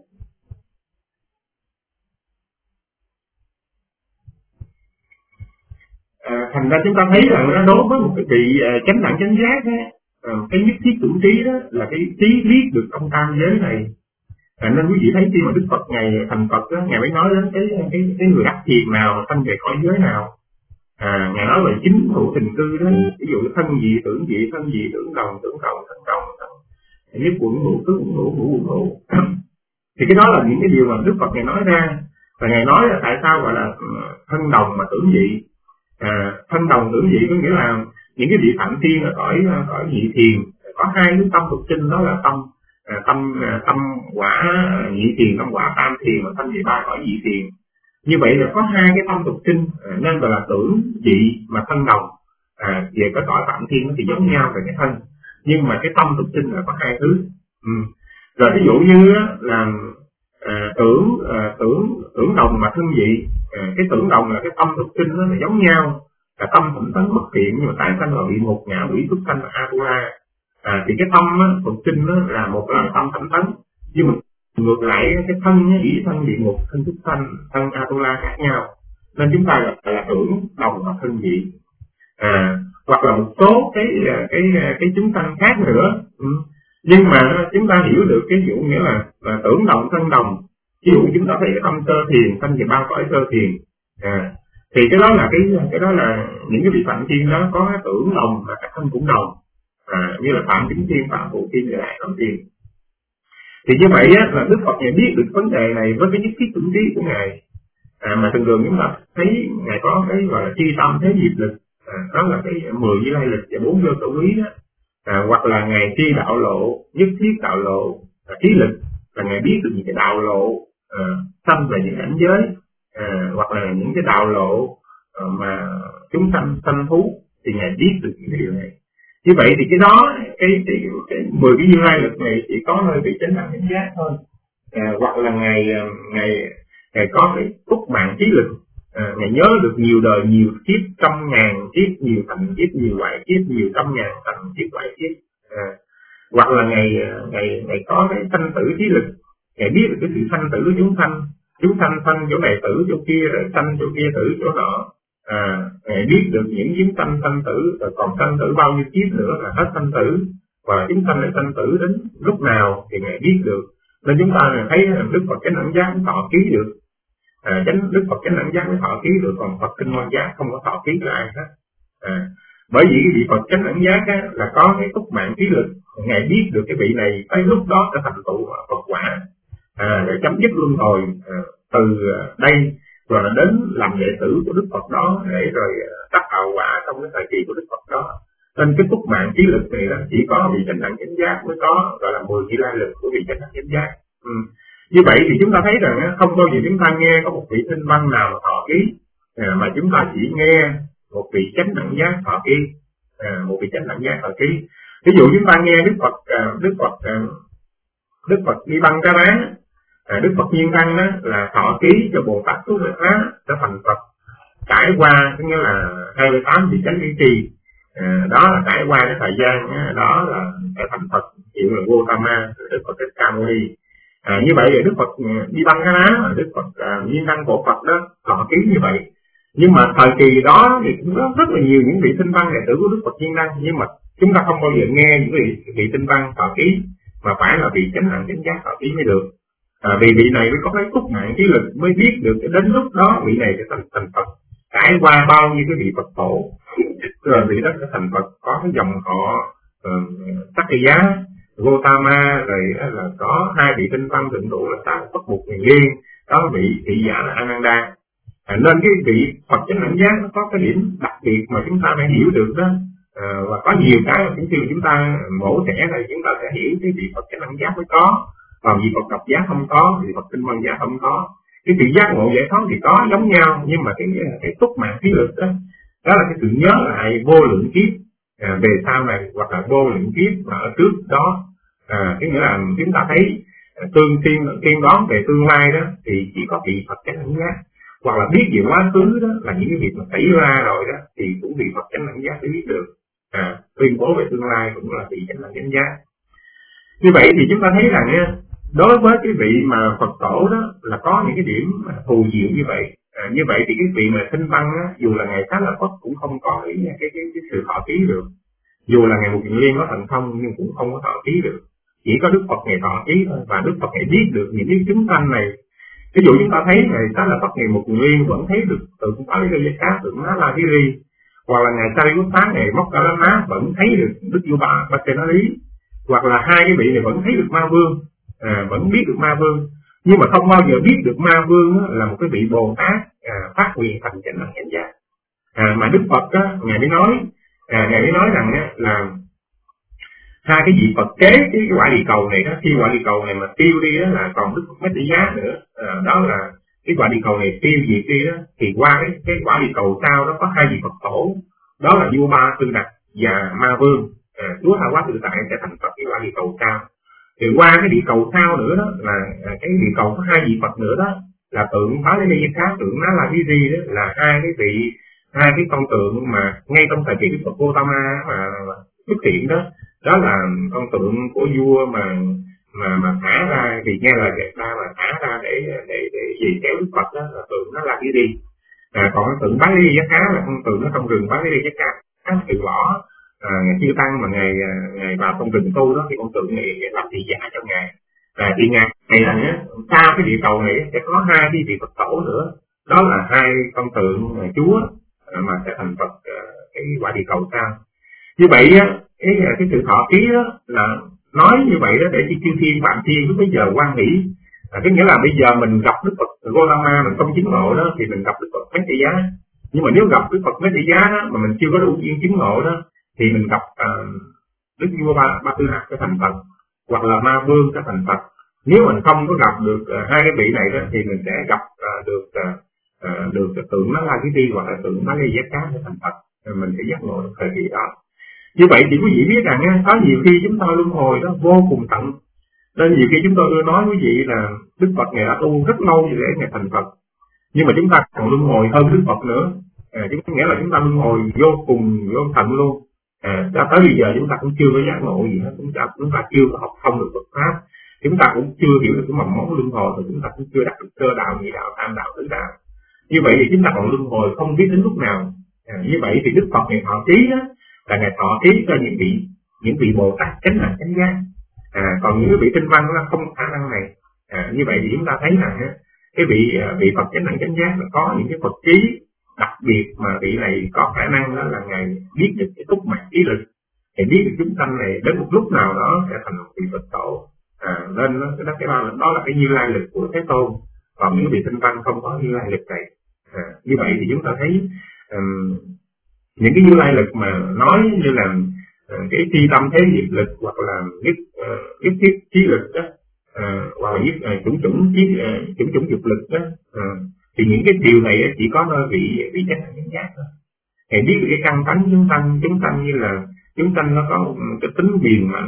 À, thành ra chúng ta thấy rằng nó đối với một cái vị uh, chánh đẳng chánh giác á, uh, cái nhất thiết chủ trí đó là cái trí biết được trong tam giới này. À, nên quý vị thấy khi mà Đức Phật ngày thành Phật đó, ngài mới nói đến cái cái cái người đắc thiền nào sanh về cõi giới nào. À, ngài nói về chính thủ tình cư đó, ví dụ thân dị tưởng dị, thân dị tưởng đồng, tưởng đồng, thân đồng, nhất quận hữu, tứ quận hữu, ngũ quận hữu. Thì cái đó là những cái điều mà Đức Phật ngài nói ra. Và ngài nói là tại sao gọi là thân đồng mà tưởng dị. À, thân đồng tưởng dị có nghĩa là những cái vị phạm thiên ở cõi cõi nhị thiền có hai cái tâm tục sinh, đó là tâm à, tâm à, tâm quả nhị thiền, tâm quả tam thiền và tâm vị ba cõi nhị thiền. Như vậy là có hai cái tâm tục sinh, à, nên gọi là tưởng dị mà thân đồng. À, về cái cõi phạm thiên thì giống nhau về cái thân, nhưng mà cái tâm tục sinh là có hai thứ. Ừ. Rồi ví dụ như là à, tưởng à, tưởng tưởng đồng mà thân vị. À, cái tưởng đồng là cái tâm tục sinh nó là giống nhau, là tâm thẩm tấn bất thiện, nhưng mà tại sanh là bị một ngã quỷ xuất sanh là Atula. À, thì cái tâm á, tục sinh nó là một là tâm thẩm tấn, nhưng mà ngược lại cái thân á, ý thân địa ngục, thân xuất sanh, thân Atula khác nhau, nên chúng ta gọi là tưởng đồng và thân vị. À, hoặc là một số cái cái cái, cái chúng sanh khác nữa. Ừ. Nhưng mà chúng ta hiểu được cái dụ nghĩa là, là tưởng đồng thân đồng. Ví dụ chúng ta thấy cái tâm sơ thiền, sanh về ba cõi sơ thiền. À, thì cái đó là cái cái đó là những cái vị phạm thiên đó có cái tưởng đồng và các thân cũng đồng. À, như là Phạm Kính Thiên, Phạm Phụ Thiên và Đại Phạm Thiên. Thì như vậy á, là Đức Phật Ngài biết được vấn đề này với cái nhất thiết tưởng trí của Ngài. À, mà thường thường chúng ta thấy Ngài có cái gọi là chi tâm thế nghiệp lực. À, đó là cái mười Như Lai lịch và bốn vô sở quý đó. À, hoặc là Ngài chi đạo lộ, nhất thiết đạo lộ, à, trí lực là Ngài biết được những cái đạo lộ à, sanh về những cảnh giới, à, hoặc là những cái đạo lộ à, mà chúng sanh sanh thú, thì Ngài biết được những cái điều này. Như vậy thì cái đó cái cái, cái mười cái Như Lai lực này chỉ có nơi bị chánh đẳng chánh giác thôi. À, hoặc là Ngài Ngài Ngài có cái túc mạng trí lực. À, Ngài nhớ được nhiều đời, nhiều kiếp, trăm ngàn kiếp, nhiều thành kiếp, nhiều loại kiếp, nhiều trăm ngàn thành kiếp, loại kiếp. À, hoặc là Ngài, Ngài, Ngài có cái sanh tử trí lực. Ngài biết được cái sự sanh tử của chúng sanh. Chúng sanh sanh chỗ này tử chỗ kia, rồi sanh chỗ kia tử chỗ nọ. À, Ngài biết được những chúng sanh sanh tử, rồi còn sanh tử bao nhiêu kiếp nữa là hết sanh tử. Và chúng sanh lại sanh tử đến lúc nào thì Ngài biết được. Nên chúng ta thấy Đức Phật Chánh Đẳng Giác thọ ký được. À, chánh Đức Phật Chánh Đẳng Giác mới thọ ký được, còn Phật Kinh Văn Giác không có thọ ký được ai hết. À, bởi vì cái vị Phật Chánh Đẳng Giác á, là có cái túc mạng trí lực. Ngài biết được cái vị này tới lúc đó sẽ thành tựu Phật quả, à, để chấm dứt luân hồi à, từ đây rồi là đến làm đệ tử của Đức Phật đó, để rồi đắc đạo quả trong cái thời kỳ của Đức Phật đó. Nên cái túc mạng trí lực này đó chỉ có vị Chánh Đẳng Chánh Giác mới có, gọi là mười Như Lai lực của vị Chánh Đẳng Chánh Giác. Ừ. Như vậy thì chúng ta thấy rằng không bao giờ chúng ta nghe có một vị tinh văn nào mà thọ ký, à, mà chúng ta chỉ nghe một vị Chánh Đẳng Giác thọ ký, à, một vị Chánh Đẳng Giác thọ ký. Ví dụ chúng ta nghe Đức Phật à, Đức Phật à, Đức Phật đi băng cá rá, à, Đức Phật Nhiên Đăng đó là thọ ký cho Bồ Tát Xuất Á cho thành Phật, trải qua có nghĩa là hai mươi tám vị chánh biến trì, à, đó là trải qua cái thời gian đó là cái thành Phật chịu là Gotama, Đức Phật Thích Ca Mâu Ni. À, như vậy thì Đức Phật đi băng cái lá, Đức Phật uh, Nhiên Đăng của Phật đó thọ ký như vậy. Nhưng mà thời kỳ đó thì cũng có rất là nhiều những vị tinh văn đệ tử của Đức Phật Nhiên Đăng, nhưng mà chúng ta không bao giờ nghe những vị vị tinh văn thọ ký, mà phải là vị Chánh Đẳng Chánh Giác thọ ký mới được. À, vì vị này mới có cái túc mạng trí lực, mới biết được đến lúc đó vị này sẽ thành thành Phật, trải qua bao nhiêu cái vị Phật tổ, rồi vị đó sẽ thành Phật, có cái dòng họ Tắc Kỳ Giá, Gotama, rồi là có hai vị tinh văn thượng trụ là Tạng Phật Bụt Thiền Liên, đó vị thị giả là Ananda. À, nên cái vị Phật Chánh Đẳng Giác nó có cái điểm đặc biệt mà chúng ta phải hiểu được đó. À, và có nhiều cái mà khi chúng ta mổ xẻ thì chúng ta sẽ hiểu cái vị Phật Chánh Đẳng Giác mới có, còn vị Phật Độc Giác không có, vị Phật Tinh Văn Giác không có. Cái sự giác ngộ giải thoát thì có giống nhau, nhưng mà cái cái túc mạng trí lực đó, đó là cái sự nhớ lại vô lượng kiếp à, về sau này, hoặc là vô lượng kiếp mà ở trước đó. À, cái nghĩa là chúng ta thấy tương tiên tiên đoán về tương lai đó thì chỉ có vị Phật Chánh Đẳng Giác, hoặc là biết về quá khứ đó là những cái việc mà xảy ra rồi đó thì cũng vị Phật Chánh Đẳng Giác mới biết được. À, tuyên bố về tương lai cũng là vị Chánh Đẳng Chánh Giác. Như vậy thì chúng ta thấy rằng đối với cái vị mà Phật tổ đó là có những cái điểm thù diệu như vậy. À, như vậy thì cái vị mà Tinh Văn á, dù là ngày Xá Lợi Phất cũng không có cái cái cái, cái sự thọ ký được. Dù là ngày Một Kiền Liên có thành thông nhưng cũng không có thọ ký được. Chỉ có Đức Phật ngày thọ ký thôi, và Đức Phật ngày biết được những cái chúng sanh này. Ví dụ chúng ta thấy ngày Xá Lợi Phất ngày Một Kiền Liên vẫn thấy được tượng Phá Lý Gia Cá, tượng Má La Hí Ri, hoặc là ngày Sariputta ngày Móc Ca Lá Má vẫn thấy được Đức Vua Ba Ba Tê Na Lý, hoặc là hai cái vị này vẫn thấy được Ma Vương, à, vẫn biết được Ma Vương, nhưng mà không bao giờ biết được Ma Vương á, là một cái vị Bồ Tát à, phát nguyện thành Chánh Đẳng Chánh Giác. À, mà Đức Phật á, ngài mới nói, à, ngài mới nói rằng á, là hai cái vị Phật kế cái, cái quả địa cầu này đó, khi quả địa cầu này mà tiêu đi đó là còn Đức Phật Mất Tỷ Giá nữa, à, đó là cái quả địa cầu này tiêu diệt đi đó, thì qua cái, cái quả địa cầu sau đó có hai vị Phật tổ, đó là Vua Ba Tư Đặc và Ma Vương, à, Chúa Tha Hóa Tự Tại sẽ thành Phật cái quả địa cầu sau. Thì qua cái địa cầu sau nữa đó là cái địa cầu có hai vị Phật nữa đó, là tượng Phá Lê Di Cá, tượng Ná La Di Di đó, là hai cái vị hai cái con tượng mà ngay trong thời kỳ Đức Phật Gautama mà xuất hiện đó. Đó là con tượng của vua mà mà mà thả ra, vì nghe lời Phật ta mà thả ra để để để gì kéo Đức Phật đó, là tượng Ná La Di Di. À, còn cái tượng Phá Lê Di Cá là con tượng nó trong rừng Phá Lê Di Cá, nó tự võ. À, ngày chư tăng mà ngày ngày vào trong rừng tu đó thì con tượng này làm thị giả cho ngài. À, thì ngài này là nhé, sau cái địa cầu này sẽ có hai cái vị Phật tổ nữa, đó là hai con tượng uh, Chúa uh, mà sẽ thành Phật uh, cái quả địa cầu sau. Như vậy á, cái cái sự thọ ký đó là nói như vậy đó để cho chư thiên phạm thiên lúc bây giờ quan nghĩ. À, cái nghĩa là bây giờ mình gặp Đức Phật Gautama mình không chứng ngộ đó thì mình gặp Đức Phật Mấy Thị Giá. Nhưng mà nếu gặp Đức Phật Mấy Thị Giá đó mà mình chưa có đủ duyên chứng ngộ đó thì mình gặp uh, Đức Vua Ba, Ba Tư Hạt sẽ thành Phật, hoặc là Ma Vương sẽ thành Phật. Nếu mình không có gặp được uh, hai cái vị này đó thì mình sẽ gặp uh, được uh, uh, được tượng Ná La Di Di hoặc là tượng Phá Lê Di Cá sẽ thành Phật. Uh, mình sẽ giác ngộ được thời kỳ đó. Như vậy thì quý vị biết rằng uh, có nhiều khi chúng ta luân hồi đó vô cùng tận. Nên nhiều khi chúng tôi nói quý vị là Đức Phật Ngài đã tu rất lâu để Ngài thành Phật. Nhưng mà chúng ta còn luân hồi hơn Đức Phật nữa. À, chúng nghĩa là chúng ta luân hồi vô cùng vô tận luôn. À, cho tới bây giờ chúng ta cũng chưa có giác ngộ gì hết, chúng ta chúng ta chưa có học thông được Phật pháp, chúng ta cũng chưa hiểu được cái mầm móng luân hồi, rồi chúng ta cũng chưa đạt được cơ đạo, nhị đạo, tam đạo, tứ đạo. Như vậy thì chúng ta còn luân hồi không biết đến lúc nào. À, như vậy thì Đức Phật Ngài thọ ký đó là Ngài thọ ký cho những vị những vị Bồ Tát chánh đẳng chánh giác. À, còn những vị tinh văn nó không có khả năng này. À, như vậy thì chúng ta thấy rằng cái vị vị Phật chánh đẳng chánh giác là có những cái Phật trí đặc biệt mà vị này có khả năng đó là Ngài biết được cái túc mạng ý lực, Ngài biết được chúng sanh này đến một lúc nào đó sẽ thành một vị Phật tổ. À, nên đó, đó, cái đó, đó là cái Như Lai lực của Thế Tôn. Còn những vị tinh văn không có Như Lai lực này. À, như vậy thì chúng ta thấy um, những cái Như Lai lực mà nói như là uh, cái tri tâm thế diệt lực hoặc là nhất nhất uh, thiết trí lực đó, uh, hoặc là nhất uh, chủng chủng trí uh, chủng chủng dục lực đó. Uh, thì những cái điều này chỉ có nơi vị vị chánh đẳng chánh giác thôi. Ngài biết được cái căn tánh chúng sanh, chúng sanh như là chúng sanh nó có cái tính viền mạnh,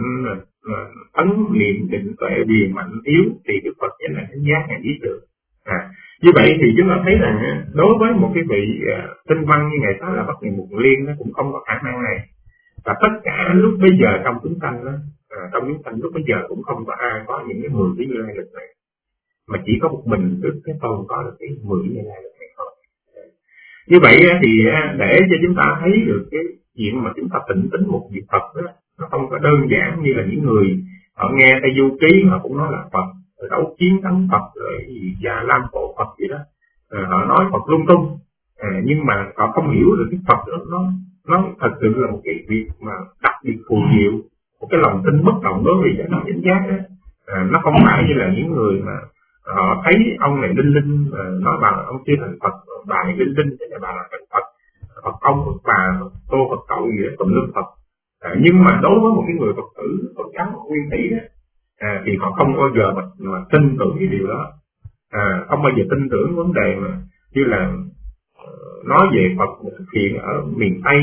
tấn niệm định tuệ viền mạnh yếu thì Đức Phật chánh đẳng chánh giác Ngài biết được. À, như vậy thì chúng ta thấy rằng đối với một cái vị tinh văn như Ngài Xá Lợi Phất Ngài Mục Liên nó cũng không có khả năng này. Và tất cả lúc bây giờ trong chúng sanh đó, à, trong chúng sanh lúc bây giờ cũng không có ai có những cái mười cái Như Lai lực này, mà chỉ có một mình Đức Thế Tôn có được cái mười Như Lai lực này thôi. Như vậy thì để cho chúng ta thấy được cái chuyện mà chúng ta tịnh tính một vị Phật đó, nó không có đơn giản như là những người họ nghe Tây Du Ký họ cũng nói là Phật, rồi đấu chiến thắng Phật, rồi gì Già Lam Phổ Phật gì đó, à, họ nói Phật lung tung, à, nhưng mà họ không hiểu được cái Phật đó, nó nó thật sự là một cái việc mà đặc biệt phù diệu, một cái lòng tin bất động đối với chánh đẳng chánh giác đó. À, nó không phải như là những người mà họ thấy ông này linh linh uh, nói bà ông chưa thành Phật, bà này linh linh thì bà là thành Phật, Phật ông Phật bà tô Phật cậu gì đó tùm lum Phật. À, nhưng mà đối với một cái người Phật tử Phật giáo nguyên thủy đó, à, thì họ không bao giờ mà, mà tin tưởng cái điều đó, à, không bao giờ tin tưởng vấn đề mà như là uh, nói về Phật thực hiện ở miền Tây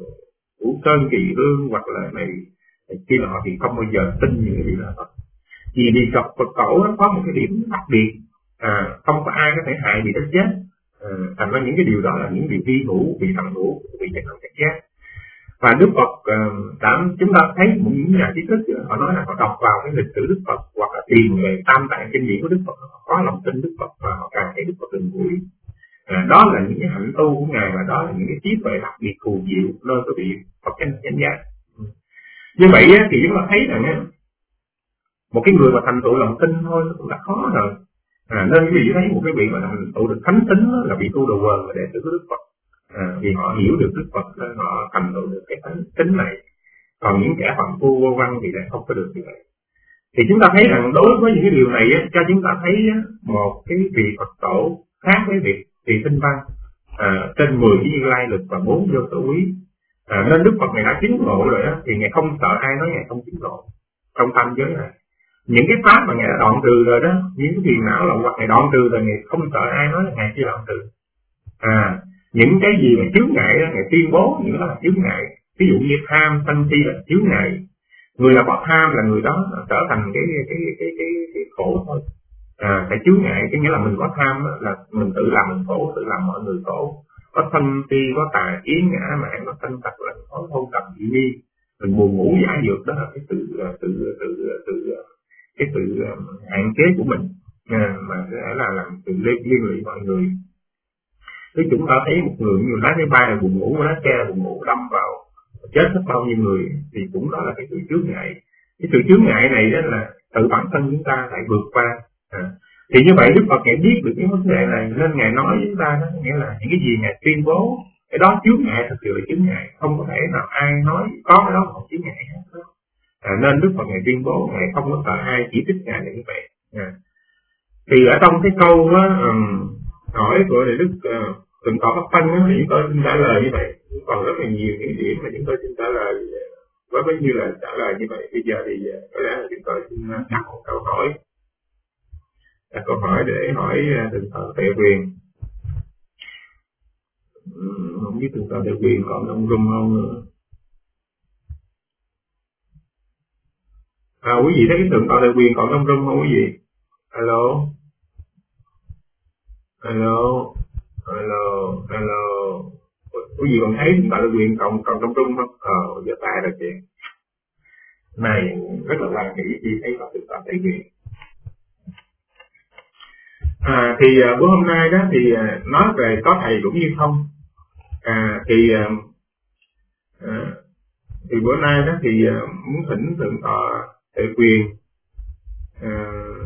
Vũ Sơn Kỳ Lương hoặc là này kia là họ thì không bao giờ tin những cái điều đó Phật. Vì vì Phật Phật tổ nó có một cái điểm đặc biệt, à, không có ai có thể hại bị đánh chết, à, thành ra những cái điều đó là những điều vi hữu, bị thần hữu, bị chánh đẳng chánh giác. Và Đức Phật uh, đã chúng ta thấy những nhà trí thức họ nói là họ đọc vào cái lịch sử Đức Phật hoặc là tìm về tam tạng kinh điển của Đức Phật, họ có lòng tin Đức Phật và họ càng thấy Đức Phật gần gũi. À, đó là những cái hạnh tu của ngài và đó là những cái trí tuệ đặc biệt phù diệu nơi cái vị Phật chánh chánh giác. Như vậy thì chúng ta thấy rằng một cái người mà thành tựu lòng tin thôi nó cũng đã khó rồi. À, nên quý vị thấy một cái vị mà thành tựu được thánh tính là vị tu đồ quần và đệ tử của Đức Phật. À, vì họ hiểu được Đức Phật nên họ thành tựu được cái thánh tính này. Còn những kẻ phạm phu vô văn thì lại không có được như vậy. Thì chúng ta thấy rằng đối với những cái điều này á, cho chúng ta thấy á, một cái vị Phật tổ khác với vị vị tinh văn, à, trên mười cái Như Lai lực và bốn vô sở quý. À, nên Đức Phật này đã chứng ngộ rồi đó, thì ngài không sợ ai nói ngài không chứng ngộ trong tâm giới này. Những cái pháp mà ngài đã đoạn trừ rồi đó, những cái phiền não lậu hoặc ngài đoạn trừ rồi, ngài không sợ ai nói là ngài chưa đoạn trừ. À, những cái gì mà chướng ngại đó ngài tuyên bố những đó là chướng ngại. Ví dụ như tham sân si là chướng ngại, Người nào có tham là người đó trở thành cái cái cái cái, cái khổ thôi. À, cái chướng ngại, cái nghĩa là mình có tham là mình tự làm mình khổ, tự làm mọi người khổ. Có thân ti, có tà kiến, ngã mạn, có tinh tật, là có thôn tập dị nghi, mình buồn ngủ giả dược, đó là cái sự tự tự tự cái sự hạn chế của mình, à, mà sẽ là làm sự liên liên lụy mọi người. Nếu chúng ta thấy một người như lái máy bay là buồn ngủ, lái xe là buồn ngủ, đâm vào chết hết bao nhiêu người, thì cũng đó là cái sự chướng ngại. Cái sự chướng ngại này đó là tự bản thân chúng ta lại vượt qua. À, thì như vậy Đức Phật Ngài biết được cái vấn đề này, nên Ngài nói với chúng ta đó, nghĩa là những cái gì Ngài tuyên bố cái đó chướng ngại, thật sự là chướng ngại, không có thể nào ai nói có cái đó không chướng ngại hết. À, nên Đức Phật Ngài tuyên bố, Ngài không có sợ ai chỉ trích Ngài là như vậy. À, thì ở trong cái câu đó, um, hỏi của Đại Đức uh, Thượng Tọa Pháp Tân đó, thì chúng tôi xin trả lời như vậy. Còn rất là nhiều những điểm mà chúng tôi xin trả lời với bấy nhiêu là trả lời như vậy. Bây giờ thì có lẽ là chúng tôi xin đặt một câu hỏi, đặt câu hỏi để hỏi Thượng Tọa Tệ Quyền. Không biết Thượng Tọa Tệ Quyền còn trong room không nữa. À, quý vị thấy cái Thượng Tọa Tệ Quyền còn trong room không quý vị? Alo, alo, alo, alo. Quý vị còn thấy Thượng Tọa Tệ Quyền còn còn trong room không? Ờ, giờ tài rồi chị. Này rất là hoan hỷ khi thấy có Thượng Tọa Tệ Quyền. À, thì uh, bữa hôm nay đó thì uh, nói về có thầy cũng như không. À, thì uh, uh, thì bữa nay đó thì uh, muốn thỉnh Thượng Tọa Tệ Quyền. Uh,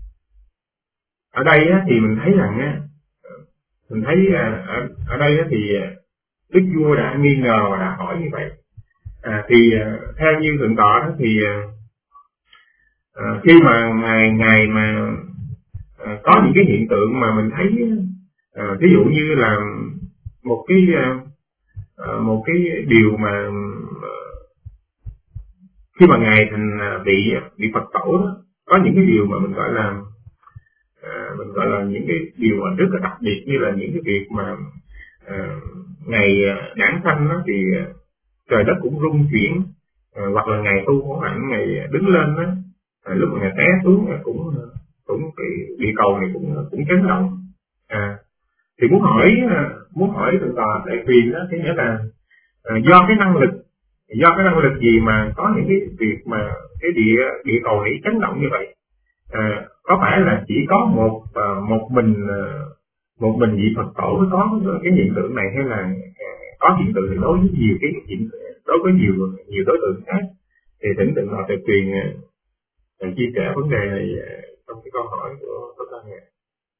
ở đây á, thì mình thấy rằng á, mình thấy uh, ở, ở đây á, thì uh, Đức Vua đã nghi ngờ và đã hỏi như vậy. À, thì uh, theo như Thượng Tọa đó thì uh, uh, khi mà ngày ngày mà À, có những cái hiện tượng mà mình thấy, à, ví dụ như là một cái à, một cái điều mà à, khi mà ngài thành bị bị Phật tổ đó, có những cái điều mà mình gọi là à, mình gọi là những cái điều mà rất là đặc biệt, như là những cái việc mà à, ngày đản sanh đó thì trời đất cũng rung chuyển, à, hoặc là ngày tu khổ hạnh, ngày đứng lên đó, à, lúc mà ngày té xuống cũng cũng cái địa cầu này cũng cũng chấn động. À, thì muốn hỏi muốn hỏi Thượng Tọa Tệ Quyền đó, cái nghĩa là à, do cái năng lực do cái năng lực gì mà có những cái việc mà cái địa địa cầu này chấn động như vậy? À, có phải là chỉ có một à, một mình một mình vị Phật tổ mới có cái hiện tượng này, hay là à, có hiện tượng này đối với nhiều cái hiện đối với nhiều nhiều đối tượng khác? Thì thỉnh Thượng Tọa Tệ Quyền à, chia sẻ vấn đề này trong cái câu hỏi của Phật Tăng này.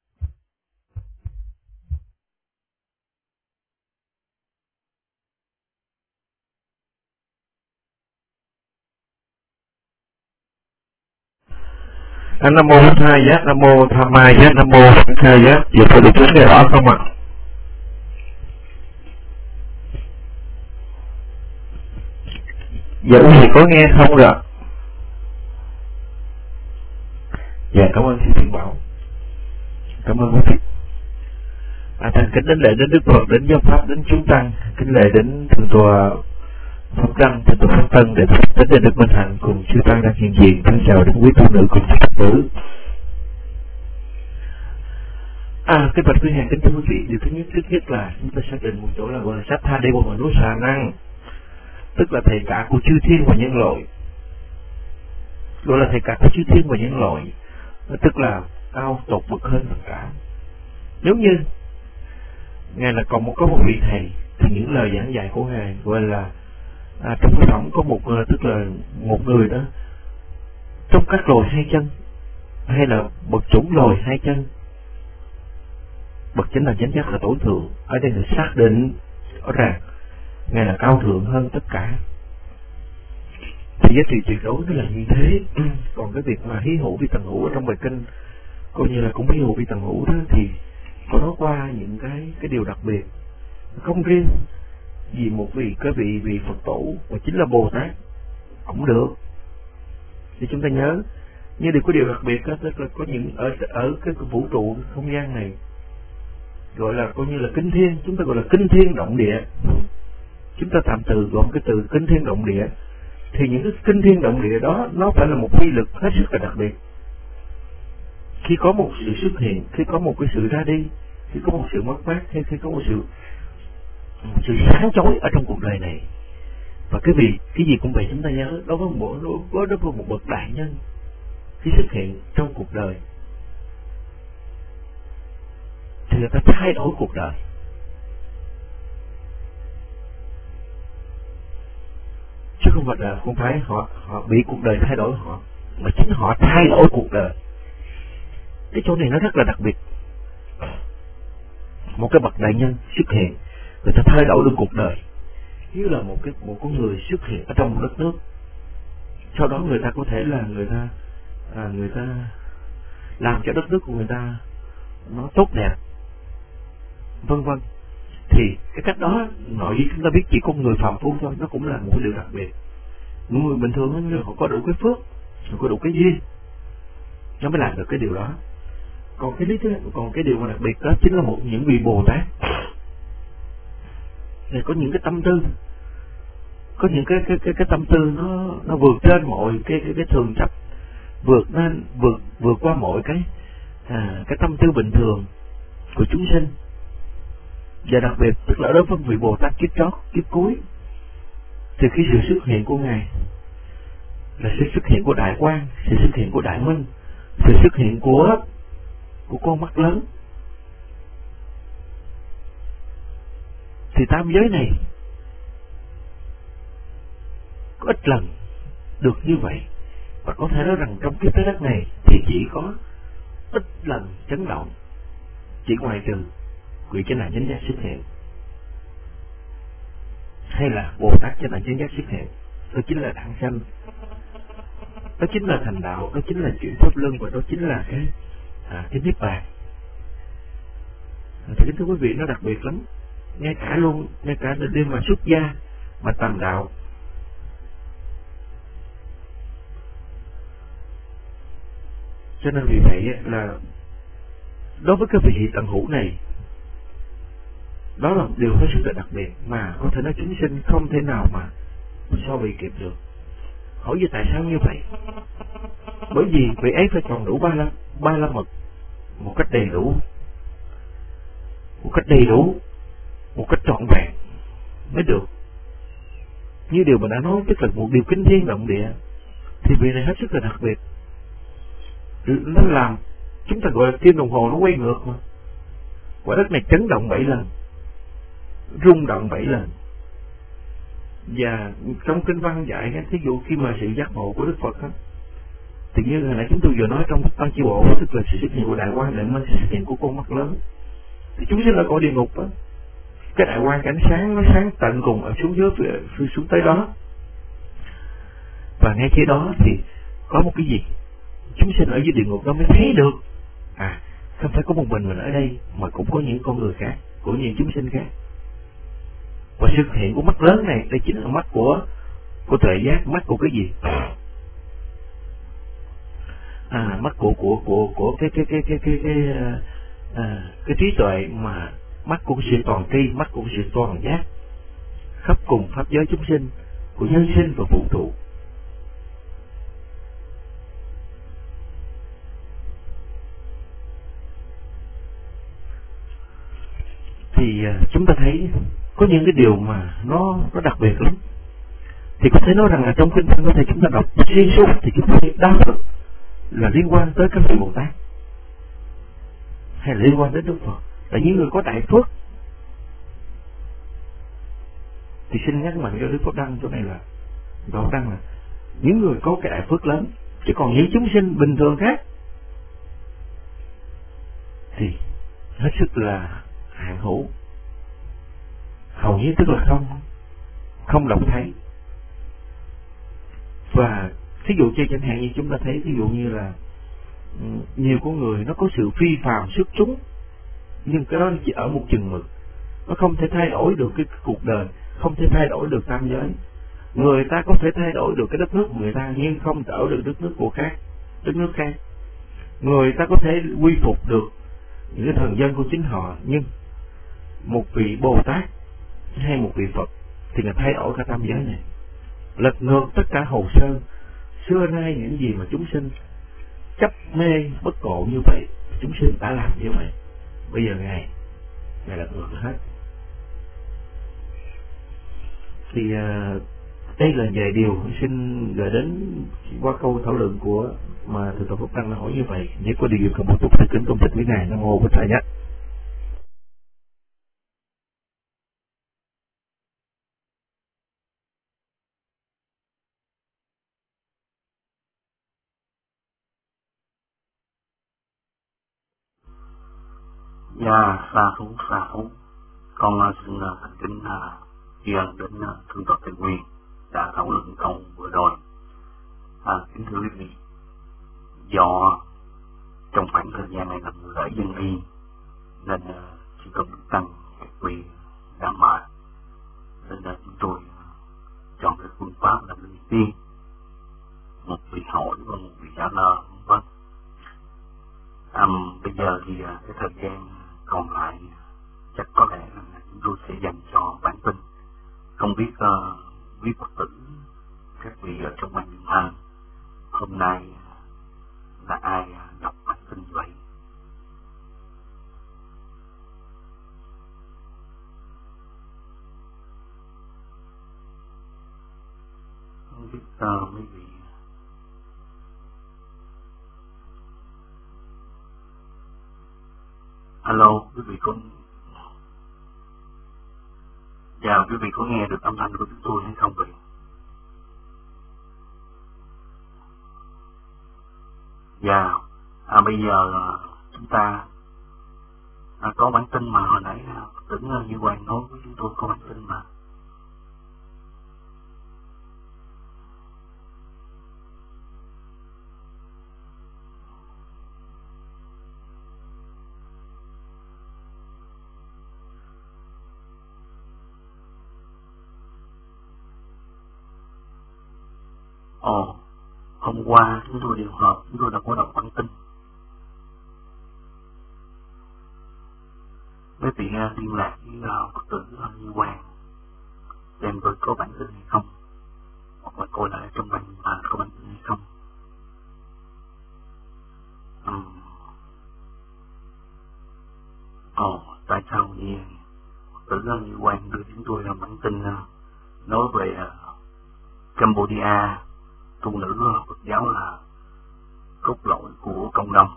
Nam mô Bổn Thầy Giác, Nam mô Tham Mai Giác, Nam mô Phật Thầy Giác. Giờ tôi được nghe rõ không ạ? Dạ quý vị có nghe không rồi? Dạ cảm ơn sư Thiện Bảo, cảm ơn quý vị. À, thành kính đến lễ đến Đức Phật, đến giáo pháp, đến chúng tăng, kính lễ đến Thượng Tọa Pháp Đăng, Thượng Tọa Pháp Tân, để đến để Đức Minh Hạnh cùng chư tăng đang hiện diện. Thân chào đến quý tu nữ cùng chư Phật tử. À, cái bạch quý hàng kính thưa quý vị, điều thứ nhất trước nhất là chúng ta xác định một chỗ là gọi là Sát Tha Đê Bồ Mà Núi Xà Năng, tức là thầy cả của chư thiên và nhân loại, gọi là thầy cả của chư thiên và nhân loại, tức là cao tột bậc hơn tất cả. Nếu như ngài là còn một có một vị thầy, thì những lời giảng dạy của ngài gọi là à, trong cái phẩm có một tức là một người đó trong các loài hai chân, hay là bậc chủng loài hai chân, bậc chính là chánh giác là tối thượng. Ở đây là xác định rõ ràng ngài là cao thượng hơn tất cả, thì giá trị tuyệt đối nó là như thế. Còn cái việc mà hí hữu vi tần hữu ở trong bài kinh coi như là cũng hí hữu vi tần hữu đó, thì có nói qua những cái cái điều đặc biệt, không riêng vì một vị cái vị vị Phật tổ và chính là Bồ Tát cũng được. Thì chúng ta nhớ, như điều có điều đặc biệt đó, tức là có những ở ở cái vũ trụ không gian này gọi là coi như là kinh thiên, chúng ta gọi là kinh thiên động địa. Chúng ta tạm từ gồm cái từ kinh thiên động địa, thì những cái kinh thiên động địa đó nó phải là một uy lực hết sức là đặc biệt. Khi có một sự xuất hiện, khi có một cái sự ra đi, khi có một sự mất mát, hay khi có một sự một sự sáng chói ở trong cuộc đời này. Và cái việc cái gì cũng vậy, chúng ta nhớ đối với một đối với một bậc đại nhân khi xuất hiện trong cuộc đời thì người ta thay đổi cuộc đời. Chứ không phải là không phải họ họ bị cuộc đời thay đổi họ, mà chính họ thay đổi cuộc đời. Cái chỗ này nó rất là đặc biệt. Một cái bậc đại nhân xuất hiện, người ta thay đổi được cuộc đời. Như là một cái một con người xuất hiện ở trong một đất nước, sau đó người ta có thể là người ta à, người ta làm cho đất nước của người ta nó tốt đẹp, vân vân. Thì cái cách đó nội dung chúng ta biết chỉ con người phàm phu thôi, nó cũng là một điều đặc biệt. Những người bình thường họ có đủ cái phước, họ có đủ cái duyên, nó mới làm được cái điều đó. Còn cái lý thứ còn cái điều mà đặc biệt đó chính là một những vị Bồ Tát này có những cái tâm tư, có những cái cái cái cái tâm tư nó nó vượt trên mọi cái cái cái thường chấp, vượt lên vượt vượt qua mọi cái à, cái tâm tư bình thường của chúng sinh. Và đặc biệt tức là đối với vị Bồ Tát kiếp chót, kiếp cuối, thì khi sự xuất hiện của ngài là sự xuất hiện của Đại Quang, sự xuất hiện của Đại Minh, sự xuất hiện của của con mắt lớn. Thì tam giới này có ít lần được như vậy, và có thể nói rằng trong kiếp trái đất này thì chỉ có ít lần chấn động, chỉ ngoài trừ vị Chánh Đẳng Chánh Giác xuất hiện, hay là Bồ Tát Chánh Đẳng Chánh Giác xuất hiện. Đó chính là đản sanh, đó chính là thành đạo, đó chính là chuyển pháp luân, và đó chính là cái à, cái niết bàn. Thì kính thưa quý vị, nó đặc biệt lắm. Ngay cả luôn, ngay cả đêm mà xuất gia mà tầm đạo, cho nên vì vậy là đối với cái vị tận hữu này, đó là một điều hết sức là đặc biệt mà có thể nói chúng sinh không thể nào mà so bì kịp được. Hỏi vì tại sao như vậy? Bởi vì vị ấy phải tròn đủ ba la ba la mật một cách đầy đủ, một cách đầy đủ, một cách trọn vẹn mới được. Như điều mà đã nói, tức là một điều kinh thiên động địa, thì vị này hết sức là đặc biệt. Nó làm chúng ta gọi là kim đồng hồ nó quay ngược mà. Quả đất này chấn động bảy lần, rung động bảy lần. Và trong kinh văn dạy, thí dụ khi mà sự giác ngộ của Đức Phật đó, thì như hồi nãy chúng tôi vừa nói trong Tăng Chi Bộ, tức là sự xuất hiện của Đại Quang, Đại Minh, sự xuất hiện của con mắt lớn, thì chúng sinh ở cõi địa ngục đó, cái Đại Quang, cái ánh sáng nó sáng tận cùng ở xuống dưới, xuống tới đó. Và ngay khi đó thì có một cái gì chúng sinh ở dưới địa ngục đó mới thấy được, à không phải có một mình mình ở đây, mà cũng có những con người khác, của những chúng sinh khác. Và sự hiện của mắt lớn này, đây chính là mắt của của tuệ giác, mắt của cái gì? À, mắt của của của của cái cái cái cái cái cái à, cái trí tuệ, mà mắt của sự toàn tri, mắt của sự toàn giác, khắp cùng pháp giới chúng sinh, của nhân sinh và vũ trụ. Thì uh, chúng ta thấy có những cái điều mà nó nó đặc biệt lắm. Thì có thể nói rằng là trong kinh văn có thể chúng ta đọc xuyên suốt thì chúng ta thấy đa phần là liên quan tới các vị Bồ Tát, hay là liên quan đến Đức Phật, là những người có đại phước. Thì xin nhắc mạnh cho Đức Phật Đăng chỗ này là Phật Đăng là những người có cái đại phước lớn, chứ còn những chúng sinh bình thường khác thì hết sức là hạn hữu, hầu như tức là không không động thấy. Và thí dụ chơi chẳng hạn như chúng ta thấy, thí dụ như là nhiều con người nó có sự phi phàm xuất chúng, nhưng cái đó chỉ ở một chừng mực, nó không thể thay đổi được cái cuộc đời, không thể thay đổi được tam giới. Người ta có thể thay đổi được cái đất nước của người ta, nhưng không trở được đất nước của khác, đất nước khác. Người ta có thể quy phục được những cái thần dân của chính họ, nhưng một vị Bồ Tát hay một vị Phật thì người thay đổi cả tam giới này. lật ngược tất cả hồ sơ, xưa nay những gì mà chúng sinh chấp mê bất ngộ như vậy, chúng sinh đã làm như vậy. Bây giờ Ngài, Ngài lật ngược hết. Thì uh, đây là vài điều xin gửi đến qua câu thảo luận của mà Thượng tọa Phúc Tăng đã hỏi như vậy. Nếu có điều gì cần bổ túc thì kính công tịch với Ngài. Nam mô Bổn Thầy Nhất. Dạ, xa thú, xa thú. Con uh, xin uh, thành kính uh, tri ân đến uh, Thượng tọa Tây Nguyên đã thảo luận câu vừa rồi. À, kính thưa quý vị, do trong khoảng thời gian này là mùa lễ Dân Yên nên uh, chỉ cần tăng các vị đã mệt, nên uh, chúng tôi uh, chọn cái phương pháp là luân phiên, một vị hỏi và một vị trả lời, vân vân. Um, bây giờ thì uh, cái thời gian còn lại chắc có lẽ là chúng tôi sẽ dành cho bản tin. Không biết uh, quý Phật tử, các vị ở trong ban điều hành hôm nay là ai uh, đọc bản tin vậy? Không biết uh, mấy vị alo, quý vị có dạ quý vị có nghe được âm thanh của chúng tôi hay không vậy? Dạ, à, bây giờ chúng ta à, có bản tin mà hồi nãy tưởng Như Quang nói với chúng tôi có bản tin mà. Ồ, hôm qua chúng tôi điều họp, chúng tôi đã có đọc bản tin. Mấy vị liên lạc với Phật tử Như Quang xem tôi có bản tin hay không, hoặc là coi lại trong bản mà có bản tin hay không. Uhm. Ồ, tại sao vậy? Phật tử Như Quang đưa chúng tôi là bản tin nói về Cambodia, tu nữ Phật giáo là cốt lõi của cộng đồng.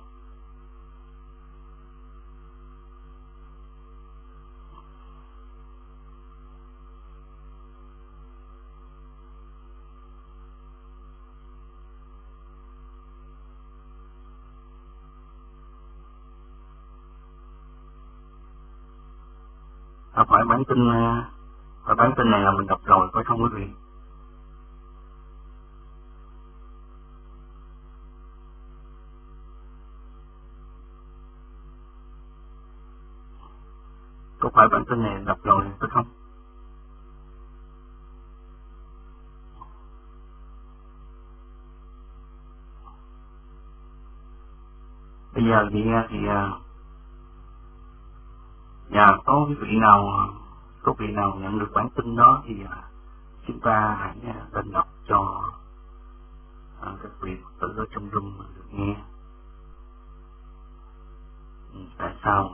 À, phải bản tin phải bản tin này là mình đọc rồi phải không quý vị? Có phải bản tin này đọc rồi phải không? Bây giờ thì thì nhà có quý vị nào có vị nào nhận được bản tin đó thì chúng ta hãy lên đọc cho các vị Phật tử ở trong room được nghe. Tại sao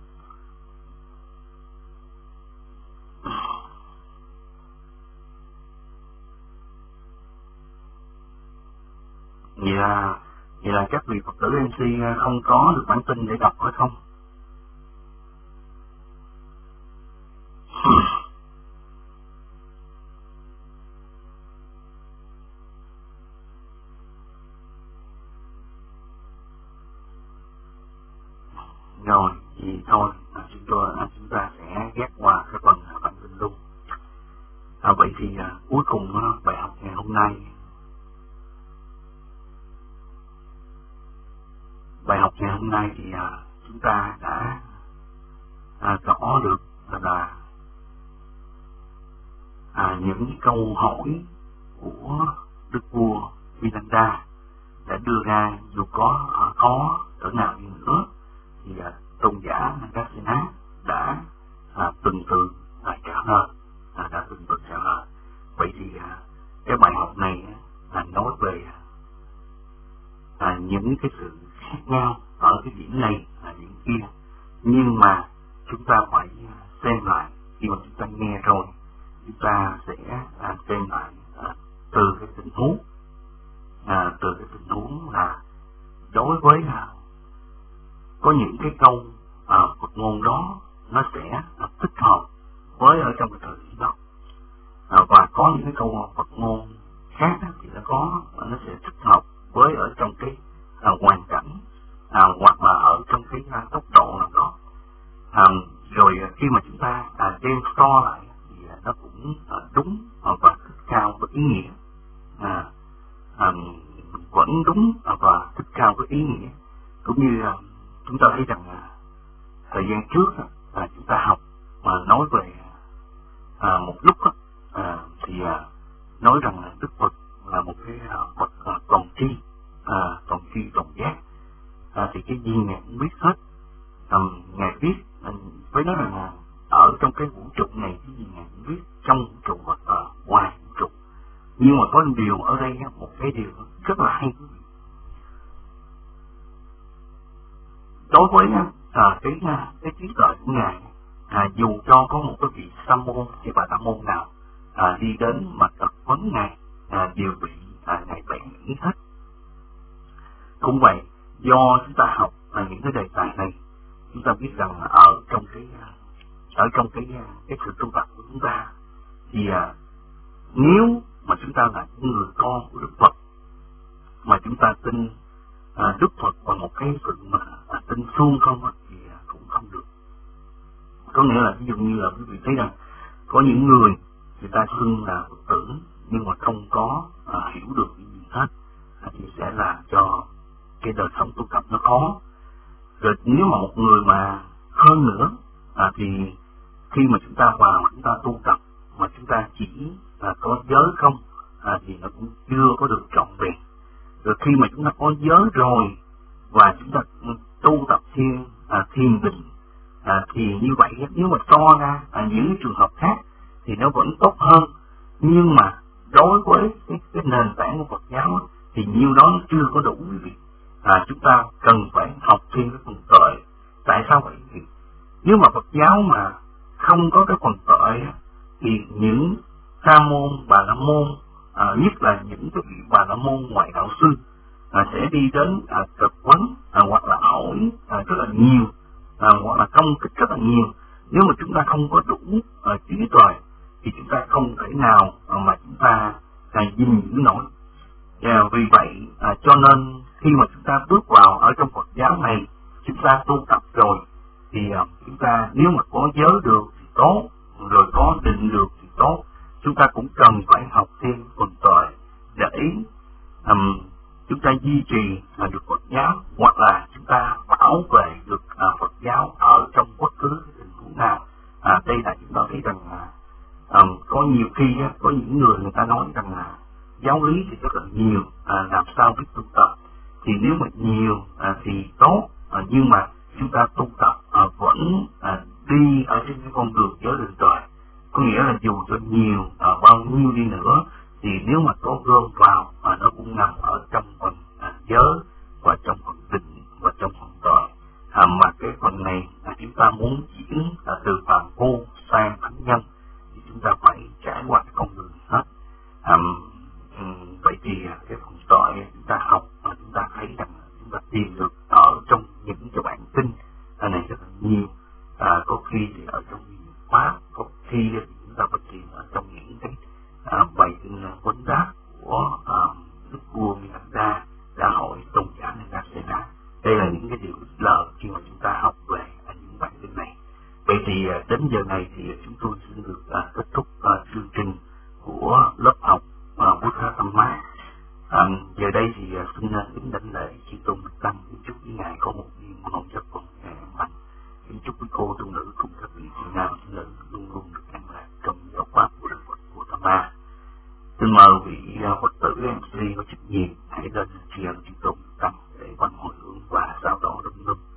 vậy là vậy là các vị Phật tử em xê không có được bản tin để đọc phải không? Rồi thì thôi chúng tôi chúng ta sẽ ghét qua cái phần bản tin luôn. À, vậy thì à, cuối cùng à, bài học ngày hôm nay bài học ngày hôm nay thì à, chúng ta đã à, rõ được là, là à, những câu hỏi của Đức vua Vinanda đã đưa ra, dù có à, khó cỡ nào đi nữa thì à, tôn giả Nagasena đã à, từng từ à, trả lời, à, đã từng từ trả lời. Vậy thì à, cái bài học này là nói về à, những cái sự khác nhau ở cái điểm này là điểm kia, nhưng mà chúng ta phải xem lại. Khi mà chúng ta nghe rồi, chúng ta sẽ à, xem lại à, từ cái tình huống à, từ cái tình huống là đối với là có những cái câu à, Phật ngôn đó nó sẽ à, thích hợp với ở trong cái thời điểm đó, à, và có những cái câu Phật ngôn khác thì nó có nó sẽ thích hợp với ở trong cái à, hoàn cảnh à, hoặc là ở trong cái à, tốc độ nào đó. À, rồi khi mà chúng ta à, đem so lại thì à, nó cũng à, đúng à, và thích cao với ý nghĩa, à, à, vẫn đúng à, và thích cao với ý nghĩa. Cũng như à, chúng ta thấy rằng à, thời gian trước à, chúng ta học mà nói về à, một lúc á, à, thì à, nói rằng là Đức Phật là một cái à, Phật à, toàn tri, à, toàn tri toàn giác, à, thì cái gì Ngài cũng biết hết. À, Ngài biết à, với nói rằng là ở trong cái vũ trụ này cái gì Ngài cũng biết, trong vũ trụ và à, ngoài vũ trụ. Nhưng mà có một điều ở đây, một cái điều rất là hay, đối với à, cái cái trí tuệ của Ngài, à, dù cho có một cái vị sa môn hay bà la môn nào à, đi đến mà tập vấn Ngài à, đều bị à, Ngài bẻ nghĩ hết. Cũng vậy, do chúng ta học à, những cái đề tài này, chúng ta biết rằng ở trong cái ở trong cái cái sự tu tập của chúng ta thì à, nếu mà chúng ta là những người con của Đức Phật mà chúng ta tin à, Đức Phật bằng một cái sự mà à, tin suông không thì à, cũng không được. Có nghĩa là ví dụ như là quý vị thấy rằng có những người người ta xưng là Phật tử nhưng mà không có à, hiểu được cái gì hết, à, thì sẽ làm cho cái đời sống tu tập nó khó. Rồi nếu mà một người mà hơn nữa à, thì khi mà chúng ta vào chúng ta tu tập mà chúng ta chỉ à, có giới không à, thì nó cũng chưa có được trọn vẹn. Rồi khi mà chúng ta có giới rồi và chúng ta tu tập thiền à, thiền định à, thì như vậy nếu mà so ra à, những cái trường hợp khác thì nó vẫn tốt hơn. Nhưng mà đối với cái, cái nền tảng của Phật giáo thì nhiêu đó nó chưa có đủ quý vị. À, chúng ta cần phải học thêm cái phần tuệ. Tại sao vậy? Thì nếu mà Phật giáo mà không có cái phần tuệ thì những sa môn, bà la môn, à, nhất là những cái vị bà la môn ngoại đạo sư à, sẽ đi đến à, tập vấn à, hoặc là hỏi à, rất là nhiều à, hoặc là công kích rất là nhiều. Nếu mà chúng ta không có đủ à, trí tuệ thì chúng ta không thể nào à, mà chúng ta à, gìn giữ nổi. À, vì vậy à, cho nên khi mà chúng ta bước vào ở trong Phật giáo này, chúng ta tu tập rồi thì à, chúng ta nếu mà có giới được thì tốt, rồi có định được thì tốt. Chúng ta cũng cần phải học thêm phần tuệ để um, chúng ta duy trì à, được Phật giáo, hoặc là chúng ta bảo vệ được à, Phật giáo ở trong bất cứ tình huống nào. À, đây là chúng ta thấy rằng là um, có nhiều khi á, có những người người ta nói rằng là giáo lý thì rất là nhiều, à, làm sao biết tu tập. Thì nếu mà nhiều à, thì tốt, à, nhưng mà chúng ta tu tập à, vẫn à, đi ở trên cái con đường giới định tuệ. Có nghĩa là dù cho nhiều à, bao nhiêu đi nữa thì nếu mà có gom vào à, nó cũng nằm ở trong phần à, giới và trong phần định và trong phần tuệ. À, mà cái phần này là chúng ta muốn chuyển à, từ phàm phu sang thánh nhân thì chúng ta phải trải qua cái con đường hết. À, um, vậy thì à, cái phần tuệ chúng ta học và chúng ta thấy rằng chúng ta tìm được ở trong những cái bản kinh à, này rất là nhiều. À, có khi thì ở trong những pháp, có khi thì chúng ta phải tìm ở trong những cái à, bài kinh vấn đáp của à, Đức vua Miranda, Đại hội tôn giả Nagasena. Đây là những cái điều lợi khi mà chúng ta học về à, những bản kinh này. Vậy thì à, đến giờ này thì chúng tôi xin được à, kết thúc à, chương trình của lớp học à, Buddha Dhamma. À, giờ đây thì à, xin kính đảnh lễ chư tôn đức tăng, kính chúc với ngài có một niềm ngon giấc còn ngày mạnh. Kính chúc quý cô tu nữ cùng các vị chị nam chị nữ luôn luôn được an lạc trong giáo pháp của Đức Phật của Dhamma. Xin mời vị Phật tử em xê có trách nhiệm hãy lên tri ân chư tôn đức tăng để ban hồi hướng và giáo đỏ đông đông.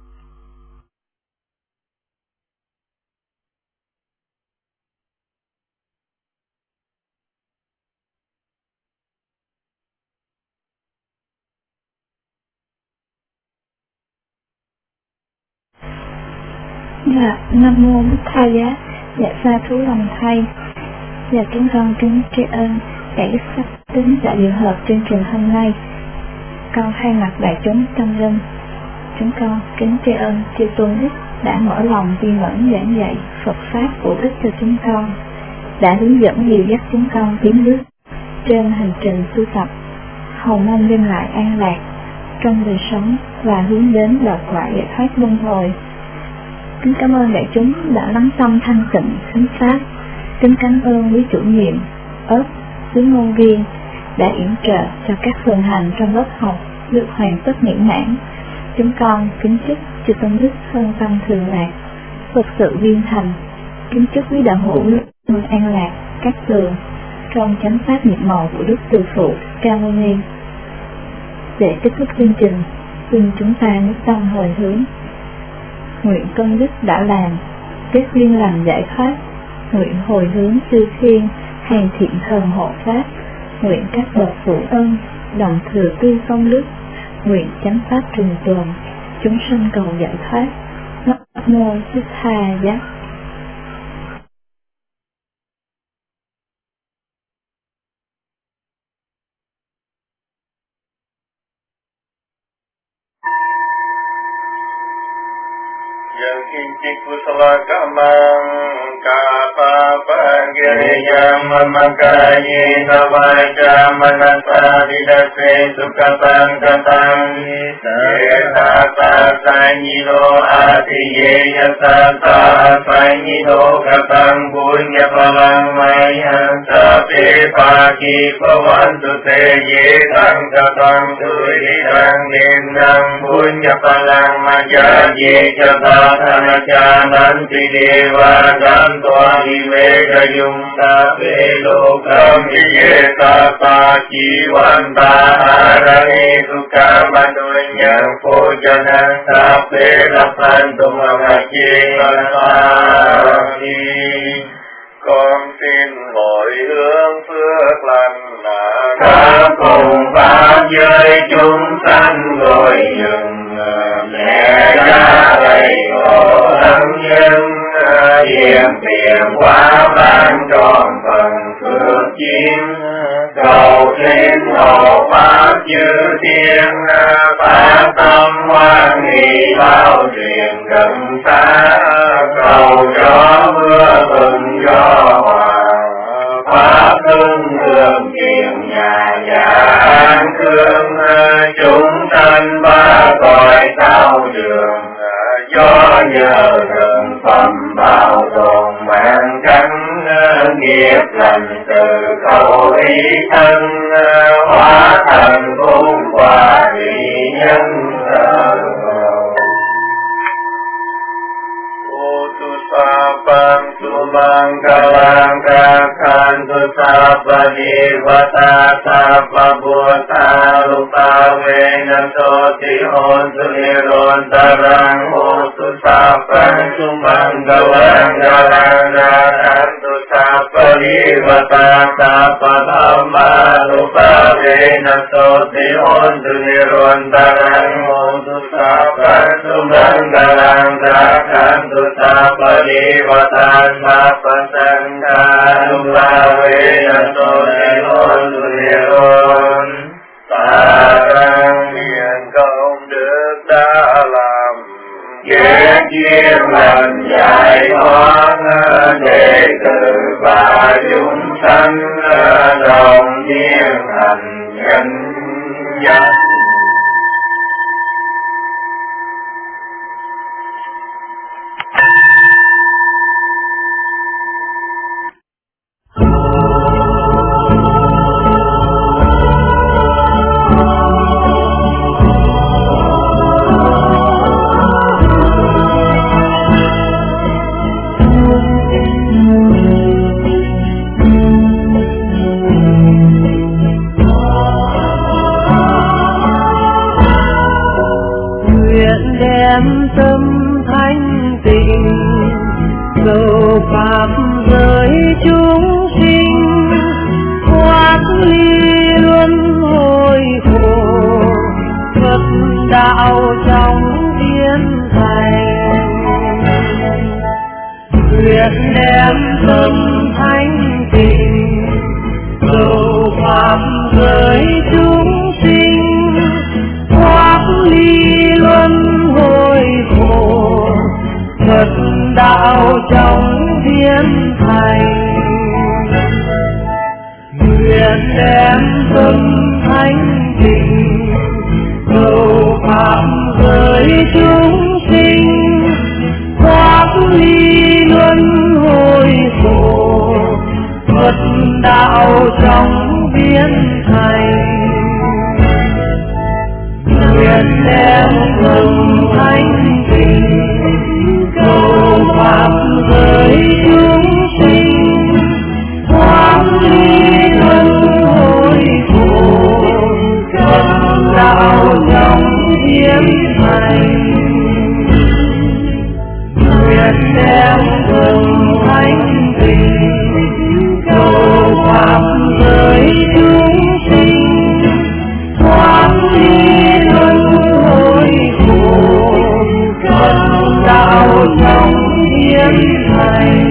Dạ, Nam Mô Bích Tha Giá. Dạ, sa thú lòng thay. Dạ, chúng con kính tri ân đại đức sắc tính đã dự hợp chương trình hôm nay. Con thay mặt đại chúng tâm linh, chúng con kính tri ân chư tôn đức đã mở lòng viên mẫn giảng dạy Phật pháp bổ ích cho chúng con, đã hướng dẫn dìu dắt chúng con tiến bước trên hành trình tu tập, hầu mong đem lại an lạc trong đời sống và hướng đến đạo quả giải thoát luân hồi. Kính cảm ơn đại chúng đã lắng tâm thanh tịnh thính pháp. Kính cảm ơn quý chủ nhiệm ớt xứ ngôn viên đã yểm trợ cho các phần hành trong lớp học được hoàn tất mỹ mãn. Chúng con kính chúc chư tôn đức thân tâm thường lạc, Phật sự viên thành. Kính chúc quý đạo hữu luôn an lạc các tường trong chánh pháp nhiệm màu của Đức Từ Phụ Ca Mâu Ni. Để kết thúc chương trình, xin chúng ta nhất tâm hồi hướng. Nguyện công đức đã làm, kết duyên lành giải thoát. Nguyện hồi hướng chư thiên, hàng thiện thần hộ pháp. Nguyện các bậc phụ ân, đồng thừa tư công đức. Nguyện chánh pháp trường tồn, chúng sanh cầu giải thoát. Nam Mô Bích Tha Giá. Yang kinci kusala kamang kapapagiriyam mamakayi navaja manasa vidase sukatang katang yetata sanyido atiye yatata sanyido katang punya palang mayan sape pagi pawantu te yetang katang turidang nindang punya palang maja yetata Tanajananti deva dantoa hiveka yunta velokam yetata jivanta harani sukha manunyang pojanang sape lapantum amajinasani. Con xin hồi hướng phước lành các cùng pháp giới chúng sanh rồi dừng mẹ cha thầy khổ ân nhân hiền tiền quá ban tròn phần phước chiếm cầu xin hộ pháp chư thiên phát tâm hoan hỷ bao truyền gần xa cầu cho mưa thuận gió hòa pháp hưng hương kiền nhà nhà an cương chúng sanh ba cõi sao đường do nhờ rừng phẩm bảo tồn mang cánh nghiệp lành từ cầu ý thân hóa thành phúc quả vị nhân thờ Sapam sumang kalang kakhan tu sapa divata sapa buta lupa vena soti hon tu niron tarang hotu sapa sumang kalang kalang kakhan tu sapa divata sapa dhamma lupa vena soti hon tu niron tarang hotu sapa sumang kalang kakhan tu sapa Devata Sapa Sangha Lupa Vena Soti Hon Tu Niron Tarang nguyện công đức đã làm kết duyên lành giải thoát đệ tử và chúng sanh đồng nhiên thành nhân giác. đem tâm thanh tịnh cầu pháp giới chúng sinh thoát ly luân hồi khổ Phật đạo trong thiên thành. nguyện đem tâm thanh tịnh cầu pháp giới chúng sinh thoát ly luân hồi khổ Phật đạo trong thiên thành nguyện đem tâm thanh tịnh cầu pháp giới chúng sinh thoát ly luân hồi khổ Phật đạo trong thiên thành nguyện đem tâm thanh tịnh cầu pháp giới chúng sinh thoát ly luân hồi khổ Phật đạo trong thiên thành nguyện đem tâm thanh tịnh cầu pháp giới chúng sinh thoát ly luân hồi khổ Phật đạo trong thiên thành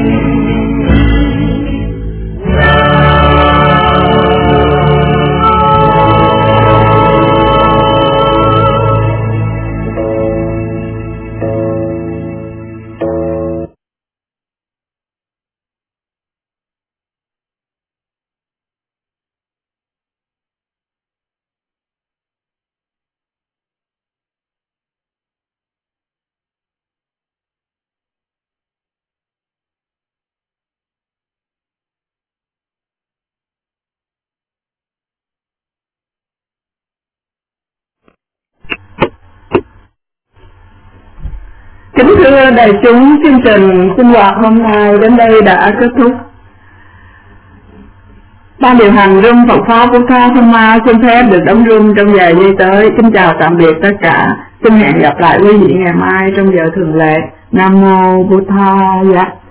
Kính thưa đại chúng, chương trình sinh hoạt hôm nay đến đây đã kết thúc. Ban điều hành room Phật pháp của Tha Tham Ma xin phép được đóng room trong vài giây tới. Xin chào tạm biệt tất cả. Xin hẹn gặp lại quý vị ngày mai trong giờ thường lệ. Nam mô Bụt Tha.